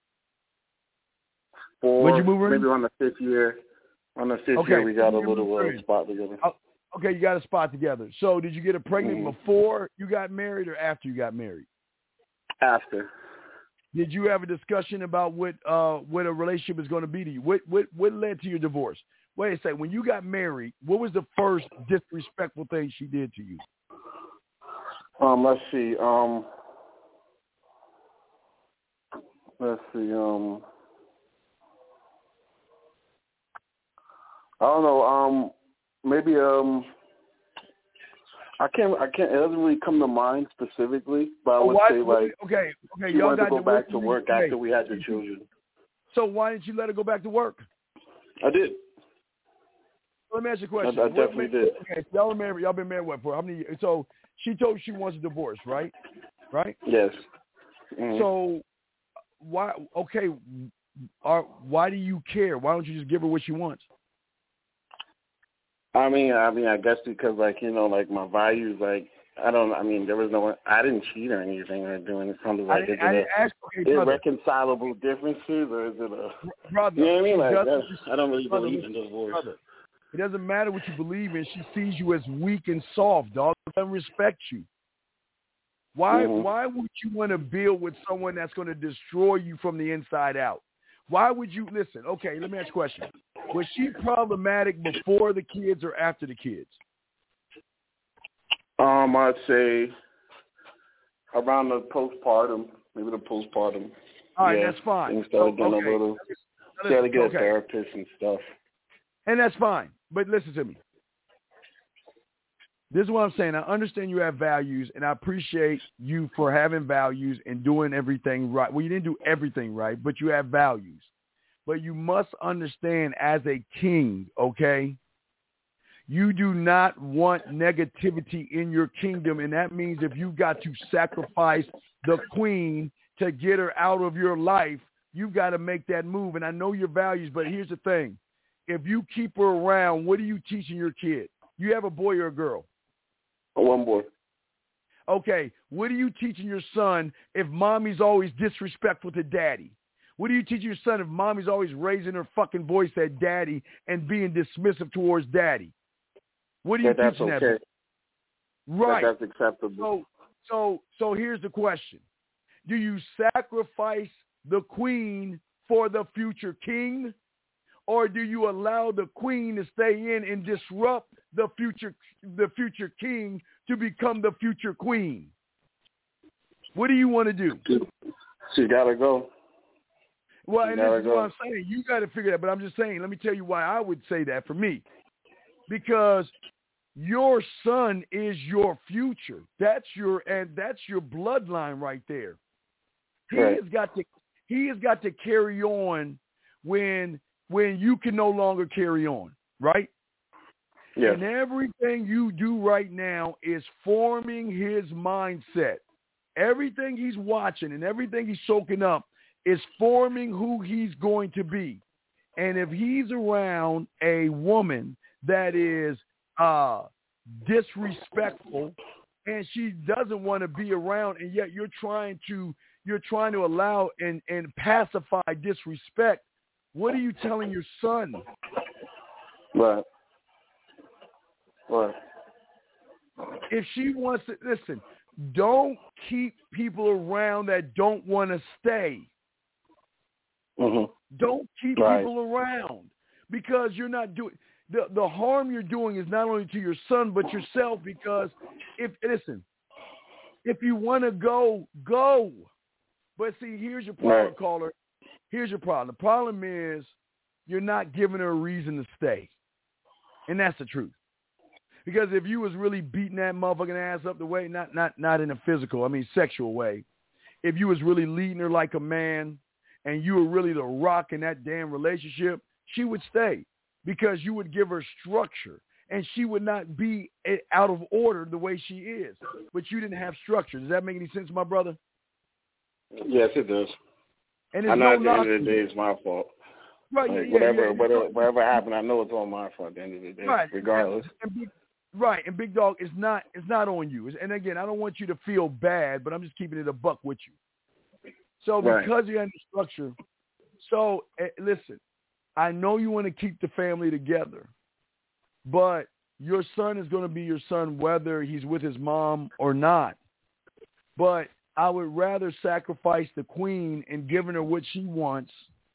four. When did you move her maybe in? on the fifth year. On the fifth okay. year, we got a little uh, spot together. Oh, okay, you got a spot together. So did you get her pregnant mm-hmm. before you got married or after you got married? After. Did you have a discussion about what uh, what a relationship is going to be to you? What what what led to your divorce? Wait a second. When you got married, what was the first disrespectful thing she did to you? Um, let's see. Um, let's see. Um, I don't know. Um, maybe. Um, I can't. I can't. It doesn't really come to mind specifically, but I would why, say like okay, okay, she y'all wanted got to go to back to work okay. after we had the children. So why didn't you let her go back to work? I did. Let me ask you a question. I, I definitely what, did. Okay, y'all are married. Y'all been married what for? How many years? So she told you she wants a divorce, right? Right. Yes. Mm-hmm. So why? Okay. Are, why do you care? Why don't you just give her what she wants? I mean, I mean, I guess because, like, you know, like my values, like, I don't, I mean, there was no, I didn't cheat or anything or doing something like, I didn't, is I it didn't a, ask, okay, irreconcilable differences or is it a, brother, you know what I mean? Like, brother, I don't really brother, believe in divorce. Brother, it doesn't matter what you believe in. She sees you as weak and soft, dog. She doesn't respect you. Why, mm-hmm. why would you want to build with someone that's going to destroy you from the inside out? Why would you, listen, okay, let me ask you a question. Was she problematic before the kids or after the kids? Um, I'd say around the postpartum, maybe the postpartum. All right, yeah, that's fine. Things started getting okay. a little, Listen, she had to get okay. a therapist and stuff. And that's fine. But listen to me. This is what I'm saying. I understand you have values, and I appreciate you for having values and doing everything right. Well, you didn't do everything right, but you have values. But you must understand as a king, okay, you do not want negativity in your kingdom, and that means if you've got to sacrifice the queen to get her out of your life, you've got to make that move. And I know your values, but here's the thing. If you keep her around, what are you teaching your kid? You have a boy or a girl? One boy. Okay, what are you teaching your son if mommy's always disrespectful to daddy? What do you teach your son if mommy's always raising her fucking voice at daddy and being dismissive towards daddy? What are you that teaching that's okay. that? Right. That that's acceptable. So, so, so here's the question. Do you sacrifice the queen for the future king? Or do you allow the queen to stay in and disrupt the future the future king to become the future queen? What do you want to do? She got to go. Well, she and this is go. what I'm saying. You got to figure that. But I'm just saying, let me tell you why I would say that for me. Because your son is your future. That's your and that's your bloodline right there. He right. has got to he has got to carry on when when you can no longer carry on, right? Yeah. And everything you do right now is forming his mindset. Everything he's watching and everything he's soaking up is forming who he's going to be. And if he's around a woman that is uh, disrespectful and she doesn't want to be around, and yet you're trying to you're trying to allow and, and pacify disrespect, what are you telling your son? Right. Right. If she wants to, listen, don't keep people around that don't want to stay. Mm-hmm. Don't keep right. people around because you're not doing, the, the harm you're doing is not only to your son but yourself, because if, listen, if you want to go, go. But see, here's your problem, right. caller. Here's your problem. The problem is you're not giving her a reason to stay. And that's the truth. Because if you was really beating that motherfucking ass up the way, not not not in a physical, I mean sexual way, if you was really leading her like a man and you were really the rock in that damn relationship, she would stay because you would give her structure and she would not be out of order the way she is. But you didn't have structure. Does that make any sense, my brother? Yes, it does. And I know no at the end of the day it's my fault. Right, like, yeah, whatever, yeah, whatever, yeah. whatever happened, I know it's on my fault at the end of the day, right. regardless. And, and big, right, and Big Dog, it's not it's not on you. And again, I don't want you to feel bad, but I'm just keeping it a buck with you. So because Right. you're in the structure, so uh, listen, I know you want to keep the family together, but your son is going to be your son whether he's with his mom or not. But I would rather sacrifice the queen and giving her what she wants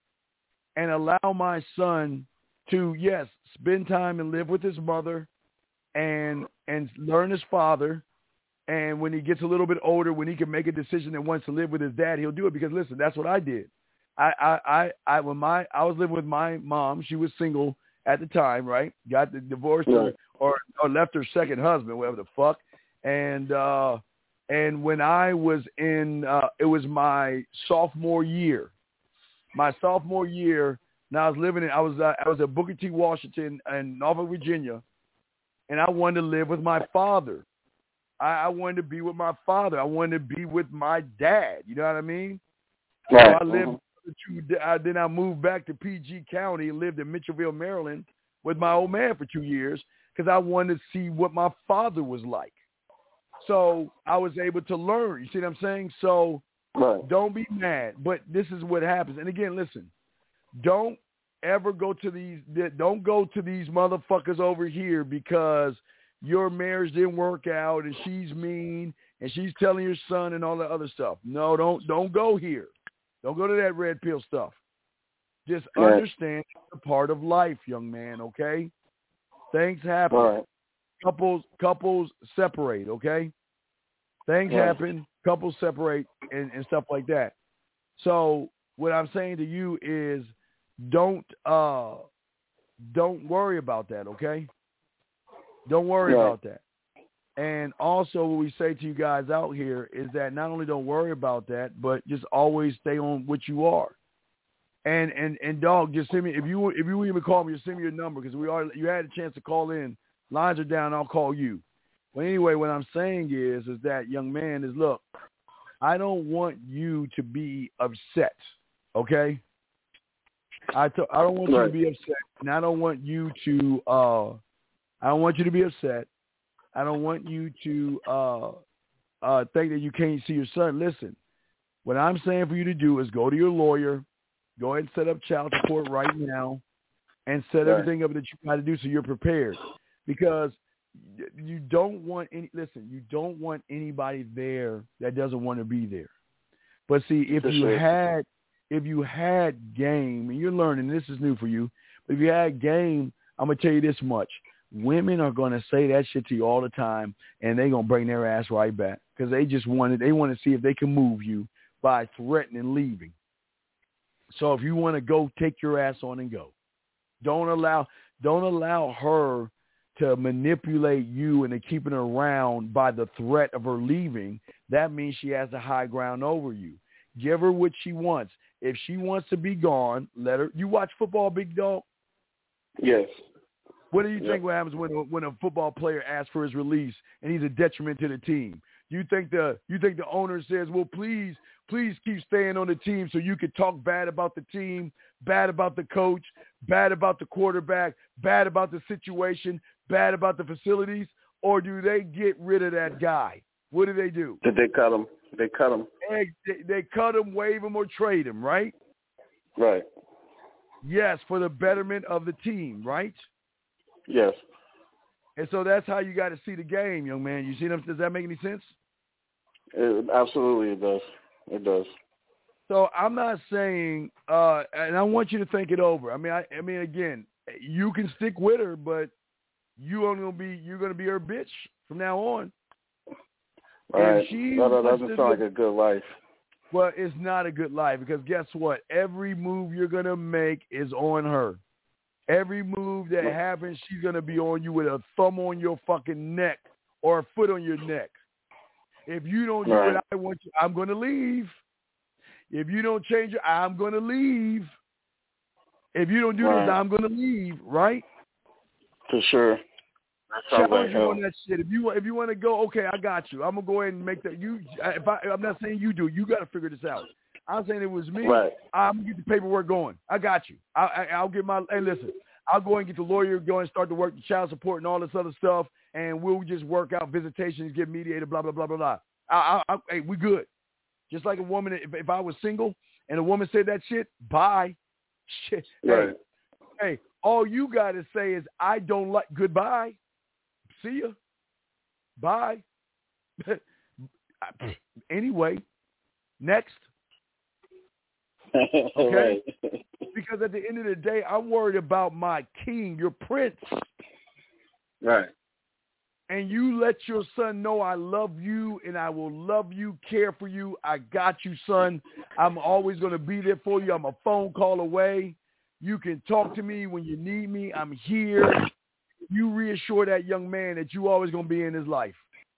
and allow my son to, yes, spend time and live with his mother and and learn his father. And when he gets a little bit older, when he can make a decision and wants to live with his dad, he'll do it. Because, listen, that's what I did. I, I, I, I when my I was living with my mom. She was single at the time, right? Got the divorce or, or, or left her second husband, whatever the fuck. And uh, and when I was in, uh, it was my sophomore year. My sophomore year, now I was living in, I was uh, I was at Booker T. Washington in Norfolk, Virginia, and I wanted to live with my father. I, I wanted to be with my father. I wanted to be with my dad. You know what I mean? Right. So I lived. Mm-hmm. Two, I, then I moved back to P G County and lived in Mitchellville, Maryland, with my old man for two years because I wanted to see what my father was like. So I was able to learn. You see what I'm saying? So right. Don't be mad. But this is what happens. And again, listen, don't ever go to these. Don't go to these motherfuckers over here because your marriage didn't work out and she's mean and she's telling your son and all that other stuff. No, don't don't go here. Don't go to that red pill stuff. Just right. understand it's a part of life, young man, okay? Things happen. Right. Couples couples separate, okay? Things right. happen, couples separate, and, and stuff like that. So what I'm saying to you is don't uh, don't worry about that, okay? Don't worry right. about that. And also what we say to you guys out here is that not only don't worry about that, but just always stay on what you are. And and and dog, just send me if you if you even call me, just send me your number because we are you had a chance to call in. Lines are down. I'll call you. But anyway, what I'm saying is is that young man is look, I don't want you to be upset. Okay. I t- I don't want right. you to be upset, and I don't want you to uh I don't want you to be upset. I don't want you to uh, uh, think that you can't see your son. Listen, what I'm saying for you to do is go to your lawyer, go ahead and set up child support right now, and set right. everything up that you got to do so you're prepared. Because you don't want any. Listen, you don't want anybody there that doesn't want to be there. But see, if for you sure. had, if you had game, and you're learning, this is new for you. But if you had game, I'm gonna tell you this much. Women are going to say that shit to you all the time, and they're going to bring their ass right back because they just wanted, they want to see if they can move you by threatening leaving. So if you want to go, take your ass on and go. Don't allow, don't allow her to manipulate you into keeping her around by the threat of her leaving. That means she has the high ground over you. Give her what she wants. If she wants to be gone, let her. You watch football, Big Dog? Yes. What do you yep. think what happens when a, when a football player asks for his release and he's a detriment to the team? You think the you think the owner says, well, please, please keep staying on the team so you can talk bad about the team, bad about the coach, bad about the quarterback, bad about the situation, bad about the facilities, or do they get rid of that guy? What do they do? Did they cut him? They cut him. They, they, they cut him, waive him, or trade him, right? Right. Yes, for the betterment of the team, right? Yes. And so that's how you got to see the game, young man. You see them? Does that make any sense? It, absolutely, it does. It does. So I'm not saying, uh, and I want you to think it over. I mean, I, I mean, again, you can stick with her, but you are gonna be, you're gonna be her bitch from now on. All right. No, that doesn't sound like a good life. Well, it's not a good life because guess what? Every move you're gonna make is on her. Every move that happens, she's going to be on you with a thumb on your fucking neck or a foot on your neck. If you don't do right. what I want you, I'm going to leave. If you don't change it, I'm going to leave. If you don't do right. this, I'm going to leave, right? For sure. That sounds Challenge like you hell. on that shit. If you, if you want to go, okay, I got you. I'm going to go ahead and make that. You, if I, I'm not saying you do. You got to figure this out. I'm saying it was me. Right. I'm gonna get the paperwork going. I got you. I, I, I'll get my. Hey, listen. I'll go and get the lawyer going, start to work the child support and all this other stuff, and we'll just work out visitations, get mediated, blah blah blah blah blah. I, I, I, hey, we good. Just like a woman, if, if I was single and a woman said that shit, bye. Shit. Right. Hey, hey, all you got to say is I don't like. Goodbye. See ya. Bye. Anyway, next. Okay? Right. Because at the end of the day, I'm worried about my king, your prince. Right. And you let your son know I love you and I will love you, care for you. I got you, son. I'm always going to be there for you. I'm a phone call away. You can talk to me when you need me. I'm here. You reassure that young man that you always going to be in his life.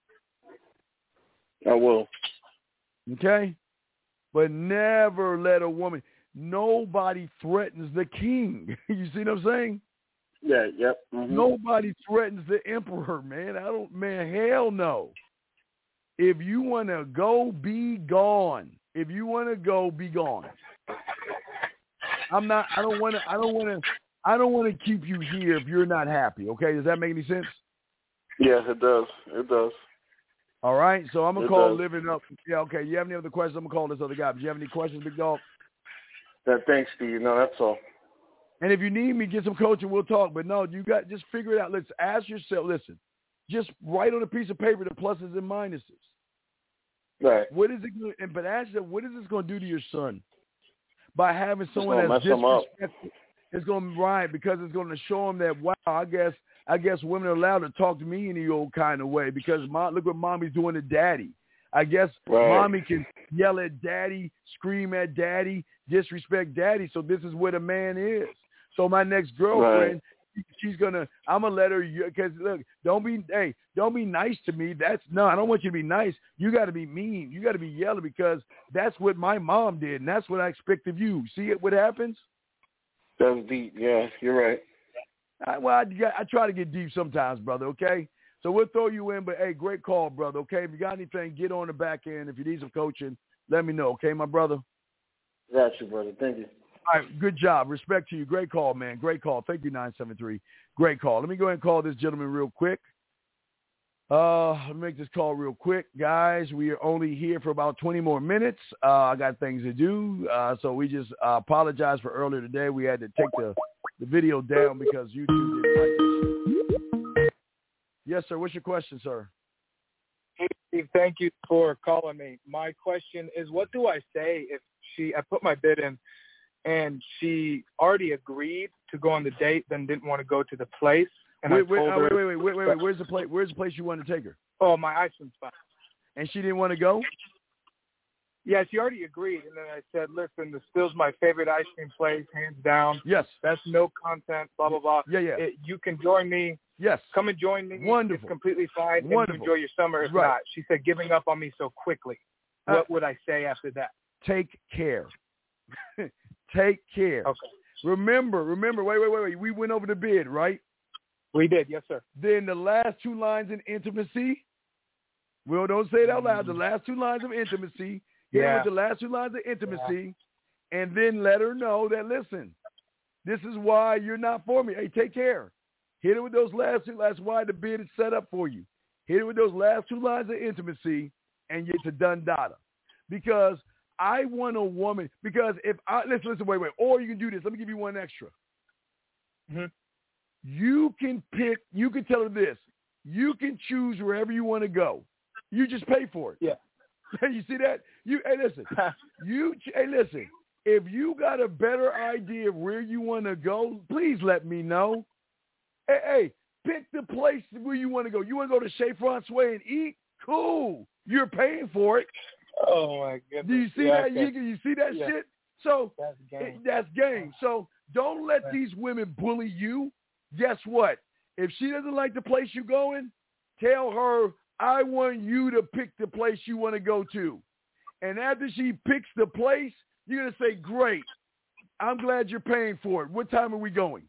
I will. Okay? But never let a woman, nobody threatens the king. You see what I'm saying? Yeah, yep. Mm-hmm. Nobody threatens the emperor, man. I don't, man, hell no. If you want to go, be gone. If you want to go, be gone. I'm not, I don't want to, I don't want to, I don't want to keep you here if you're not happy. Okay. Does that make any sense? Yes, it does. It does. All right, so I'm going It to call does. Living Up. Yeah, okay. You have any other questions? I'm going to call this other guy. Do you have any questions, big dog? Yeah, thanks, Steve. No, that's all. And if you need me, get some coaching, we'll talk. But no, you got, just figure it out. Let's ask yourself, listen, just write on a piece of paper the pluses and minuses. Right. What is it going to, but ask yourself, what is this going to do to your son? By having It's someone gonna that's mess him up. disrespectful, it's going to, right, because it's going to show him that, wow, I guess, I guess women are allowed to talk to me any old kind of way because mom, look what mommy's doing to daddy. I guess Right. mommy can yell at daddy, scream at daddy, disrespect daddy. So this is what a man is. So my next girlfriend, right. she's gonna, I'm gonna let her, because look, don't be, hey, don't be nice to me. That's no, I don't want you to be nice. You got to be mean. You got to be yelling because that's what my mom did, and that's what I expect of you. See it? What happens? That's deep. Yeah, you're right. I, well, I, I try to get deep sometimes, brother, okay? So we'll throw you in, but, hey, great call, brother, okay? If you got anything, get on the back end. If you need some coaching, let me know, okay, my brother? Got you, brother. Thank you. All right, good job. Respect to you. Great call, man. Great call. Thank you, nine seven three. Great call. Let me go ahead and call this gentleman real quick. Uh, let me make this call real quick. Guys, we are only here for about twenty more minutes. Uh, I got things to do, uh, so we just uh, apologize for earlier today. We had to take the the video down because YouTube didn't like it. Yes, sir. What's your question, sir? Hey, Steve, thank you for calling me. My question is, what do I say if she, I put my bid in and she already agreed to go on the date, then didn't want to go to the place? And wait, I wait, told uh, her, wait, wait, wait, wait, wait, wait. Where's the place? Where's the place you want to take her? Oh, my ice cream spot. And she didn't want to go? Yeah, she already agreed, and then I said, listen, this still's my favorite ice cream place, hands down. Yes. That's no content, blah, blah, blah. Yeah, yeah. It, you can join me. Yes. Come and join me. Wonderful. It's completely fine. Wonderful. And you enjoy your summer if Right. not. She said, giving up on me so quickly. Uh, What would I say after that? Take care. Take care. Okay. Remember, remember, wait, wait, wait, wait. We went over the bid, right? We did, yes, sir. Then the last two lines in intimacy, well, don't say it out loud. The last two lines of intimacy, hit her Yeah. with the last two lines of intimacy, and then let her know that, listen, this is why you're not for me. Hey, take care. Hit it with those last two. That's why the bid is set up for you. Hit it with those last two lines of intimacy, and get to done data. Because I want a woman, because if I, listen, listen, wait, wait, or you can do this. Let me give you one extra. Mm-hmm. You can pick, you can tell her this. You can choose wherever you want to go. You just pay for it. Yeah. You see that? You hey listen. you hey listen. If you got a better idea of where you want to go, please let me know. Hey, hey, pick the place where you want to go. You want to go to Chez Francois and eat? Cool. You're paying for it. Oh my goodness. Do you see yeah, that? okay. You, you see that yeah. shit? So that's game. It, that's game. So don't let Right. these women bully you. Guess what? If she doesn't like the place you're going, tell her, I want you to pick the place you want to go to. And after she picks the place, you're going to say, great. I'm glad you're paying for it. What time are we going?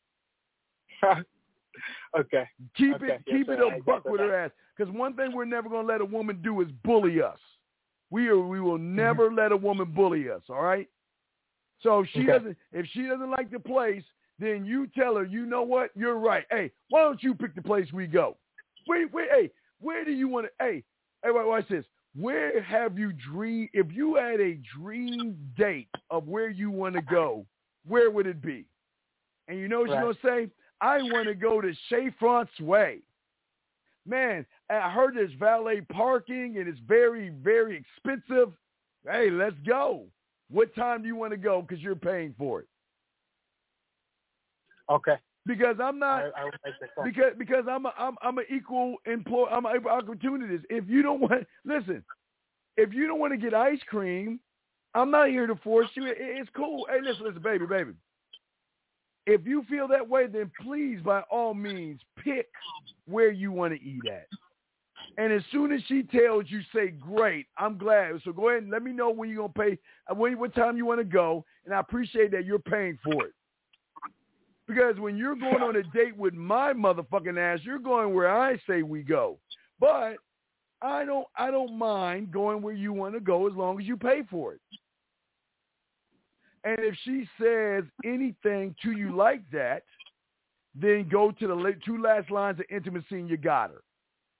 Okay. Keep okay. it yes, keep sir. it a buck with her ass. Because one thing we're never going to let a woman do is bully us. We are, we will never let a woman bully us, all right? So if she Okay. doesn't if she doesn't like the place, then you tell her, you know what? You're right. Hey, why don't you pick the place we go? Wait, wait, hey, where do you want to hey, hey, wait, watch this. Where have you dreamed if you had a dream date of where you want to go, where would it be? And you know what Right. she's gonna say? I want to go to Chez Francois. Man, I heard there's valet parking and it's very, very expensive. Hey, let's go. What time do you want to go? Because you're paying for it. Okay. Because I'm not. I, I would make that call. Because because I'm a, I'm I'm an equal employee. I'm an equal opportunist. If you don't want, listen. If you don't want to get ice cream, I'm not here to force you. It, it's cool. Hey, listen, listen, baby, baby. If you feel that way, then please, by all means, pick where you want to eat at. And as soon as she tells you, say, great, I'm glad. So go ahead and let me know when you're going to pay, when, what time you want to go, and I appreciate that you're paying for it. Because when you're going on a date with my motherfucking ass, you're going where I say we go. But I don't I don't mind going where you want to go as long as you pay for it. And if she says anything to you like that, then go to the two last lines of intimacy and you got her.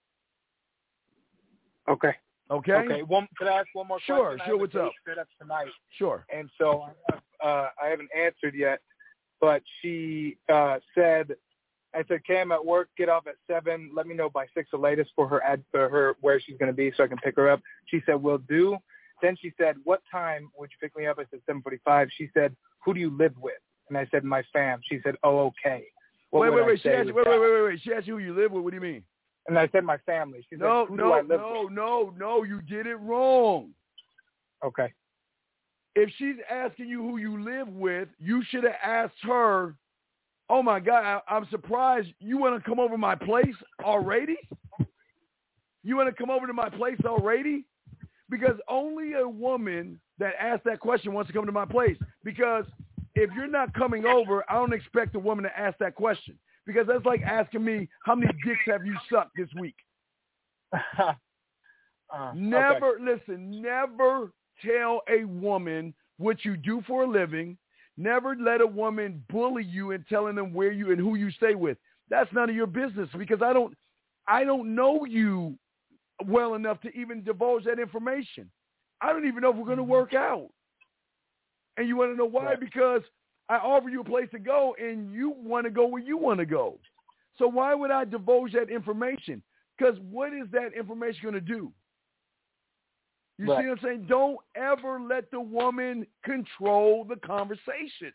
Okay. Okay. Okay. One, could I ask one more Sure, question? I sure, have a what's date up? set up tonight, Sure. and so uh, I haven't answered yet. But she uh, said, I said, okay, I'm at work. Get off at seven. Let me know by six the latest for her ad for her where she's going to be so I can pick her up. She said, will do. Then she said, what time would you pick me up? I said seven forty-five. She said, who do you live with? And I said, my fam. She said, oh, okay. What wait, would wait, I wait. She say asked you, with wait, wait, that? wait, wait, wait. She asked you who you live with. What do you mean? And I said my family. She said, No, who do no, I live no, with? no, no. You did it wrong. Okay. If she's asking you who you live with, you should have asked her, oh, my God, I, I'm surprised you want to come over to my place already? You want to come over to my place already? Because only a woman that asked that question wants to come to my place. Because if you're not coming over, I don't expect a woman to ask that question. Because that's like asking me, how many dicks have you sucked this week? uh, never, okay. listen, never tell a woman what you do for a living. Never let a woman bully you and telling them where you and who you stay with. That's none of your business because I don't, I don't know you well enough to even divulge that information. I don't even know if we're going to work out. And you want to know why? Right. Because I offer you a place to go and you want to go where you want to go. So why would I divulge that information? Because what is that information going to do? You Right. see what I'm saying? Don't ever let the woman control the conversation.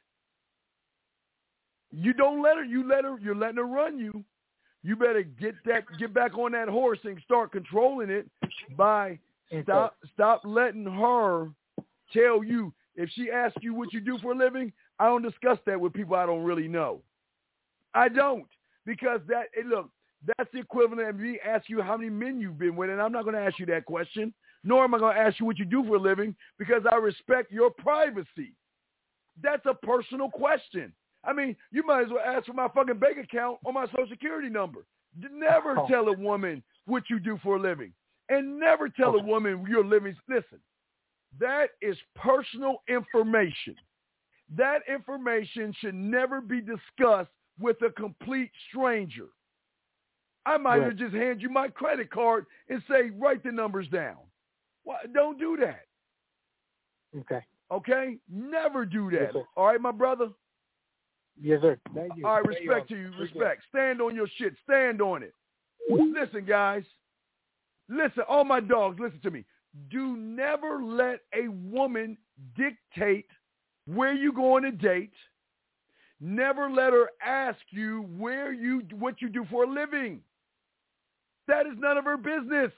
You don't let her. You let her. You're letting her run you. You better get that. Get back on that horse and start controlling it by stop. Stop letting her tell you. If she asks you what you do for a living, I don't discuss that with people I don't really know. I don't because that. Hey, look, that's the equivalent of me asking you how many men you've been with, and I'm not going to ask you that question. Nor am I going to ask you what you do for a living because I respect your privacy. That's a personal question. I mean, you might as well ask for my fucking bank account or my social security number. Never Oh. tell a woman what you do for a living. And never tell Okay. a woman your living. Listen, that is personal information. That information should never be discussed with a complete stranger. I might Right. have just hand you my credit card and say, write the numbers down. Well, don't do that. Okay. Okay? Never do that. Yes, sir. All right, my brother? Yes, sir. Thank you. All right, Thank respect you. to you. Appreciate Respect. Stand on your shit. Stand on it. Listen, guys. Listen, all my dogs, listen to me. Do never let a woman dictate where you go on a date. Never let her ask you where you what you do for a living. That is none of her business.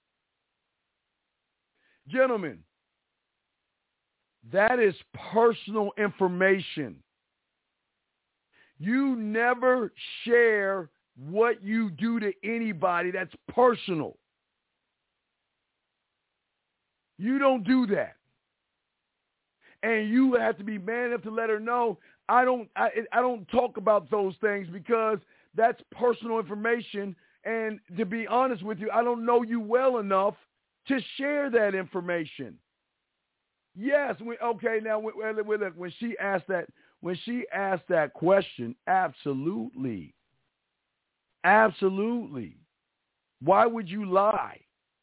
Gentlemen, that is personal information. You never share what you do to anybody. That's personal. You don't do that. And you have to be man enough to let her know, I don't I, I don't talk about those things because that's personal information. And to be honest with you, I don't know you well enough to share that information. Yes, we, okay, now we, we, look, when she asked that, when she asked that question, absolutely. Absolutely. Why would you lie?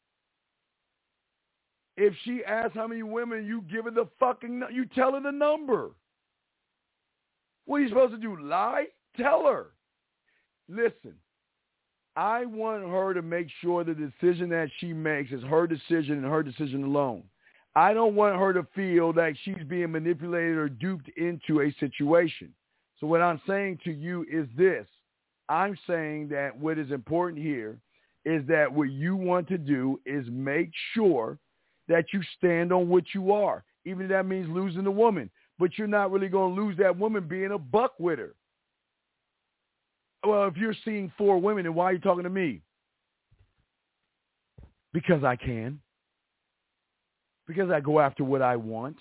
If she asks how many women, you give her the fucking, you tell her the number. What are you supposed to do, lie? Tell her. Listen, I want her to make sure the decision that she makes is her decision and her decision alone. I don't want her to feel like she's being manipulated or duped into a situation. So what I'm saying to you is this. I'm saying that what is important here is that what you want to do is make sure that you stand on what you are, even if that means losing the woman. But you're not really going to lose that woman being a buck with her. Well, if you're seeing four women, then why are you talking to me? Because I can. Because I go after what I want.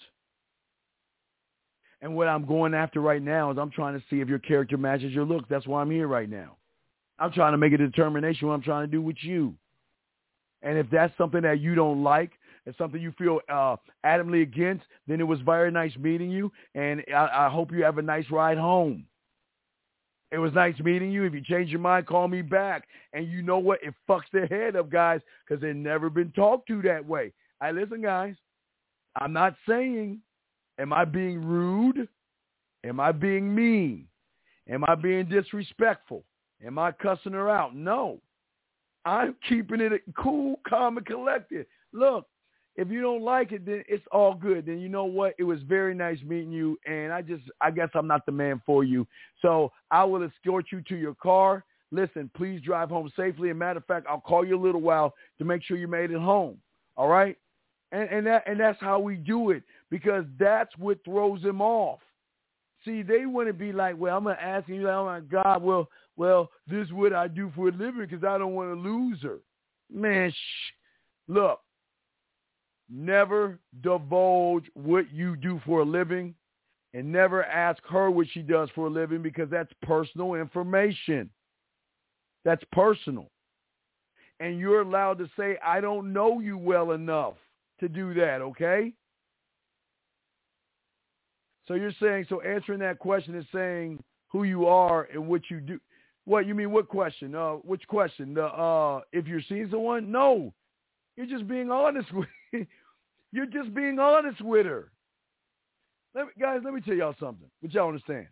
And what I'm going after right now is I'm trying to see if your character matches your looks. That's why I'm here right now. I'm trying to make a determination what I'm trying to do with you. And if that's something that you don't like, it's something you feel uh, adamantly against, then it was very nice meeting you, and I, I hope you have a nice ride home. It was nice meeting you. If you change your mind, call me back. And you know what? It fucks their head up, guys, because they've never been talked to that way. I listen, guys. I'm not saying, am I being rude? Am I being mean? Am I being disrespectful? Am I cussing her out? No. I'm keeping it cool, calm, and collected. Look, if you don't like it, then it's all good. Then you know what? It was very nice meeting you, and I just, I guess I'm not the man for you. So I will escort you to your car. Listen, please drive home safely. As a matter of fact, I'll call you a little while to make sure you made it home. All right? And and that and that's how we do it, because that's what throws them off. See, they want to be like, well, I'm going to ask you, oh, my God, well, well, this is what I do for a living because I don't want to lose her. Man, shh. Look, never divulge what you do for a living, and never ask her what she does for a living, because that's personal information. That's personal. And you're allowed to say, I don't know you well enough to do that, okay? So you're saying, so answering that question is saying who you are and what you do. What, you mean what question? Uh, which question? The, uh, if you're seeing someone? No. You're just being honest with You're just being honest with her. Let me, guys, let me tell y'all something, but y'all understand.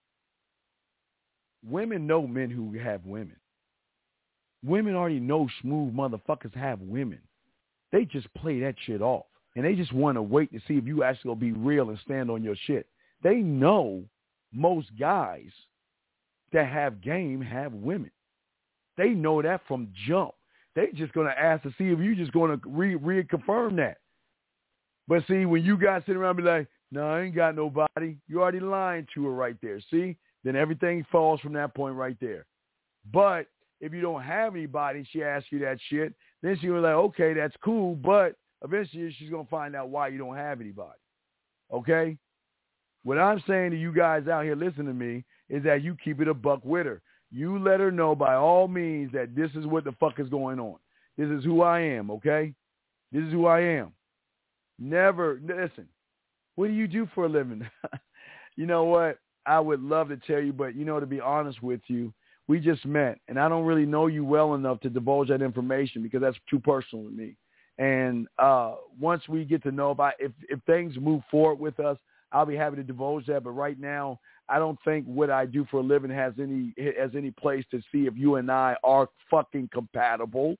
Women know men who have women. Women already know smooth motherfuckers have women. They just play that shit off. And they just want to wait to see if you actually going to be real and stand on your shit. They know most guys that have game have women. They know that from jump. They just going to ask to see if you just going to re- reconfirm that. But see, when you guys sit around and be like, no, I ain't got nobody, you already lying to her right there. See? Then everything falls from that point right there. But if you don't have anybody, she asks you that shit, then she was like, okay, that's cool, but eventually she's going to find out why you don't have anybody. Okay? What I'm saying to you guys out here listening to me is that you keep it a buck with her. You let her know by all means that this is what the fuck is going on. This is who I am, okay? This is who I am. Never, listen, what do you do for a living? You know what? I would love to tell you, but, you know, to be honest with you, we just met, and I don't really know you well enough to divulge that information because that's too personal to me. And uh, once we get to know about if if things move forward with us, I'll be happy to divulge that. But right now, I don't think what I do for a living has any has any place to see if you and I are fucking compatible.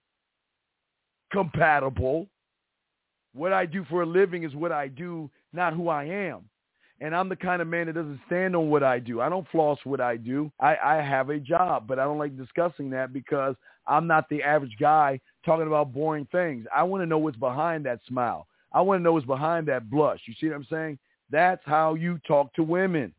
Compatible. What I do for a living is what I do, not who I am. And I'm the kind of man that doesn't stand on what I do. I don't floss what I do. I, I have a job, but I don't like discussing that because I'm not the average guy talking about boring things. I want to know what's behind that smile. I want to know what's behind that blush. You see what I'm saying? That's how you talk to women.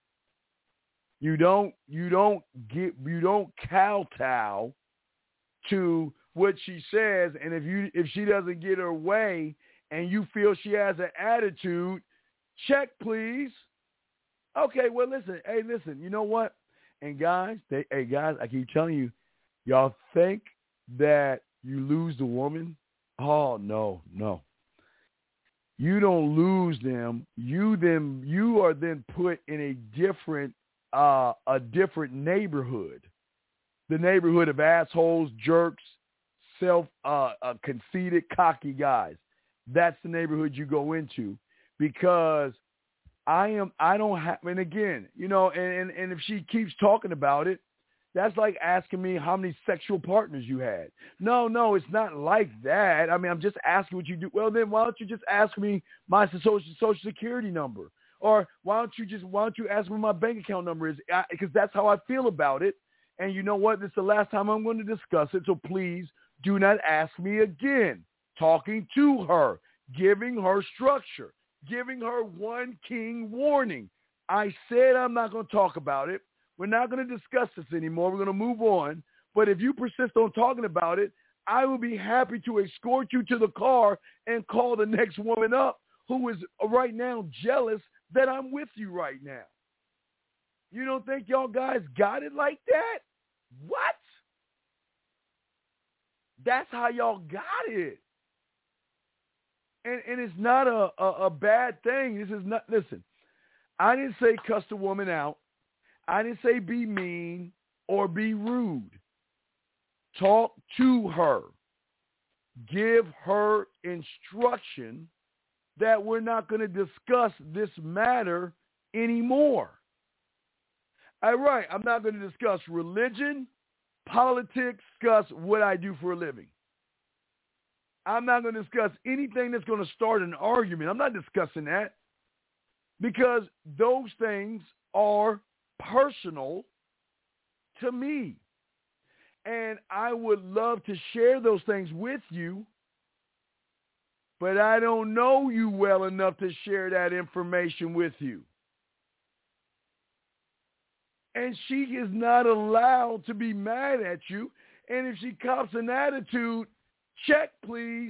You don't, you don't get, you don't kowtow to what she says. And if you, if she doesn't get her way and you feel she has an attitude, check, please. Okay, well, listen. Hey, listen, you know what? And guys, they, hey, guys, I keep telling you, y'all think that you lose the woman Oh, no, no. You don't lose them. You then you are then put in a different uh, a different neighborhood, the neighborhood of assholes, jerks, self uh, uh, conceited, cocky guys. That's the neighborhood you go into, because I am I don't have. And again, you know, and, and and if she keeps talking about it, that's like asking me how many sexual partners you had. No, no, it's not like that. I mean, I'm just asking what you do. Well, then why don't you just ask me my social social security number? Or why don't you just why don't you ask me what my bank account number is? Because that's how I feel about it. And you know what? This is the last time I'm going to discuss it. So please do not ask me again. Talking to her, giving her structure, giving her one king warning. I said I'm not going to talk about it. We're not going to discuss this anymore. We're going to move on. But if you persist on talking about it, I will be happy to escort you to the car and call the next woman up who is right now jealous that I'm with you right now. You don't think y'all guys got it like that? What? That's how y'all got it. And, and it's not a, a, a bad thing. This is not, listen, I didn't say cuss the woman out. I didn't say be mean or be rude. Talk to her. Give her instruction that we're not going to discuss this matter anymore. All right, I'm not going to discuss religion, politics, discuss what I do for a living. I'm not going to discuss anything that's going to start an argument. I'm not discussing that, because those things are personal to me. And I would love to share those things with you, but I don't know you well enough to share that information with you. And she is not allowed to be mad at you. And if she cops an attitude, check, please.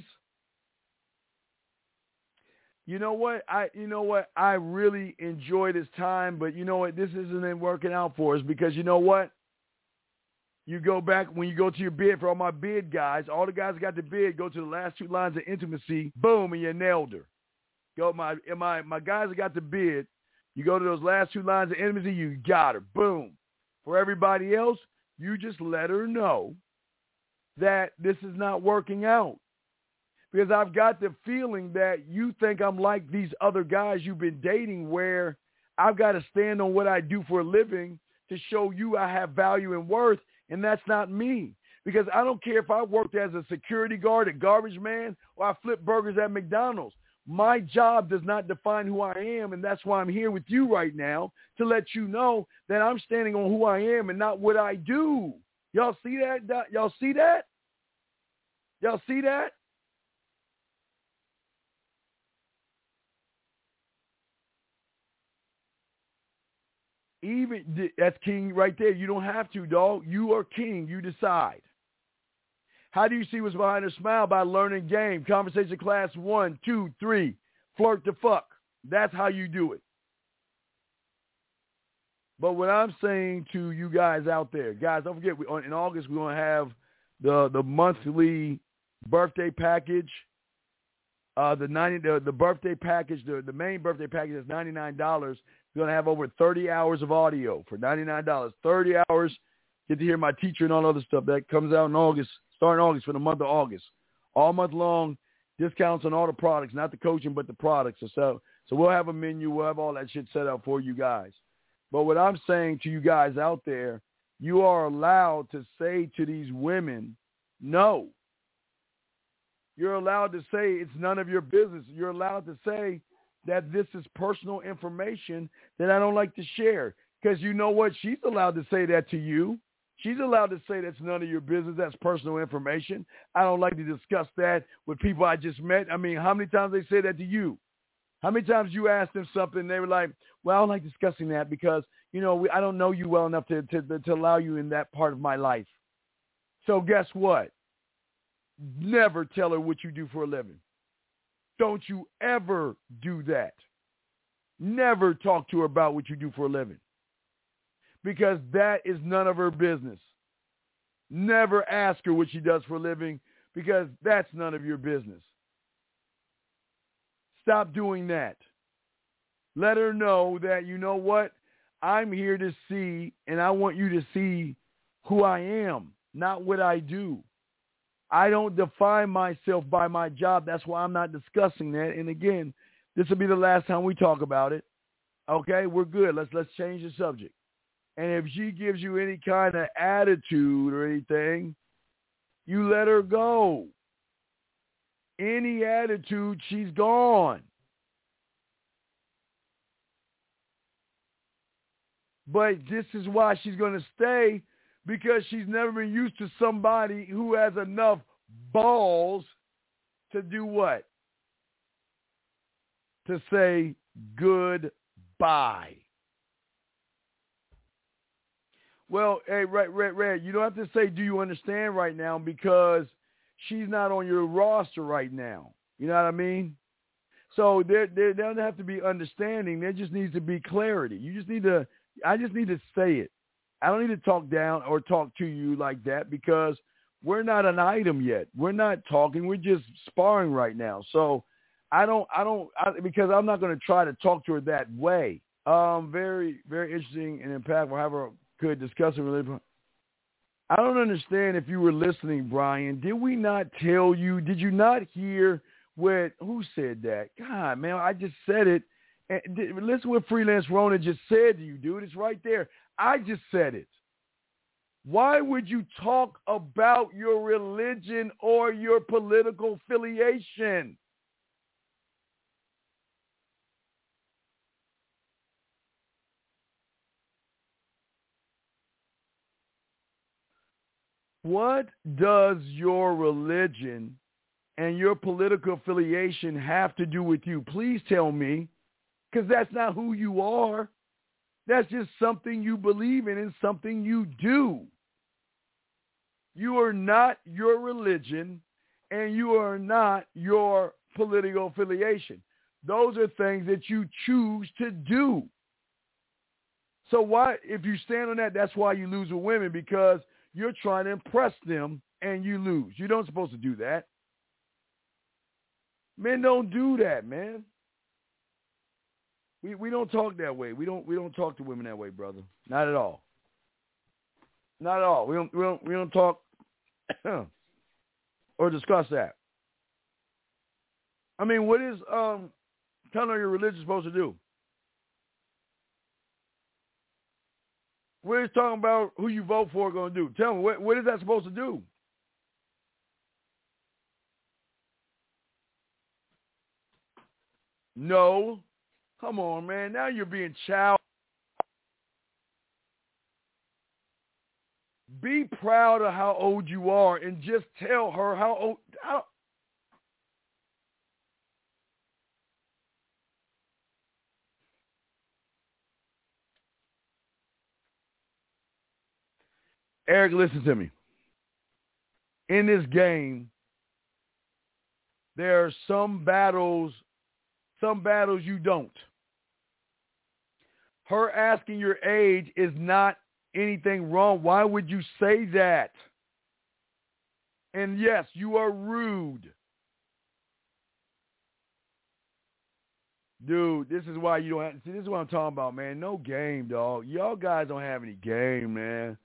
You know what? I you know what? I really enjoy this time, but you know what? This isn't working out for us, because you know what? You go back, when you go to your bid, for all my bid guys, all the guys that got the bid, go to the last two lines of intimacy, boom, and you nailed her. Go my my my guys that got the bid, you go to those last two lines of intimacy, you got her, boom. For everybody else, you just let her know that this is not working out. Because I've got the feeling that you think I'm like these other guys you've been dating, where I've got to stand on what I do for a living to show you I have value and worth, and that's not me. Because I don't care if I worked as a security guard, a garbage man, or I flip burgers at McDonald's. My job does not define who I am, and that's why I'm here with you right now, to let you know that I'm standing on who I am and not what I do. Y'all see that? Y'all see that? Y'all see that? Even that's king right there. You don't have to, dog. You are king. You decide. How do you see what's behind her smile? By learning game. Conversation class one, two, three. Flirt to fuck. That's how you do it. But what I'm saying to you guys out there, guys, don't forget, we, in August, we're going to have the, the monthly birthday package. Uh, the ninety the, the birthday package, the, the main birthday package is ninety-nine dollars. We're going to have over thirty hours of audio for ninety-nine dollars. thirty hours. Get to hear my teacher and all other stuff. That comes out in August, starting August, for the month of August. All month long, discounts on all the products, not the coaching, but the products. So, so we'll have a menu. We'll have all that shit set up for you guys. But what I'm saying to you guys out there, you are allowed to say to these women, no. You're allowed to say it's none of your business. You're allowed to say that this is personal information that I don't like to share. Because you know what? She's allowed to say that to you. She's allowed to say that's none of your business. That's personal information. I don't like to discuss that with people I just met. I mean, how many times they say that to you? How many times you asked them something and they were like, well, I don't like discussing that because, you know, we, I don't know you well enough to, to, to allow you in that part of my life. So guess what? Never tell her what you do for a living. Don't you ever do that. Never talk to her about what you do for a living, because that is none of her business. Never ask her what she does for a living, because that's none of your business. Stop doing that. Let her know that, you know what, I'm here to see, and I want you to see who I am, not what I do. I don't define myself by my job. That's why I'm not discussing that. And again, this will be the last time we talk about it. Okay, we're good. Let's let's change the subject. And if she gives you any kind of attitude or anything, you let her go. Any attitude, she's gone. But this is why she's going to stay, because she's never been used to somebody who has enough balls to do what? To say goodbye. Well, hey, Red, Red, Red, you don't have to say, do you understand right now, because she's not on your roster right now. You know what I mean? So there, there doesn't have to be understanding. There just needs to be clarity. You just need to, I just need to say it. I don't need to talk down or talk to you like that, because we're not an item yet. We're not talking. We're just sparring right now. So I don't, I don't, I, because I'm not going to try to talk to her that way. Um, very, very interesting and impactful. Have a good discussion. I don't understand if you were listening, Brian. Did we not tell you? Did you not hear what, who said that? God, man, I just said it. And listen what Freelance Rona just said to you, dude. It's right there. I just said it. Why would you talk about your religion or your political affiliation? What does your religion and your political affiliation have to do with you? Please tell me, because that's not who you are. That's just something you believe in and something you do. You are not your religion, and you are not your political affiliation. Those are things that you choose to do. So why, if you stand on that, that's why you lose with women, because you're trying to impress them and you lose. You don't supposed to do that. Men don't do that, man. We we don't talk that way. We don't we don't talk to women that way, brother. Not at all. Not at all. We don't we don't we don't talk or discuss that. I mean, what is um telling her your religion supposed to do? What is talking about who you vote for going to do? Tell me, what what is that supposed to do? No. Come on, man. Now you're being child. Be proud of how old you are and just tell her how old. How... Eric, listen to me. In this game, there are some battles, some battles you don't. Her asking your age is not anything wrong. Why would you say that? And yes, you are rude. Dude, this is why you don't have, see, this is what I'm talking about, man. No game, dog. Y'all guys don't have any game, man.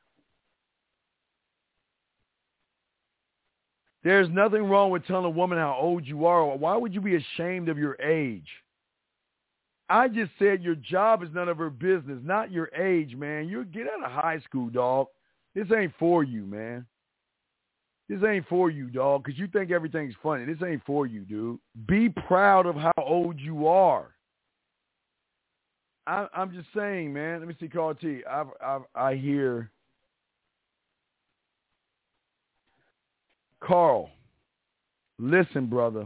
There's nothing wrong with telling a woman how old you are. Why would you be ashamed of your age? I just said your job is none of her business, not your age, man. You get out of high school, dog. This ain't for you, man. This ain't for you, dog, because you think everything's funny. This ain't for you, dude. Be proud of how old you are. I, I'm just saying, man. Let me see, Carl T. I, I, I hear Carl. Listen, brother.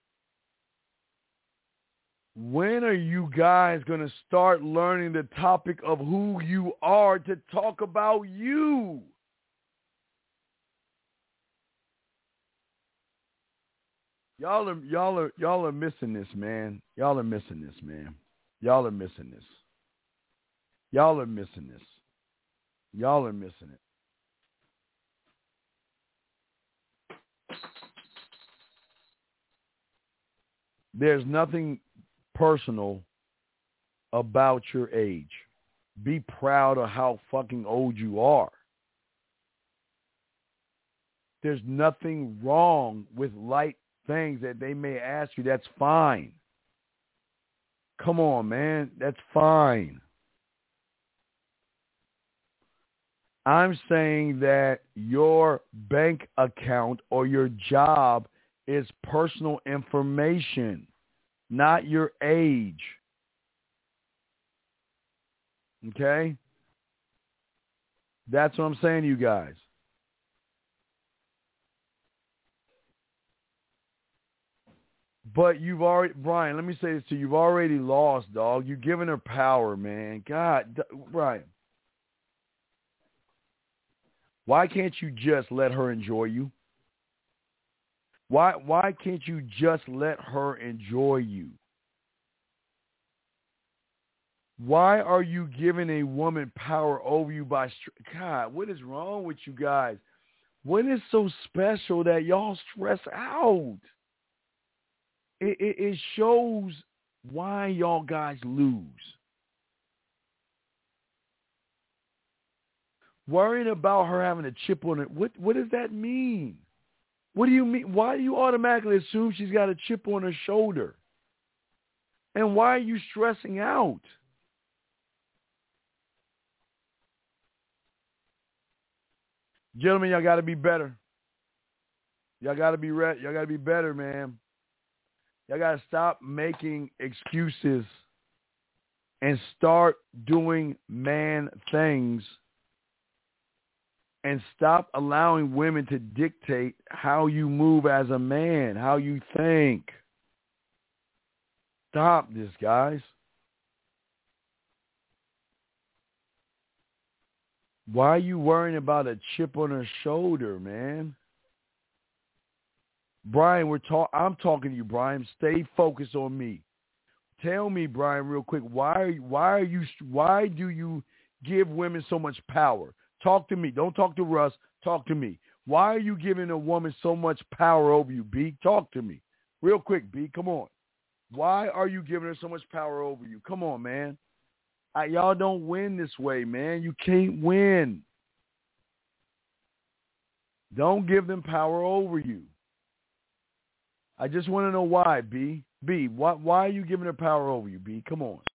When are you guys going to start learning the topic of who you are to talk about you? Y'all are y'all are y'all are missing this, man. Y'all are missing this, man. Y'all are missing this. Y'all are missing this. Y'all are missing it. there's nothing personal about your age. Be proud of how fucking old you are. There's nothing wrong with light things that they may ask you. That's fine. Come on, man. That's fine. I'm saying that your bank account or your job is personal information, not your age. Okay? That's what I'm saying to you guys. But you've already, Brian, let me say this to you. You've already lost, dog. You're giving her power, man. God, Brian. Why can't you just let her enjoy you? Why why can't you just let her enjoy you? Why are you giving a woman power over you by, God, what is wrong with you guys? What is so special that y'all stress out? It, it, it shows why y'all guys lose. Worrying about her having a chip on it, what, what does that mean? What do you mean? Why do you automatically assume she's got a chip on her shoulder? And why are you stressing out? Gentlemen, y'all got to be better. Y'all got to be re- y'all got to be better, man. Y'all got to stop making excuses and start doing man things, and stop allowing women to dictate how you move as a man, how you think. Stop this, guys. Why are you worrying about a chip on her shoulder, man? Brian, we're talk- I'm talking to you, Brian. Stay focused on me. Tell me, Brian, real quick, why are you, why are you why do you give women so much power? Talk to me. Don't talk to Russ. Talk to me. Why are you giving a woman so much power over you, B? Talk to me. Real quick, B. Come on. Why are you giving her so much power over you? Come on, man. I, y'all don't win this way, man. You can't win. Don't give them power over you. I just want to know why, B. B, why, why are you giving her power over you, B? Come on.